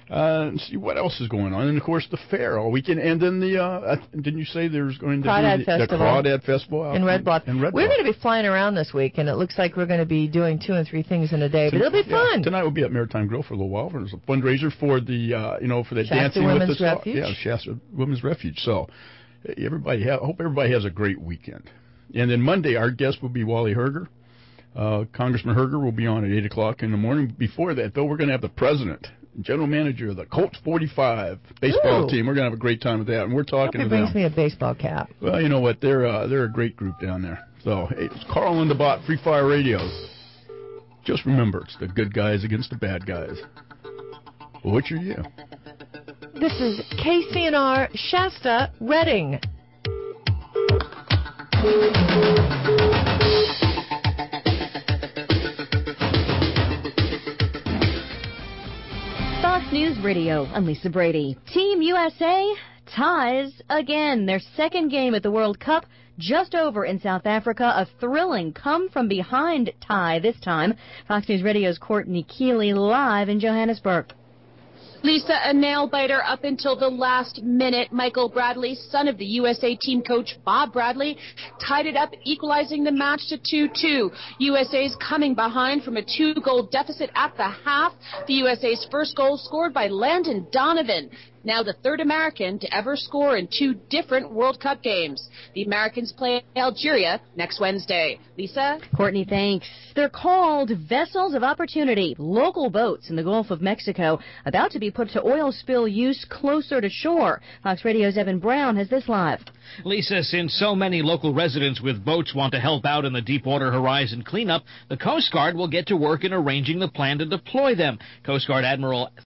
Uh, and see what else is going on, and of course the fair all weekend, and then the uh, didn't you say there's going to Crawdad be the, Festival. the Crawdad Festival out in Red Bluff. In Red We're Bluff. going to be flying around this week, and it looks like we're going to be doing two and three things in a day, but it'll be Yeah, fun. tonight we'll be at Maritime Grill for a little while. There's a fundraiser for the uh, you know for the Shasta dancing Women's with the Refuge. Yeah, Shasta Women's Refuge. So everybody, ha- I hope everybody has a great weekend. And then Monday, our guest will be Wally Herger. Uh, Congressman Herger will be on at eight o'clock in the morning. Before that, though, we're going to have the president, general manager of the Colts forty-five baseball Ooh. team. We're going to have a great time with that, and we're talking Hope to he them. brings me a baseball cap. Well, you know what? They're uh, they're a great group down there. So, hey, it's Carl and the Bot, Free Fire Radio. Just remember, it's the good guys against the bad guys. Well, which are you? This is K C N R Shasta Reading. Fox News Radio, I'm Lisa Brady. Team U S A ties again. Their second game at the World Cup just over in South Africa. A thrilling come-from-behind tie this time. Fox News Radio's Courtney Keeley live in Johannesburg. Lisa, a nail-biter up until the last minute. Michael Bradley, son of the U S A team coach Bob Bradley, tied it up, equalizing the match to two two. U S A's coming behind from a two-goal deficit at the half. The U S A's first goal scored by Landon Donovan, now the third American to ever score in two different World Cup games. The Americans play Algeria next Wednesday. Lisa? Courtney, thanks. They're called Vessels of Opportunity, local boats in the Gulf of Mexico about to be put to oil spill use closer to shore. Fox Radio's Evan Brown has this live. Lisa, since so many local residents with boats want to help out in the Deepwater Horizon cleanup, the Coast Guard will get to work in arranging the plan to deploy them. Coast Guard Admiral